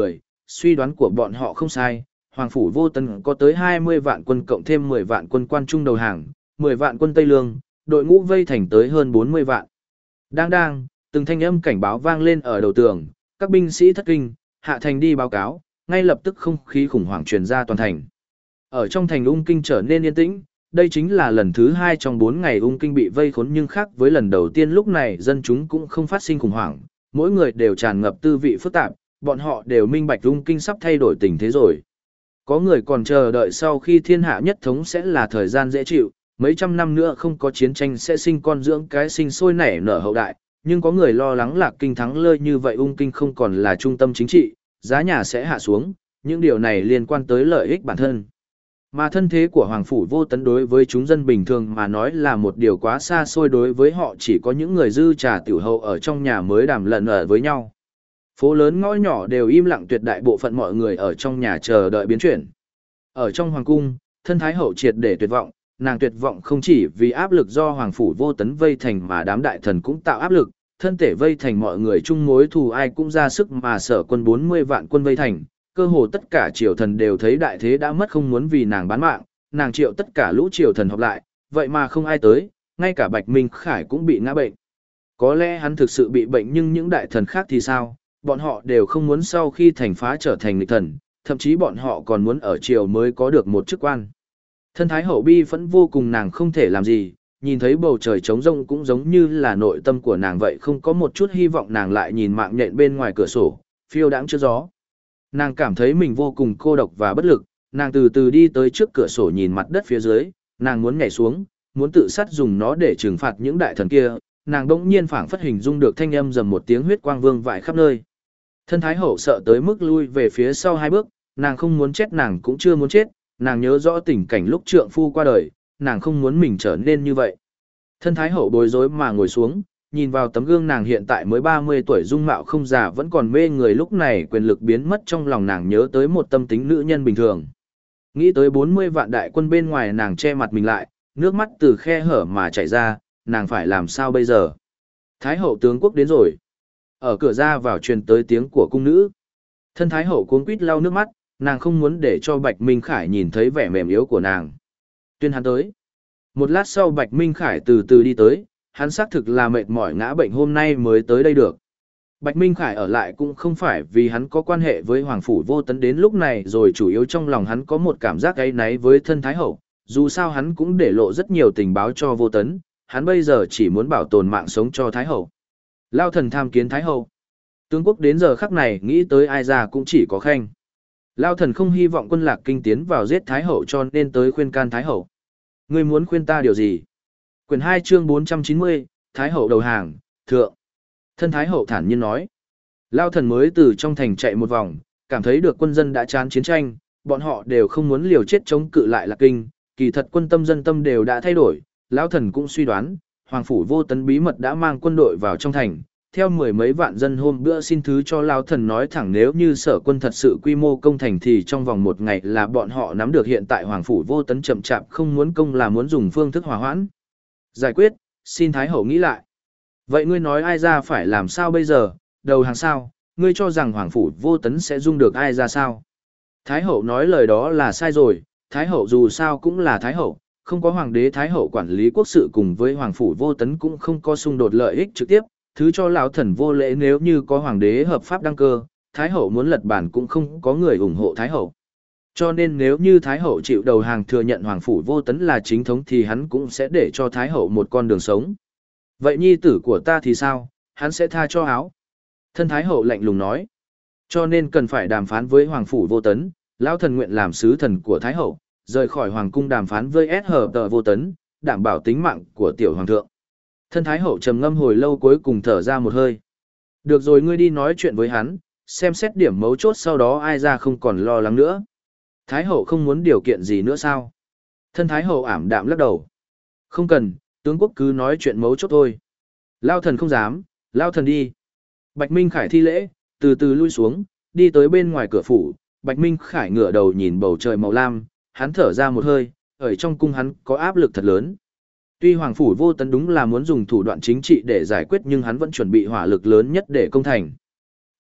suy đoán của bọn họ không sai, Hoàng Phủ Vô Tấn có tới 20 vạn quân cộng thêm 10 vạn quân quan trung đầu hàng, 10 vạn quân Tây Lương, đội ngũ vây thành tới hơn 40 vạn. Đang, từng thanh âm cảnh báo vang lên ở đầu tường, các binh sĩ thất kinh, hạ thành đi báo cáo, ngay lập tức không khí khủng hoảng truyền ra toàn thành. Ở trong thành Ung Kinh trở nên yên tĩnh, đây chính là lần thứ 2 trong 4 ngày Ung Kinh bị vây khốn, nhưng khác với lần đầu tiên, lúc này dân chúng cũng không phát sinh khủng hoảng, mỗi người đều tràn ngập tư vị phức tạp, bọn họ đều minh bạch Ung Kinh sắp thay đổi tình thế rồi. Có người còn chờ đợi sau khi thiên hạ nhất thống sẽ là thời gian dễ chịu, mấy trăm năm nữa không có chiến tranh sẽ sinh con dưỡng cái, sinh sôi nảy nở hậu đại, nhưng có người lo lắng Lạc Kinh thắng lợi như vậy Ung Kinh không còn là trung tâm chính trị, giá nhà sẽ hạ xuống, những điều này liên quan tới lợi ích bản thân. Mà thân thế của Hoàng Phủ Vô Tấn đối với chúng dân bình thường mà nói là một điều quá xa xôi, đối với họ chỉ có những người dư trà tiểu hậu ở trong nhà mới đàm luận ở với nhau. Phố lớn ngõ nhỏ đều im lặng, tuyệt đại bộ phận mọi người ở trong nhà chờ đợi biến chuyển. Ở trong hoàng cung, thân thái hậu triệt để tuyệt vọng, nàng tuyệt vọng không chỉ vì áp lực do Hoàng Phủ Vô Tấn vây thành mà đám đại thần cũng tạo áp lực, thân thể vây thành mọi người chung mối thù ai cũng ra sức mà sở quân 40 vạn quân vây thành, cơ hồ tất cả triều thần đều thấy đại thế đã mất không muốn vì nàng bán mạng, nàng triệu tất cả lũ triều thần họp lại, vậy mà không ai tới, ngay cả Bạch Minh Khải cũng bị ngã bệnh. Có lẽ hắn thực sự bị bệnh, nhưng những đại thần khác thì sao? Bọn họ đều không muốn sau khi thành phá trở thành nghịch thần, thậm chí bọn họ còn muốn ở triều mới có được một chức quan. Thân thái hậu bi phẫn vô cùng, nàng không thể làm gì, nhìn thấy bầu trời trống rỗng cũng giống như là nội tâm của nàng vậy, không có một chút hy vọng. Nàng lại nhìn mạng nhện bên ngoài cửa sổ, phiêu đãng trước gió. Nàng cảm thấy mình vô cùng cô độc và bất lực, nàng từ từ đi tới trước cửa sổ nhìn mặt đất phía dưới, nàng muốn nhảy xuống, muốn tự sát dùng nó để trừng phạt những đại thần kia. Nàng đỗng nhiên phảng phất hình dung được thanh âm rầm một tiếng, huyết quang vương vãi khắp nơi. Thân thái hậu sợ tới mức lui về phía sau 2 bước, nàng không muốn chết, nàng cũng chưa muốn chết, nàng nhớ rõ tình cảnh lúc trượng phu qua đời, nàng không muốn mình trở nên như vậy. Thân thái hậu bối rối mà ngồi xuống, nhìn vào tấm gương, nàng hiện tại mới 30 tuổi, dung mạo không già vẫn còn mê người, lúc này quyền lực biến mất, trong lòng nàng nhớ tới một tâm tính nữ nhân bình thường. Nghĩ tới 40 vạn đại quân bên ngoài, nàng che mặt mình lại, nước mắt từ khe hở mà chảy ra, nàng phải làm sao bây giờ? Thái hậu tướng quốc đến rồi. Ở cửa ra vào truyền tới tiếng của cung nữ. Thân thái hậu cuống quýt lau nước mắt, nàng không muốn để cho Bạch Minh Khải nhìn thấy vẻ mềm yếu của nàng. Tuyên hắn tới. Một lát sau Bạch Minh Khải từ từ đi tới, hắn xác thực là mệt mỏi ngã bệnh, hôm nay mới tới đây được. Bạch Minh Khải ở lại cũng không phải vì hắn có quan hệ với Hoàng Phủ Vô Tấn đến lúc này rồi, chủ yếu trong lòng hắn có một cảm giác áy náy với thân thái hậu, dù sao hắn cũng để lộ rất nhiều tình báo cho Vô Tấn, hắn bây giờ chỉ muốn bảo tồn mạng sống cho thái hậu. Lao thần tham kiến thái hậu. Tướng quốc đến giờ khắc này nghĩ tới ai ra cũng chỉ có Khanh. Lao thần không hy vọng quân Lạc Kinh tiến vào giết thái hậu, cho nên tới khuyên can thái hậu. Ngươi muốn khuyên ta điều gì? Quyển 2 chương 490, thái hậu đầu hàng, thượng. Thân thái hậu thản nhiên nói. Lao thần mới từ trong thành chạy một vòng, cảm thấy được quân dân đã chán chiến tranh, bọn họ đều không muốn liều chết chống cự lại Lạc Kinh, kỳ thật quân tâm dân tâm đều đã thay đổi. Lão thần cũng suy đoán, Hoàng Phủ Vô Tấn bí mật đã mang quân đội vào trong thành, theo 10 mấy vạn dân hôm bữa xin thứ cho Lão thần nói thẳng, nếu như sở quân thật sự quy mô công thành thì trong vòng 1 ngày là bọn họ nắm được. Hiện tại Hoàng Phủ Vô Tấn chậm chạp không muốn công là muốn dùng phương thức hòa hoãn giải quyết, xin thái hậu nghĩ lại. Vậy ngươi nói ai ra phải làm sao bây giờ, đầu hàng sao? Ngươi cho rằng Hoàng Phủ Vô Tấn sẽ dung được ai ra sao? Thái hậu nói lời đó là sai rồi, thái hậu dù sao cũng là thái hậu, không có hoàng đế thái hậu quản lý quốc sự cùng với Hoàng Phủ Vô Tấn cũng không có xung đột lợi ích trực tiếp, thứ cho lão thần vô lễ. Nếu như có hoàng đế hợp pháp đăng cơ, thái hậu muốn lật bản cũng không có người ủng hộ thái hậu. Cho nên nếu như thái hậu chịu đầu hàng thừa nhận Hoàng Phủ Vô Tấn là chính thống thì hắn cũng sẽ để cho thái hậu một con đường sống. Vậy nhi tử của ta thì sao, hắn sẽ tha cho áo? Thân thái hậu lạnh lùng nói. Cho nên cần phải đàm phán với Hoàng Phủ Vô Tấn, lão thần nguyện làm sứ thần của thái hậu, rời khỏi hoàng cung đàm phán với Vô Tấn, đảm bảo tính mạng của tiểu hoàng thượng. Thân thái hậu trầm ngâm hồi lâu, cuối cùng thở ra một hơi. Được rồi, ngươi đi nói chuyện với hắn, xem xét điểm mấu chốt, sau đó ai ra không còn lo lắng nữa. Thái hậu không muốn điều kiện gì nữa sao? Thân thái hậu ảm đạm lắc đầu. Không cần, tướng quốc cứ nói chuyện mấu chốt thôi. Lao thần không dám, lao thần đi. Bạch Minh Khải thi lễ, từ từ lui xuống, đi tới bên ngoài cửa phủ. Bạch Minh Khải ngửa đầu nhìn bầu trời màu lam, hắn thở ra một hơi, ở trong cung hắn có áp lực thật lớn. Tuy Hoàng Phủ Vô Tấn đúng là muốn dùng thủ đoạn chính trị để giải quyết, nhưng hắn vẫn chuẩn bị hỏa lực lớn nhất để công thành.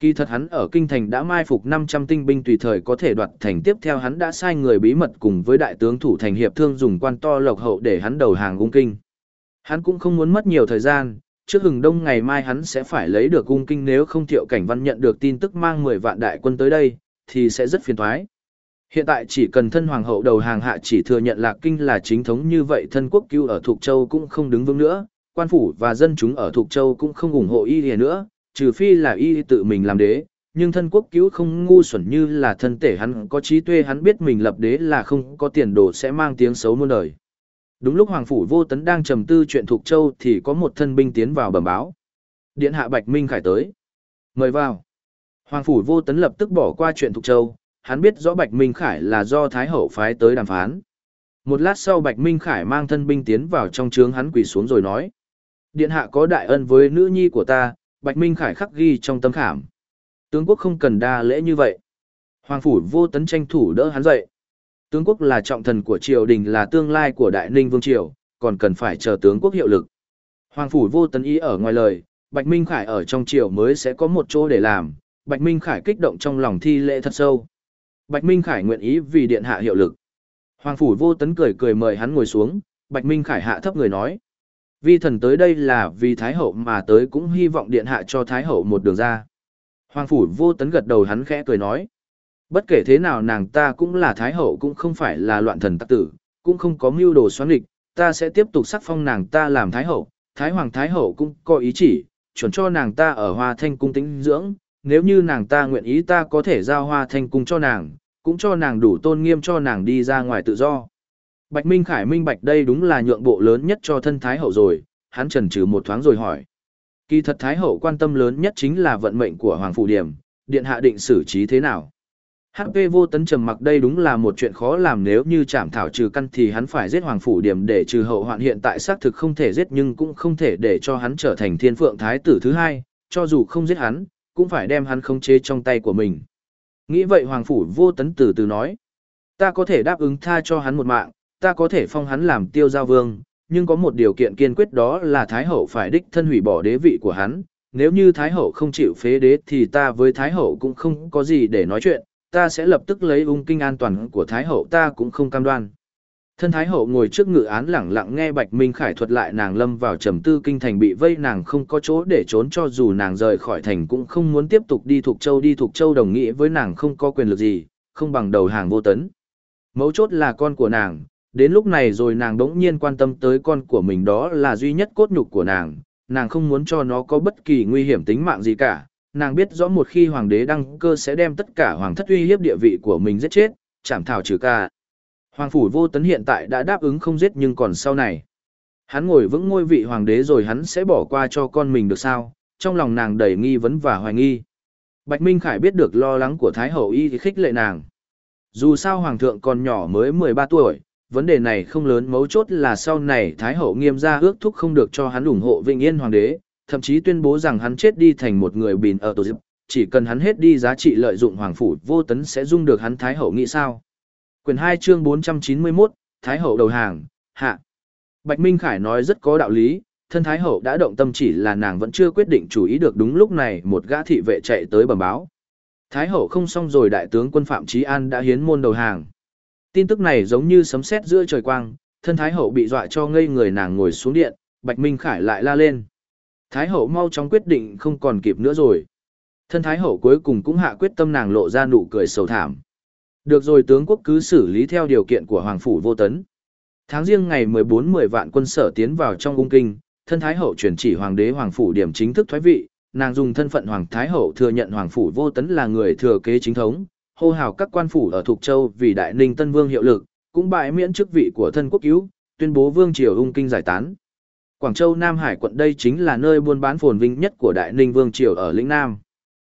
Kỳ thật hắn ở kinh thành đã mai phục 500 tinh binh tùy thời có thể đoạt thành, tiếp theo hắn đã sai người bí mật cùng với đại tướng thủ thành hiệp thương dùng quan to lộc hậu để hắn đầu hàng ung kinh. Hắn cũng không muốn mất nhiều thời gian, trước hừng đông ngày mai hắn sẽ phải lấy được ung kinh, nếu không Thiệu Cảnh Văn nhận được tin tức mang 10 vạn đại quân tới đây, thì sẽ rất phiền toái. Hiện tại chỉ cần thân hoàng hậu đầu hàng hạ chỉ thừa nhận Lạc Kinh là chính thống, như vậy thân quốc cứu ở Thục Châu cũng không đứng vững nữa, quan phủ và dân chúng ở Thục Châu cũng không ủng hộ y nữa, trừ phi là y tự mình làm đế. Nhưng thân quốc cứu không ngu xuẩn như là thân tể, hắn có trí tuệ, hắn biết mình lập đế là không có tiền đồ, sẽ mang tiếng xấu muôn đời. Đúng lúc Hoàng Phủ Vô Tấn đang trầm tư chuyện Thục Châu thì có một thân binh tiến vào bẩm báo. Điện hạ Bạch Minh Khải tới. Mời vào. Hoàng Phủ Vô Tấn lập tức bỏ qua chuyện Thục Châu, hắn biết rõ Bạch Minh Khải là do Thái Hậu phái tới đàm phán. Một lát sau Bạch Minh Khải mang thân binh tiến vào trong trướng, hắn quỳ xuống rồi nói. Điện hạ có đại ân với nữ nhi của ta, Bạch Minh Khải khắc ghi trong tâm khảm. Tướng quốc không cần đa lễ như vậy. Hoàng Phủ Vô Tấn tranh thủ đỡ hắn dậy. Tướng quốc là trọng thần của triều đình, là tương lai của Đại Ninh Vương Triều, còn cần phải chờ tướng quốc hiệu lực. Hoàng Phủ Vô Tấn ý ở ngoài lời, Bạch Minh Khải ở trong triều mới sẽ có một chỗ để làm. Bạch Minh Khải kích động trong lòng, thi lễ thật sâu. Bạch Minh Khải nguyện ý vì điện hạ hiệu lực. Hoàng Phủ Vô Tấn cười cười mời hắn ngồi xuống. Bạch Minh Khải hạ thấp người nói. Vi thần tới đây là vì Thái Hậu mà tới, cũng hy vọng điện hạ cho Thái Hậu một đường ra. Hoàng Phủ Vô Tấn gật đầu, hắn khẽ cười nói. Bất kể thế nào nàng ta cũng là Thái Hậu, cũng không phải là loạn thần tặc tử, cũng không có mưu đồ xoắn nghịch, ta sẽ tiếp tục sắc phong nàng ta làm Thái Hậu. Thái Hoàng Thái Hậu cũng có ý chỉ, chuẩn cho nàng ta ở Hoa Thanh Cung tĩnh dưỡng, nếu như nàng ta nguyện ý ta có thể giao Hoa Thanh Cung cho nàng, cũng cho nàng đủ tôn nghiêm, cho nàng đi ra ngoài tự do. Bạch Minh Khải minh bạch đây đúng là nhượng bộ lớn nhất cho thân Thái Hậu rồi, hắn chần chừ một thoáng rồi hỏi. Kỳ thật Thái Hậu quan tâm lớn nhất chính là vận mệnh của Hoàng Phủ Điểm, điện hạ định xử trí thế nào? HP Vô Tấn trầm mặc, đây đúng là một chuyện khó làm, nếu như chảm thảo trừ căn thì hắn phải giết Hoàng Phủ Điểm để trừ hậu hoạn, hiện tại xác thực không thể giết, nhưng cũng không thể để cho hắn trở thành Thiên Phượng Thái tử thứ hai, cho dù không giết hắn, cũng phải đem hắn khống chế trong tay của mình. Nghĩ vậy Hoàng Phủ Vô Tấn từ từ nói, ta có thể đáp ứng tha cho hắn một mạng, ta có thể phong hắn làm Tiêu Giao Vương, nhưng có một điều kiện kiên quyết, đó là Thái Hậu phải đích thân hủy bỏ đế vị của hắn. Nếu như Thái Hậu không chịu phế đế thì ta với Thái Hậu cũng không có gì để nói chuyện, ta sẽ lập tức lấy ung kinh an toàn của Thái Hậu, ta cũng không cam đoan. Thân Thái Hậu ngồi trước ngự án lẳng lặng nghe Bạch Minh Khải thuật lại, nàng lâm vào trầm tư, kinh thành bị vây, nàng không có chỗ để trốn, cho dù nàng rời khỏi thành cũng không muốn tiếp tục đi Thục Châu. Đi Thục Châu đồng nghĩa với nàng không có quyền lực gì, không bằng đầu hàng Vô Tấn. Mấu chốt là con của nàng, đến lúc này rồi nàng đống nhiên quan tâm tới con của mình, đó là duy nhất cốt nhục của nàng không muốn cho nó có bất kỳ nguy hiểm tính mạng gì cả. Nàng biết rõ một khi hoàng đế đăng cơ sẽ đem tất cả hoàng thất uy hiếp địa vị của mình giết chết, chảm thảo trừ ca. Hoàng Phủ Vô Tấn hiện tại đã đáp ứng không giết, nhưng còn sau này, hắn ngồi vững ngôi vị hoàng đế rồi hắn sẽ bỏ qua cho con mình được sao? Trong lòng nàng đầy nghi vấn và hoài nghi. Bạch Minh Khải biết được lo lắng của Thái Hậu y thì khích lệ nàng. Dù sao hoàng thượng còn nhỏ mới 13 tuổi, vấn đề này không lớn, mấu chốt là sau này Thái Hậu nghiêm ra ước thúc không được cho hắn ủng hộ Vĩnh Yên hoàng đế, thậm chí tuyên bố rằng hắn chết đi thành một người bìn ở tổ dịp, chỉ cần hắn hết đi giá trị lợi dụng Hoàng Phủ Vô Tấn sẽ dung được hắn. Thái Hậu nghĩ sao? Quyển 2 chương 491, Thái Hậu đầu hàng, hạ. Bạch Minh Khải nói rất có đạo lý, thân Thái Hậu đã động tâm, chỉ là nàng vẫn chưa quyết định chủ ý được. Đúng lúc này một gã thị vệ chạy tới bẩm báo. Thái Hậu không xong rồi, đại tướng quân Phạm Chí An đã hiến môn đầu hàng. Tin tức này giống như sấm sét giữa trời quang, thân Thái Hậu bị dọa cho ngây người, nàng ngồi xuống điện, Bạch Minh Khải lại la lên. Thái Hậu mau chóng quyết định, không còn kịp nữa rồi. Thân Thái Hậu cuối cùng cũng hạ quyết tâm, nàng lộ ra nụ cười sầu thảm. Được rồi, tướng quốc cứ xử lý theo điều kiện của Hoàng Phủ Vô Tấn. Tháng Giêng ngày 14, 10 vạn quân sở tiến vào trong ung kinh, thân Thái Hậu truyền chỉ Hoàng đế Hoàng Phủ Điểm chính thức thoái vị, nàng dùng thân phận Hoàng Thái Hậu thừa nhận Hoàng Phủ Vô Tấn là người thừa kế chính thống, hô hào các quan phủ ở Thục Châu vì Đại Ninh Tân Vương hiệu lực, cũng bãi miễn chức vị của thân quốc cứu, tuyên bố vương triều ung kinh giải tán. Quảng Châu Nam Hải quận đây chính là nơi buôn bán phồn vinh nhất của Đại Ninh Vương triều ở lĩnh Nam.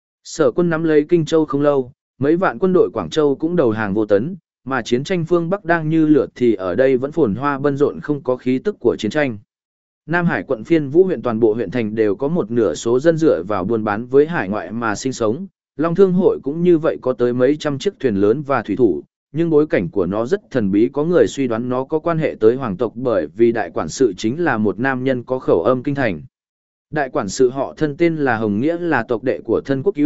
Sở quân nắm lấy Kinh Châu không lâu, mấy vạn quân đội Quảng Châu cũng đầu hàng Vô Tấn, mà chiến tranh phương Bắc đang như lửa thì ở đây vẫn phồn hoa bận rộn, không có khí tức của chiến tranh. Nam Hải quận Phiên Vũ huyện toàn bộ huyện thành đều có một nửa số dân dựa vào buôn bán với hải ngoại mà sinh sống. Long Thương hội cũng như vậy, có tới mấy trăm chiếc thuyền lớn và thủy thủ, nhưng bối cảnh của nó rất thần bí, có người suy đoán nó có quan hệ tới hoàng tộc, bởi vì đại quản sự chính là một nam nhân có khẩu âm kinh thành. Đại quản sự họ thân tên là Hồng Nghĩa, là tộc đệ của thân quốc cứu,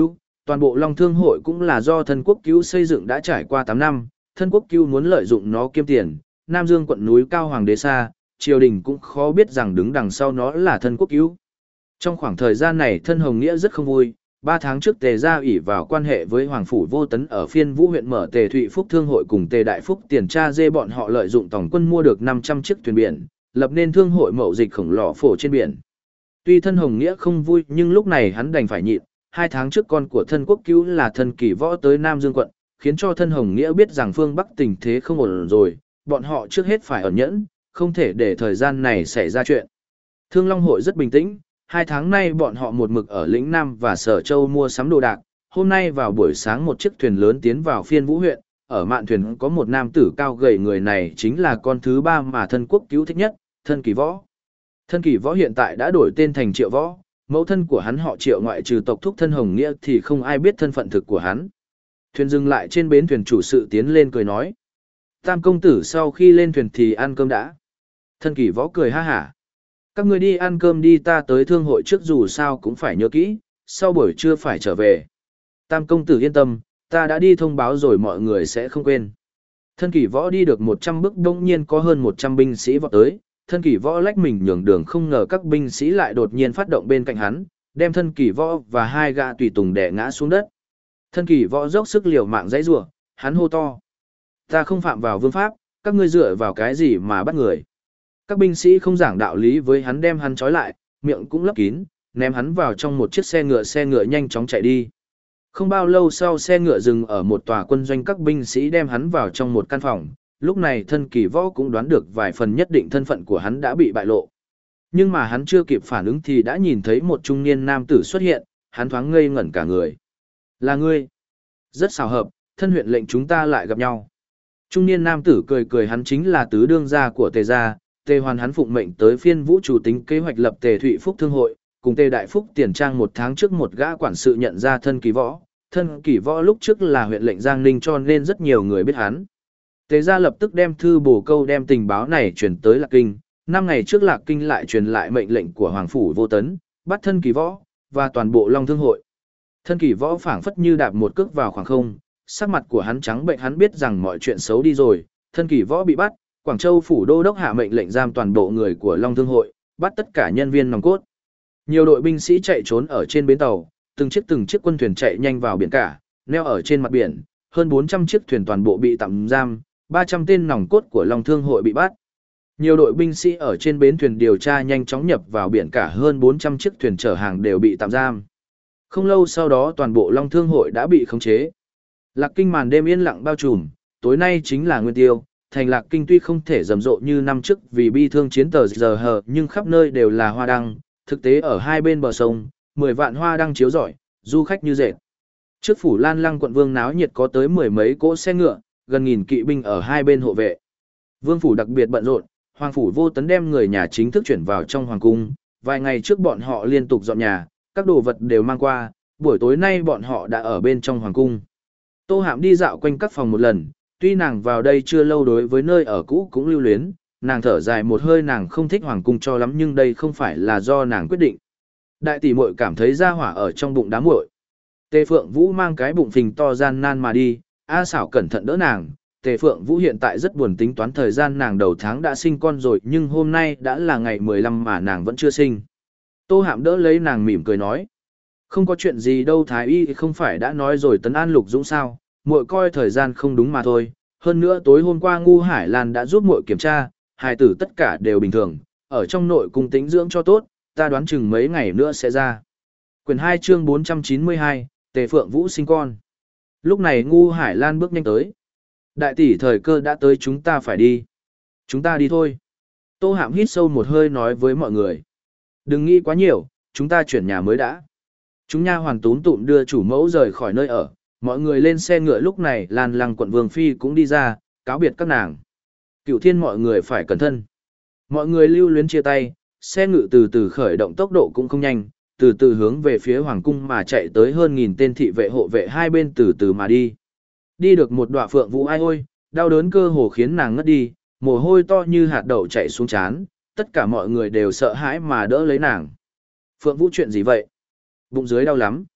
toàn bộ Long Thương hội cũng là do thân quốc cứu xây dựng đã trải qua 8 năm, thân quốc cứu muốn lợi dụng nó kiếm tiền, Nam Dương quận núi cao hoàng đế xa, triều đình cũng khó biết rằng đứng đằng sau nó là thân quốc cứu. Trong khoảng thời gian này thân Hồng Nghĩa rất không vui, 3 tháng trước Tề gia ỷ vào quan hệ với Hoàng Phủ Vô Tấn ở Phiên Vũ huyện mở Tề Thụy Phúc Thương hội cùng Tề Đại Phúc tiền tra dê bọn họ lợi dụng tổng quân mua được 500 chiếc thuyền biển, lập nên thương hội mậu dịch khổng lồ phổ trên biển. Tuy thân Hồng Nghĩa không vui nhưng lúc này hắn đành phải nhịn, 2 tháng trước con của thân quốc cứu là thân Kỳ Võ tới Nam Dương quận, khiến cho thân Hồng Nghĩa biết rằng phương Bắc tình thế không ổn rồi, bọn họ trước hết phải ẩn nhẫn, không thể để thời gian này xảy ra chuyện. Thương Long hội rất bình tĩnh, 2 tháng nay bọn họ một mực ở lĩnh Nam và Sở Châu mua sắm đồ đạc, hôm nay vào buổi sáng một chiếc thuyền lớn tiến vào Phiên Vũ huyện, ở mạn thuyền có một nam tử cao gầy, người này chính là con thứ 3 mà thân quốc cứu thích nhất, thân Kỳ Võ. Thân Kỳ Võ hiện tại đã đổi tên thành Triệu Võ, mẫu thân của hắn họ Triệu, ngoại trừ tộc thúc thân Hồng Nghĩa thì không ai biết thân phận thực của hắn. Thuyền dừng lại trên bến, thuyền chủ sự tiến lên cười nói: Tam công tử sau khi lên thuyền thì ăn cơm đã. Thân Kỳ Võ cười ha hả: các ngươi đi ăn cơm đi, ta tới thương hội trước dù sao cũng phải nhớ kỹ, sau buổi trưa phải trở về. Tam công tử yên tâm, ta đã đi thông báo rồi, mọi người sẽ không quên. Thân Kỳ Võ đi được 100 bước bỗng nhiên có hơn 100 binh sĩ vọt tới, thân Kỳ Võ lách mình nhường đường, không ngờ các binh sĩ lại đột nhiên phát động bên cạnh hắn, đem thân Kỳ Võ và 2 gã tùy tùng đè ngã xuống đất. Thân Kỳ Võ dốc sức liều mạng giãy giụa, hắn hô to: ta không phạm vào vương pháp, các ngươi dựa vào cái gì mà bắt người? Các binh sĩ không giảng đạo lý với hắn, đem hắn trói lại, miệng cũng lấp kín, ném hắn vào trong một chiếc xe ngựa nhanh chóng chạy đi. Không bao lâu sau, xe ngựa dừng ở một tòa quân doanh, các binh sĩ đem hắn vào trong một căn phòng. Lúc này thân Kỳ Võ cũng đoán được vài phần nhất định thân phận của hắn đã bị bại lộ. Nhưng mà hắn chưa kịp phản ứng thì đã nhìn thấy một trung niên nam tử xuất hiện, hắn thoáng ngây ngẩn cả người. Là ngươi? Rất xào hợp, thân huyện lệnh chúng ta lại gặp nhau. Trung niên nam tử cười cười, hắn chính là tứ đương gia của Tề gia, Tề Hoàn. Hắn phụng mệnh tới Phiên Vũ chủ tính kế hoạch lập Tề Thụy Phúc Thương hội, cùng Tề Đại Phúc tiền trang. 1 tháng trước một gã quản sự nhận ra thân Kỳ Võ. Thân Kỳ Võ lúc trước là huyện lệnh Giang Ninh, cho nên rất nhiều người biết hắn. Tề gia lập tức đem thư bổ câu đem tình báo này truyền tới Lạc Kinh. 5 ngày trước Lạc Kinh lại truyền lại mệnh lệnh của Hoàng Phủ Vô Tấn, bắt thân Kỳ Võ và toàn bộ Long Thương hội. Thân Kỳ Võ phảng phất như đạp một cước vào khoảng không, sắc mặt của hắn trắng bệnh, hắn biết rằng mọi chuyện xấu đi rồi. Thân Kỳ Võ bị bắt, Quảng Châu phủ đô đốc hạ mệnh lệnh giam toàn bộ người của Long Thương hội, bắt tất cả nhân viên nòng cốt. Nhiều đội binh sĩ chạy trốn ở trên bến tàu, từng chiếc quân thuyền chạy nhanh vào biển cả, neo ở trên mặt biển, hơn 400 chiếc thuyền toàn bộ bị tạm giam, 300 tên nòng cốt của Long Thương hội bị bắt. Nhiều đội binh sĩ ở trên bến thuyền điều tra nhanh chóng nhập vào biển cả, hơn 400 chiếc thuyền chở hàng đều bị tạm giam. Không lâu sau đó toàn bộ Long Thương hội đã bị khống chế. Lạc Kinh màn đêm yên lặng bao trùm, tối nay chính là Nguyên Tiêu. Thành Lạc Kinh tuy không thể rầm rộ như năm trước vì bi thương chiến tờ giờ hờ, nhưng khắp nơi đều là hoa đăng, thực tế ở hai bên bờ sông, 10 vạn hoa đăng chiếu rọi, du khách như dệt. Trước phủ Lan Lăng quận Vương náo nhiệt, có tới 10 mấy cỗ xe ngựa, gần 1000 kỵ binh ở hai bên hộ vệ. Vương phủ đặc biệt bận rộn, Hoàng Phủ Vô Tấn đem người nhà chính thức chuyển vào trong hoàng cung, vài ngày trước bọn họ liên tục dọn nhà, các đồ vật đều mang qua, buổi tối nay bọn họ đã ở bên trong hoàng cung. Tô Hạm đi dạo quanh các phòng một lần, tuy nàng vào đây chưa lâu, đối với nơi ở cũ cũng lưu luyến, nàng thở dài một hơi, nàng không thích hoàng cung cho lắm, nhưng đây không phải là do nàng quyết định. Đại tỷ muội cảm thấy ra hỏa ở trong bụng đám muội. Tề Phượng Vũ mang cái bụng phình to gian nan mà đi, A Xảo cẩn thận đỡ nàng. Tề Phượng Vũ hiện tại rất buồn, tính toán thời gian nàng đầu tháng đã sinh con rồi, nhưng hôm nay đã là ngày 15 mà nàng vẫn chưa sinh. Tô Hạm đỡ lấy nàng mỉm cười nói: không có chuyện gì đâu Thái Y, không phải đã nói rồi Tấn An Lục Dũng sao, muội coi thời gian không đúng mà thôi. Hơn nữa tối hôm qua Ngu Hải Lan đã giúp muội kiểm tra, hài tử tất cả đều bình thường, ở trong nội cung tĩnh dưỡng cho tốt, ta đoán chừng mấy ngày nữa sẽ ra. Quyển 2 chương 492, Tề Phượng Vũ sinh con. Lúc này Ngu Hải Lan bước nhanh tới. Đại tỷ, thời cơ đã tới, chúng ta phải đi. Chúng ta đi thôi. Tô Hạm hít sâu một hơi nói với mọi người: đừng nghĩ quá nhiều, chúng ta chuyển nhà mới đã. Chúng nha hoàn túm tụm đưa chủ mẫu rời khỏi nơi ở, mọi người lên xe ngựa. Lúc này Lan Lăng quận Vương Phi cũng đi ra, cáo biệt các nàng. Cửu Thiên, mọi người phải cẩn thận. Mọi người lưu luyến chia tay, xe ngựa từ từ khởi động, tốc độ cũng không nhanh, từ từ hướng về phía hoàng cung mà chạy tới, hơn 1000 tên thị vệ hộ vệ hai bên từ từ mà đi. Đi được một đoạn Phượng Vũ ai ôi, đau đớn cơ hồ khiến nàng ngất đi, mồ hôi to như hạt đậu chảy xuống trán, tất cả mọi người đều sợ hãi mà đỡ lấy nàng. Phượng Vũ, chuyện gì vậy? Bụng dưới đau lắm.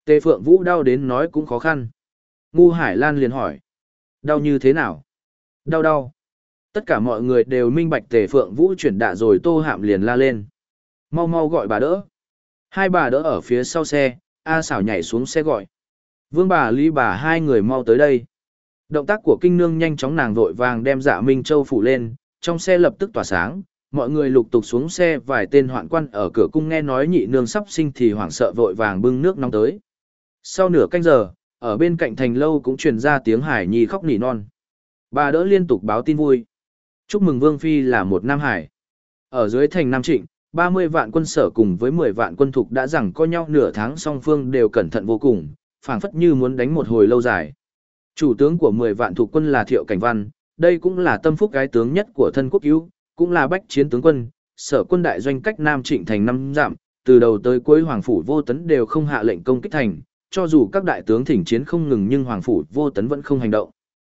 Tề Phượng Vũ đau đến nói cũng khó khăn. Ngu Hải Lan liền hỏi. Đau như thế nào? Đau đau. Tất cả mọi người đều minh bạch Tề Phượng Vũ chuyển đạ rồi Tô Hạm liền la lên. Mau mau gọi bà đỡ. Hai bà đỡ ở phía sau xe, A Xảo nhảy xuống xe gọi. Vương bà Lý bà hai người mau tới đây. Động tác của kinh nương nhanh chóng, nàng vội vàng đem Dạ Minh Châu phủ lên, trong xe lập tức tỏa sáng, mọi người lục tục xuống xe, vài tên hoạn quan ở cửa cung nghe nói nhị nương sắp sinh thì hoảng sợ vội vàng bưng nước nóng tới. Sau nửa canh giờ, ở bên cạnh thành lâu cũng truyền ra tiếng Hải Nhi khóc nỉ non. Bà đỡ liên tục báo tin vui. Chúc mừng Vương Phi là một Nam Hải. Ở dưới thành Nam Trịnh, 30 vạn quân sở cùng với 10 vạn quân thục đã giằng co nhau nửa tháng, song phương đều cẩn thận vô cùng, phảng phất như muốn đánh một hồi lâu dài. Chủ tướng của 10 vạn thục quân là Thiệu Cảnh Văn, đây cũng là tâm phúc cái tướng nhất của thân quốc cứu, cũng là bách chiến tướng quân, sở quân đại doanh cách Nam Trịnh thành 5 dặm, từ đầu tới cuối Hoàng Phủ Vô Tấn đều không hạ lệnh công kích thành, cho dù các đại tướng thỉnh chiến không ngừng nhưng Hoàng Phủ Vô Tấn vẫn không hành động.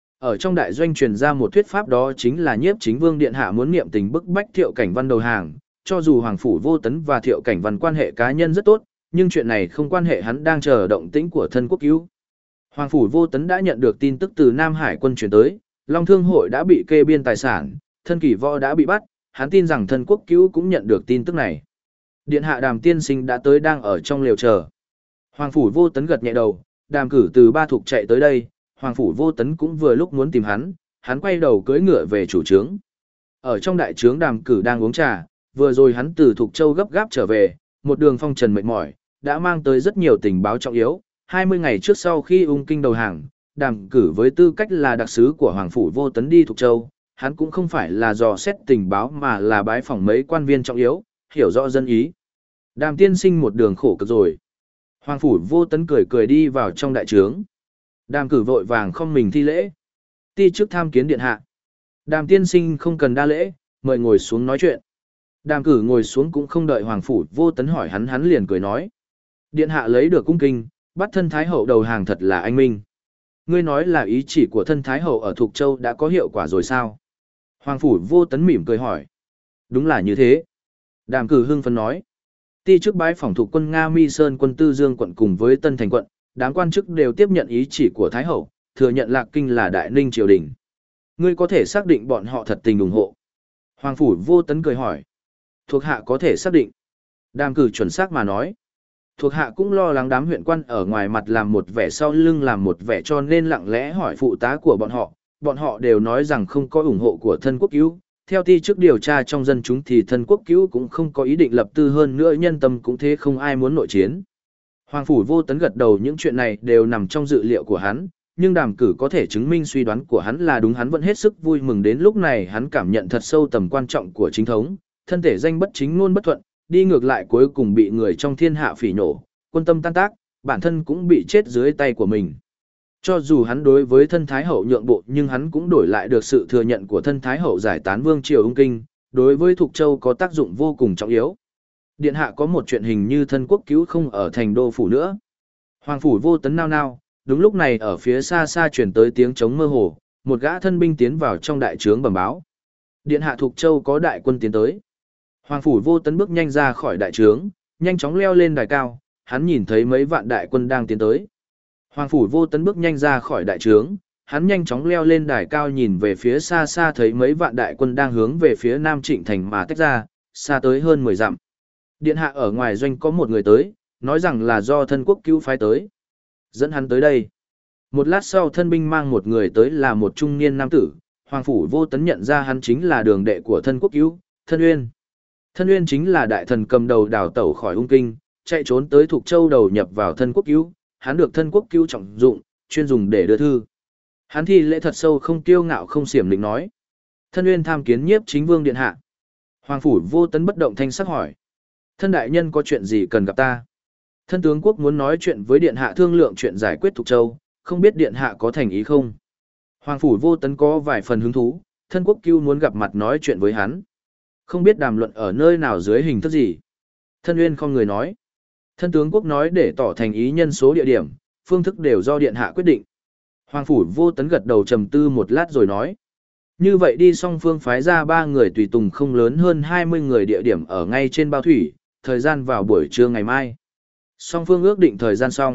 Ở trong đại doanh truyền ra một thuyết pháp, đó chính là Nhiếp Chính Vương Điện Hạ muốn niệm tình bức bách Thiệu Cảnh Văn đầu hàng, cho dù Hoàng Phủ Vô Tấn và Thiệu Cảnh Văn quan hệ cá nhân rất tốt, nhưng chuyện này không quan hệ, hắn đang chờ động tĩnh của thân quốc cứu. Hoàng Phủ Vô Tấn đã nhận được tin tức từ Nam Hải quân chuyển tới, Long Thương Hội đã bị kê biên tài sản, thân kỷ võ đã bị bắt, hắn tin rằng thân quốc cứu cũng nhận được tin tức này. Điện hạ Đàm tiên sinh đã tới, đang ở trong lều chờ. Hoàng Phủ Vô Tấn gật nhẹ đầu, Đàm cử từ Ba Thục chạy tới đây, Hoàng Phủ Vô Tấn cũng vừa lúc muốn tìm hắn quay đầu cưỡi ngựa về chủ trướng. Ở trong đại trướng, Đàm cử đang uống trà, vừa rồi hắn từ Thục Châu gấp gáp trở về, một đường phong trần mệt mỏi, đã mang tới rất nhiều tình báo trọng yếu. 20 ngày trước sau khi ung kinh đầu hàng, Đàm cử với tư cách là đặc sứ của Hoàng Phủ Vô Tấn đi Thục Châu, hắn cũng không phải là dò xét tình báo mà là bái phỏng mấy quan viên trọng yếu, hiểu rõ dân ý. Đàm tiên sinh một đường khổ cực rồi. Hoàng Phủ Vô Tấn cười cười đi vào trong đại trướng. Đàm cử vội vàng không mình thi lễ. Ti chức tham kiến điện hạ. Đàm tiên sinh không cần đa lễ, mời ngồi xuống nói chuyện. Đàm cử ngồi xuống cũng không đợi Hoàng Phủ Vô Tấn hỏi hắn liền cười nói. Điện hạ lấy được cung kinh, bắt thân Thái Hậu đầu hàng thật là anh minh. Ngươi nói là ý chỉ của thân Thái Hậu ở Thục Châu đã có hiệu quả rồi sao? Hoàng Phủ Vô Tấn mỉm cười hỏi. Đúng là như thế. Đàm cử hưng phấn nói. Ti chức bái phỏng thuộc quân Nga Mi Sơn quân Tư Dương quận cùng với Tân Thành quận, đám quan chức đều tiếp nhận ý chỉ của Thái Hậu, thừa nhận Lạc Kinh là Đại Ninh triều đình. Ngươi có thể xác định bọn họ thật tình ủng hộ. Hoàng Phủ Vô Tấn cười hỏi. Thuộc hạ có thể xác định. Đàm cử chuẩn xác mà nói. Thuộc hạ cũng lo lắng đám huyện quan ở ngoài mặt làm một vẻ sau lưng làm một vẻ, cho nên lặng lẽ hỏi phụ tá của bọn họ đều nói rằng không có ủng hộ của thân quốc cứu. Theo ti trước điều tra trong dân chúng thì thân quốc cứu cũng không có ý định lập tư, hơn nữa nhân tâm cũng thế, không ai muốn nội chiến. Hoàng Phủ Vô Tấn gật đầu, những chuyện này đều nằm trong dự liệu của hắn, nhưng Đàm cử có thể chứng minh suy đoán của hắn là đúng, hắn vẫn hết sức vui mừng. Đến lúc này hắn cảm nhận thật sâu tầm quan trọng của chính thống, thân thể danh bất chính ngôn bất thuận, đi ngược lại cuối cùng bị người trong thiên hạ phỉ nhổ, quân tâm tan tác, bản thân cũng bị chết dưới tay của mình. Cho dù hắn đối với thân Thái Hậu nhượng bộ, nhưng hắn cũng đổi lại được sự thừa nhận của thân Thái Hậu giải tán vương triều ung kinh, đối với Thục Châu có tác dụng vô cùng trọng yếu. Điện hạ có một chuyện hình như thân quốc cứu không ở thành đô phủ nữa. Hoàng Phủ Vô Tấn nao nao, đúng lúc này ở phía xa xa truyền tới tiếng trống mơ hồ, một gã thân binh tiến vào trong đại trướng bẩm báo. Điện hạ Thục Châu có đại quân tiến tới. Hoàng Phủ Vô Tấn bước nhanh ra khỏi đại trướng, nhanh chóng leo lên đài cao, hắn nhìn thấy mấy vạn đại quân đang tiến tới. Hoàng Phủ Vô Tấn bước nhanh ra khỏi đại trướng, hắn nhanh chóng leo lên đài cao, nhìn về phía xa xa thấy mấy vạn đại quân đang hướng về phía Nam Trịnh thành mà tách ra, xa tới hơn 10 dặm. Điện hạ ở ngoài doanh có một người tới, nói rằng là do thân quốc cứu phái tới. Dẫn hắn tới đây. Một lát sau thân binh mang một người tới, là một trung niên nam tử. Hoàng Phủ Vô Tấn nhận ra hắn chính là đường đệ của thân quốc cứu, Thân Uyên. Thân Uyên chính là đại thần cầm đầu đào tẩu khỏi ung kinh, chạy trốn tới Thục Châu đầu nhập vào thân quốc cứu. Hắn được thân quốc cứu trọng dụng, chuyên dùng để đưa thư. Hắn thi lễ thật sâu, không kiêu ngạo không xiểm lĩnh nói. Thân Uyên tham kiến Nhiếp Chính Vương điện hạ. Hoàng Phủ Vô Tấn bất động thanh sắc hỏi. Thân đại nhân có chuyện gì cần gặp ta? Thân tướng quốc muốn nói chuyện với điện hạ, thương lượng chuyện giải quyết Thục Châu, không biết điện hạ có thành ý không? Hoàng Phủ Vô Tấn có vài phần hứng thú, thân quốc cứu muốn gặp mặt nói chuyện với hắn. Không biết đàm luận ở nơi nào, dưới hình thức gì? Thân Uyên không người nói. Thân tướng quốc nói để tỏ thành ý, nhân số địa điểm, phương thức đều do điện hạ quyết định. Hoàng Phủ Vô Tấn gật đầu trầm tư một lát rồi nói. Như vậy đi, song phương phái ra 3 người tùy tùng không lớn hơn 20 người, địa điểm ở ngay trên bao thủy, thời gian vào buổi trưa ngày mai. Song phương ước định thời gian xong,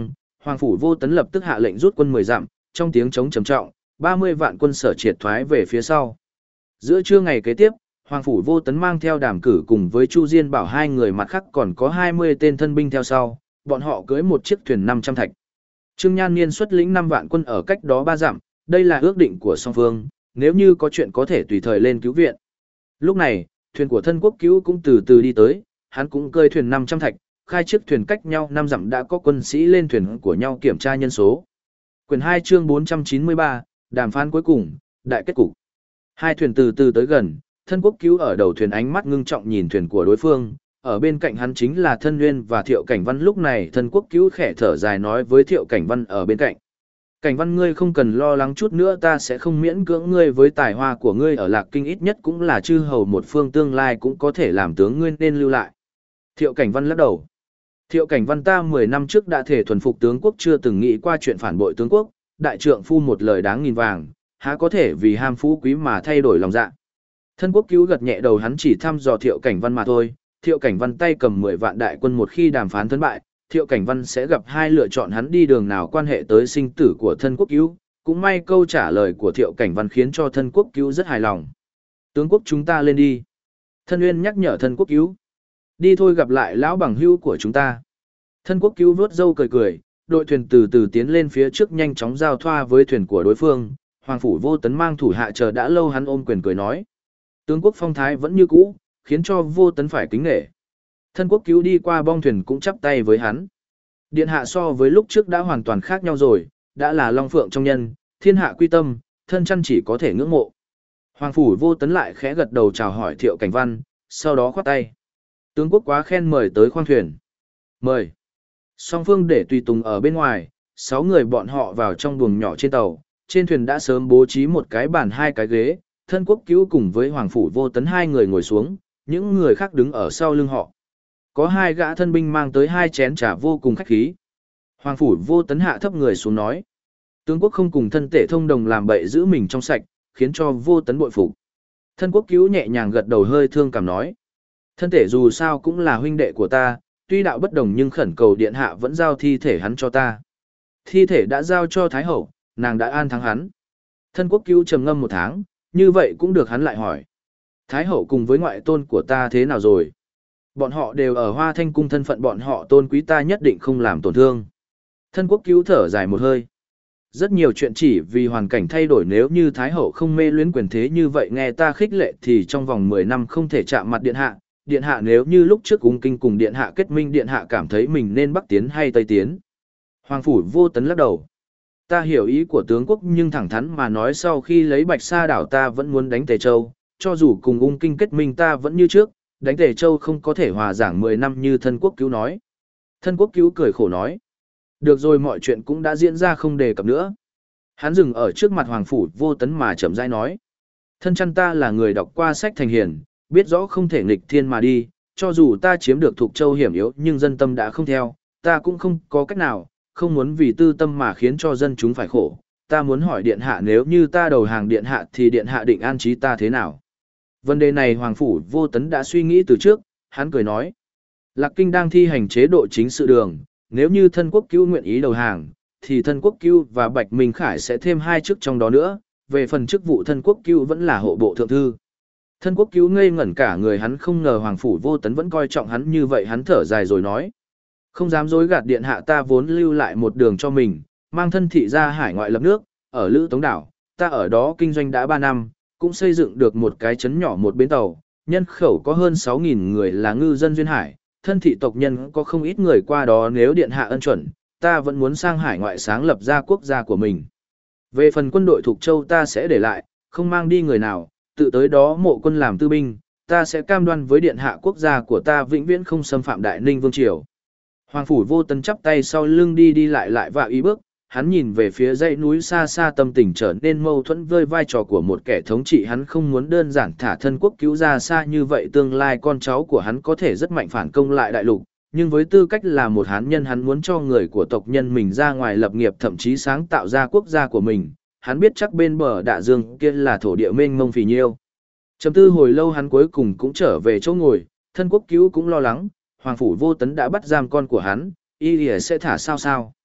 Hoàng phủ Vô Tấn lập tức hạ lệnh rút quân 10 dặm, trong tiếng trống trầm trọng, 30 vạn quân sở triệt thoái về phía sau. Giữa trưa ngày kế tiếp, Hoàng phủ Vô Tấn mang theo Đàm Cử cùng với Chu Diên Bảo hai người, mặt khác còn có 20 tên thân binh theo sau, bọn họ cưỡi một chiếc thuyền 500 thạch. Trương Nhan Niên xuất lĩnh 5 vạn quân ở cách đó 3 dặm, đây là ước định của song phương, nếu như có chuyện có thể tùy thời lên cứu viện. Lúc này, thuyền của Thân Quốc Cứu cũng từ từ đi tới, hắn cũng cơi thuyền 500 thạch, khai chiếc thuyền cách nhau 5 dặm đã có quân sĩ lên thuyền của nhau kiểm tra nhân số. Quyển 2 chương 493, đàm phán cuối cùng, đại kết cục. Hai thuyền từ từ tới gần, Thân Quốc Cứu ở đầu thuyền ánh mắt ngưng trọng nhìn thuyền của đối phương, ở bên cạnh hắn chính là Thân Nguyên và Thiệu Cảnh Văn. Lúc này Thân Quốc Cứu khẽ thở dài nói với Thiệu Cảnh Văn ở bên cạnh. Cảnh Văn, ngươi không cần lo lắng chút nữa, ta sẽ không miễn cưỡng ngươi, với tài hoa của ngươi ở Lạc Kinh ít nhất cũng là chư hầu một phương, tương lai cũng có thể làm tướng, ngươi nên lưu lại. Thiệu Cảnh Văn lắc đầu. Thiệu Cảnh Văn, ta 10 năm trước đã thể thuần phục tướng quốc, chưa từng nghĩ qua chuyện phản bội tướng quốc, đại trượng phu một lời đáng nghìn vàng, há có thể vì ham phú quý mà thay đổi lòng dạ. Thân Quốc Cứu gật nhẹ đầu, hắn chỉ thăm dò Thiệu Cảnh Văn mà thôi. Thiệu Cảnh Văn tay cầm 10 vạn đại quân, một khi đàm phán thất bại, Thiệu Cảnh Văn sẽ gặp hai lựa chọn, hắn đi đường nào quan hệ tới sinh tử của Thân Quốc Cứu. Cũng may câu trả lời của Thiệu Cảnh Văn khiến cho Thân Quốc Cứu rất hài lòng. Tướng quốc, chúng ta lên đi. Thân Uyên nhắc nhở Thân Quốc Cứu. Đi thôi, gặp lại lão bằng hữu của chúng ta. Thân Quốc Cứu vuốt râu cười cười, đội thuyền từ từ tiến lên phía trước, nhanh chóng giao thoa với thuyền của đối phương. Hoàng phủ Vô Tấn mang thủ hạ chờ đã lâu, hắn ôm quyền cười nói. Tướng quốc phong thái vẫn như cũ, khiến cho Vô Tấn phải kính nể. Thân Quốc Cứu đi qua bong thuyền cũng chắp tay với hắn. Điện hạ so với lúc trước đã hoàn toàn khác nhau rồi, đã là long phượng trong nhân, thiên hạ quy tâm, thân chăn chỉ có thể ngưỡng mộ. Hoàng phủ Vô Tấn lại khẽ gật đầu chào hỏi Thiệu Cảnh Văn, sau đó khoát tay. Tướng quốc quá khen, mời tới khoang thuyền. Mời. Song phương để tùy tùng ở bên ngoài, 6 người bọn họ vào trong buồng nhỏ trên tàu. Trên thuyền đã sớm bố trí một cái bàn, 2 cái ghế, Thân Quốc Cứu cùng với Hoàng phủ Vô Tấn 2 người ngồi xuống, những người khác đứng ở sau lưng họ. Có 2 gã thân binh mang tới 2 chén trà vô cùng khách khí. Hoàng phủ Vô Tấn hạ thấp người xuống nói. Tướng quốc không cùng thân tể thông đồng làm bậy, giữ mình trong sạch, khiến cho Vô Tấn bội phục. Thân Quốc Cứu nhẹ nhàng gật đầu, hơi thương cảm nói. Thân tể dù sao cũng là huynh đệ của ta, tuy đạo bất đồng nhưng khẩn cầu điện hạ vẫn giao thi thể hắn cho ta. Thi thể đã giao cho Thái Hậu, nàng đã an thắng hắn. Thân Quốc Cứu trầm ngâm một tháng, như vậy cũng được, hắn lại hỏi. Thái Hậu cùng với ngoại tôn của ta thế nào rồi? Bọn họ đều ở Hoa Thanh Cung, thân phận bọn họ tôn quý, ta nhất định không làm tổn thương. Thân Quốc Cứu thở dài một hơi. Rất nhiều chuyện chỉ vì hoàn cảnh thay đổi, nếu như Thái Hậu không mê luyến quyền thế như vậy, nghe ta khích lệ thì trong vòng 10 năm không thể chạm mặt điện hạ. Điện hạ nếu như lúc trước Ung Kinh cùng điện hạ kết minh, điện hạ cảm thấy mình nên Bắc tiến hay Tây tiến? Hoàng phủ Vô Tấn lắc đầu. Ta hiểu ý của tướng quốc, nhưng thẳng thắn mà nói, sau khi lấy Bạch Sa đảo ta vẫn muốn đánh Tề Châu, cho dù cùng Ung Kinh kết minh ta vẫn như trước, đánh Tề Châu không có thể hòa giảng 10 năm như Thân Quốc Cứu nói. Thân Quốc Cứu cười khổ nói. Được rồi, mọi chuyện cũng đã diễn ra, không đề cập nữa. Hắn dừng ở trước mặt Hoàng phủ Vô Tấn mà chậm rãi nói. Thân chăn, ta là người đọc qua sách thành hiền, biết rõ không thể nghịch thiên mà đi, cho dù ta chiếm được Thục Châu hiểm yếu nhưng dân tâm đã không theo, ta cũng không có cách nào, không muốn vì tư tâm mà khiến cho dân chúng phải khổ. Ta muốn hỏi điện hạ, nếu như ta đầu hàng điện hạ thì điện hạ định an trí ta thế nào? Vấn đề này Hoàng phủ Vô Tấn đã suy nghĩ từ trước, hắn cười nói. Lạc Kinh đang thi hành chế độ chính sự đường, nếu như Thân Quốc Cứu nguyện ý đầu hàng, thì Thân Quốc Cứu và Bạch Minh Khải sẽ thêm 2 chức trong đó nữa, về phần chức vụ Thân Quốc Cứu vẫn là hộ bộ thượng thư. Thân Quốc Cứu ngây ngẩn cả người, hắn không ngờ Hoàng phủ Vô Tấn vẫn coi trọng hắn như vậy, hắn thở dài rồi nói. Không dám dối gạt điện hạ, ta vốn lưu lại một đường cho mình, mang thân thị ra hải ngoại lập nước, ở Lữ Tống Đảo, ta ở đó kinh doanh đã 3 năm, cũng xây dựng được một cái trấn nhỏ, một bến tàu, nhân khẩu có hơn 6.000 người là ngư dân duyên hải, thân thị tộc nhân có không ít người qua đó, nếu điện hạ ân chuẩn, ta vẫn muốn sang hải ngoại sáng lập ra quốc gia của mình. Về phần quân đội Thục Châu ta sẽ để lại, không mang đi người nào, tự tới đó mộ quân làm tư binh, ta sẽ cam đoan với điện hạ quốc gia của ta vĩnh viễn không xâm phạm Đại Ninh Vương Triều. Hoàng phủ Vô Tấn chắp tay sau lưng đi đi lại và ý bước, hắn nhìn về phía dãy núi xa xa, tâm tình trở nên mâu thuẫn với vai trò của một kẻ thống trị. Hắn không muốn đơn giản thả Thân Quốc Cứu ra xa như vậy, tương lai con cháu của hắn có thể rất mạnh, phản công lại đại lục, nhưng với tư cách là một hán nhân, hắn muốn cho người của tộc nhân mình ra ngoài lập nghiệp, thậm chí sáng tạo ra quốc gia của mình. Hắn biết chắc bên bờ Đại Dương kia là thổ địa mênh mông phì nhiêu. Trầm tư hồi lâu, hắn cuối cùng cũng trở về chỗ ngồi. Thân Quốc Cứu cũng lo lắng, Hoàng phủ Vô Tấn đã bắt giam con của hắn, y sẽ thả sao?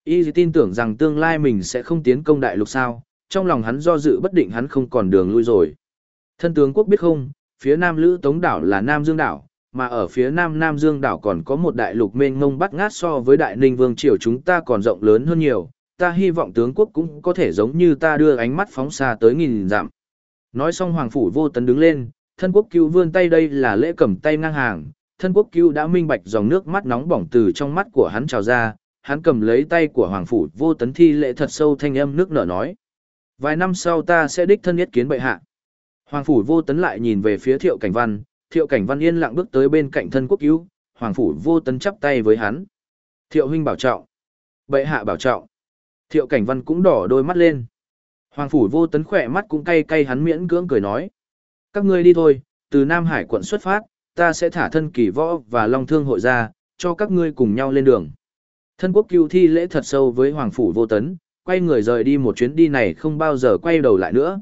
Y tin tưởng rằng tương lai mình sẽ không tiến công đại lục sao, trong lòng hắn do dự bất định, hắn không còn đường lui rồi. Thân tướng quốc biết không, phía nam Lữ Tống đảo là Nam Dương đảo, mà ở phía nam Nam Dương đảo còn có một đại lục mênh mông bát ngát, so với Đại Ninh Vương triều chúng ta còn rộng lớn hơn nhiều, ta hy vọng tướng quốc cũng có thể giống như ta đưa ánh mắt phóng xa tới nghìn dặm. Nói xong Hoàng Phủ Vô Tấn đứng lên, Thân Quốc Cưu vươn tay, đây là lễ cầm tay ngang hàng. Thân Quốc Cưu đã minh bạch, dòng nước mắt nóng bỏng từ trong mắt của hắn trào ra, hắn cầm lấy tay của Hoàng Phủ Vô Tấn thi lễ thật sâu, thanh âm nước nở nói: vài năm sau ta sẽ đích thân yết kiến bệ hạ. Hoàng Phủ Vô Tấn lại nhìn về phía Thiệu Cảnh Văn, Thiệu Cảnh Văn yên lặng bước tới bên cạnh Thân Quốc Cưu, Hoàng Phủ Vô Tấn chắp tay với hắn: Thiệu huynh bảo trọng. Bệ hạ bảo trọng. Thiệu Cảnh Văn cũng đỏ đôi mắt lên. Hoàng Phủ Vô Tấn khỏe mắt cũng cay cay, hắn miễn cưỡng cười nói: các ngươi đi thôi, từ Nam Hải quận xuất phát, ta sẽ thả Thân Kỳ Võ và Long Thương hội ra, cho các ngươi cùng nhau lên đường. Thân Quốc Cưu thi lễ thật sâu với Hoàng Phủ Vô Tấn, quay người rời đi, một chuyến đi này không bao giờ quay đầu lại nữa.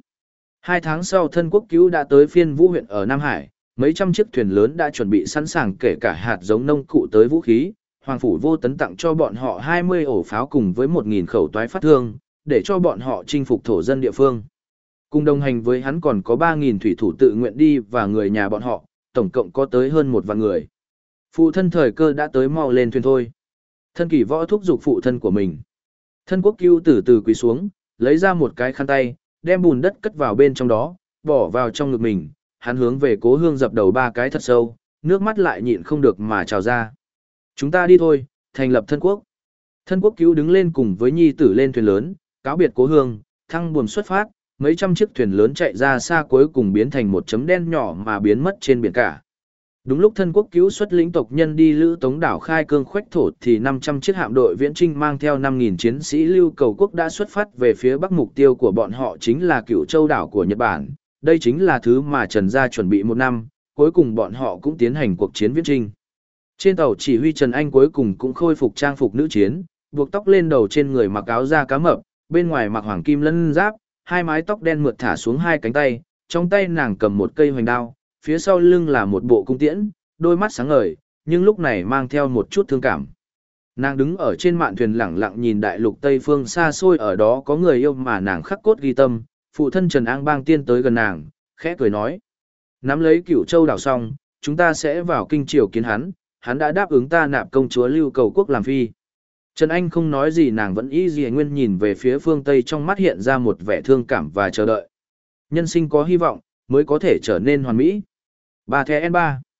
2 tháng sau, Thân Quốc Cưu đã tới Phiên Vũ huyện ở Nam Hải, mấy trăm chiếc thuyền lớn đã chuẩn bị sẵn sàng, kể cả hạt giống nông cụ tới vũ khí. Hoàng Phủ Vô Tấn tặng cho bọn họ 20 ổ pháo cùng với 1.000 khẩu toái phát thương, để cho bọn họ chinh phục thổ dân địa phương. Cùng đồng hành với hắn còn có 3.000 thủy thủ tự nguyện đi và người nhà bọn họ, tổng cộng có tới hơn 1 vạn người. Phụ thân thời cơ đã tới, mau lên thuyền thôi. Thân Kỳ Võ thúc giục phụ thân của mình. Thân Quốc Cưu từ từ quỳ xuống, lấy ra một cái khăn tay, đem bùn đất cất vào bên trong đó, bỏ vào trong ngực mình, hắn hướng về cố hương dập đầu 3 cái thật sâu, nước mắt lại nhịn không được mà trào ra. Chúng ta đi thôi, thành lập Thân Quốc. Thân Quốc Cưu đứng lên cùng với nhi tử lên thuyền lớn, cáo biệt cố hương, thăng buồm xuất phát, mấy trăm chiếc thuyền lớn chạy ra xa, cuối cùng biến thành một chấm đen nhỏ mà biến mất trên biển cả. Đúng lúc Thân Quốc Cưu xuất lĩnh tộc nhân đi Lữ Tống đảo khai cương khoách thổ, thì 500 chiếc hạm đội viễn chinh mang theo 5.000 chiến sĩ Lưu Cầu Quốc đã xuất phát về phía bắc, mục tiêu của bọn họ chính là Cửu Châu đảo của Nhật Bản. Đây chính là thứ mà Trần gia chuẩn bị 1 năm, cuối cùng bọn họ cũng tiến hành cuộc chiến viễn chinh. Trên tàu chỉ huy Trần Anh cuối cùng cũng khôi phục trang phục nữ chiến, buộc tóc lên đầu, trên người mặc áo da cá mập, bên ngoài mặc hoàng kim lân giáp, 2 mái tóc đen mượt thả xuống 2 cánh tay, trong tay nàng cầm một cây hoành đao, phía sau lưng là một bộ cung tiễn, đôi mắt sáng ngời, nhưng lúc này mang theo một chút thương cảm. Nàng đứng ở trên mạn thuyền lẳng lặng nhìn đại lục Tây phương xa xôi, ở đó có người yêu mà nàng khắc cốt ghi tâm. Phụ thân Trần An Bang tiên tới gần nàng, khẽ cười nói: nắm lấy Cửu Châu đảo xong, chúng ta sẽ vào kinh triều kiến hắn, hắn đã đáp ứng ta nạp công chúa Lưu Cầu Quốc làm phi. Trần Anh không nói gì, nàng vẫn y dì nguyên nhìn về phía phương Tây, trong mắt hiện ra một vẻ thương cảm và chờ đợi. Nhân sinh có hy vọng, mới có thể trở nên hoàn mỹ. 3 The N3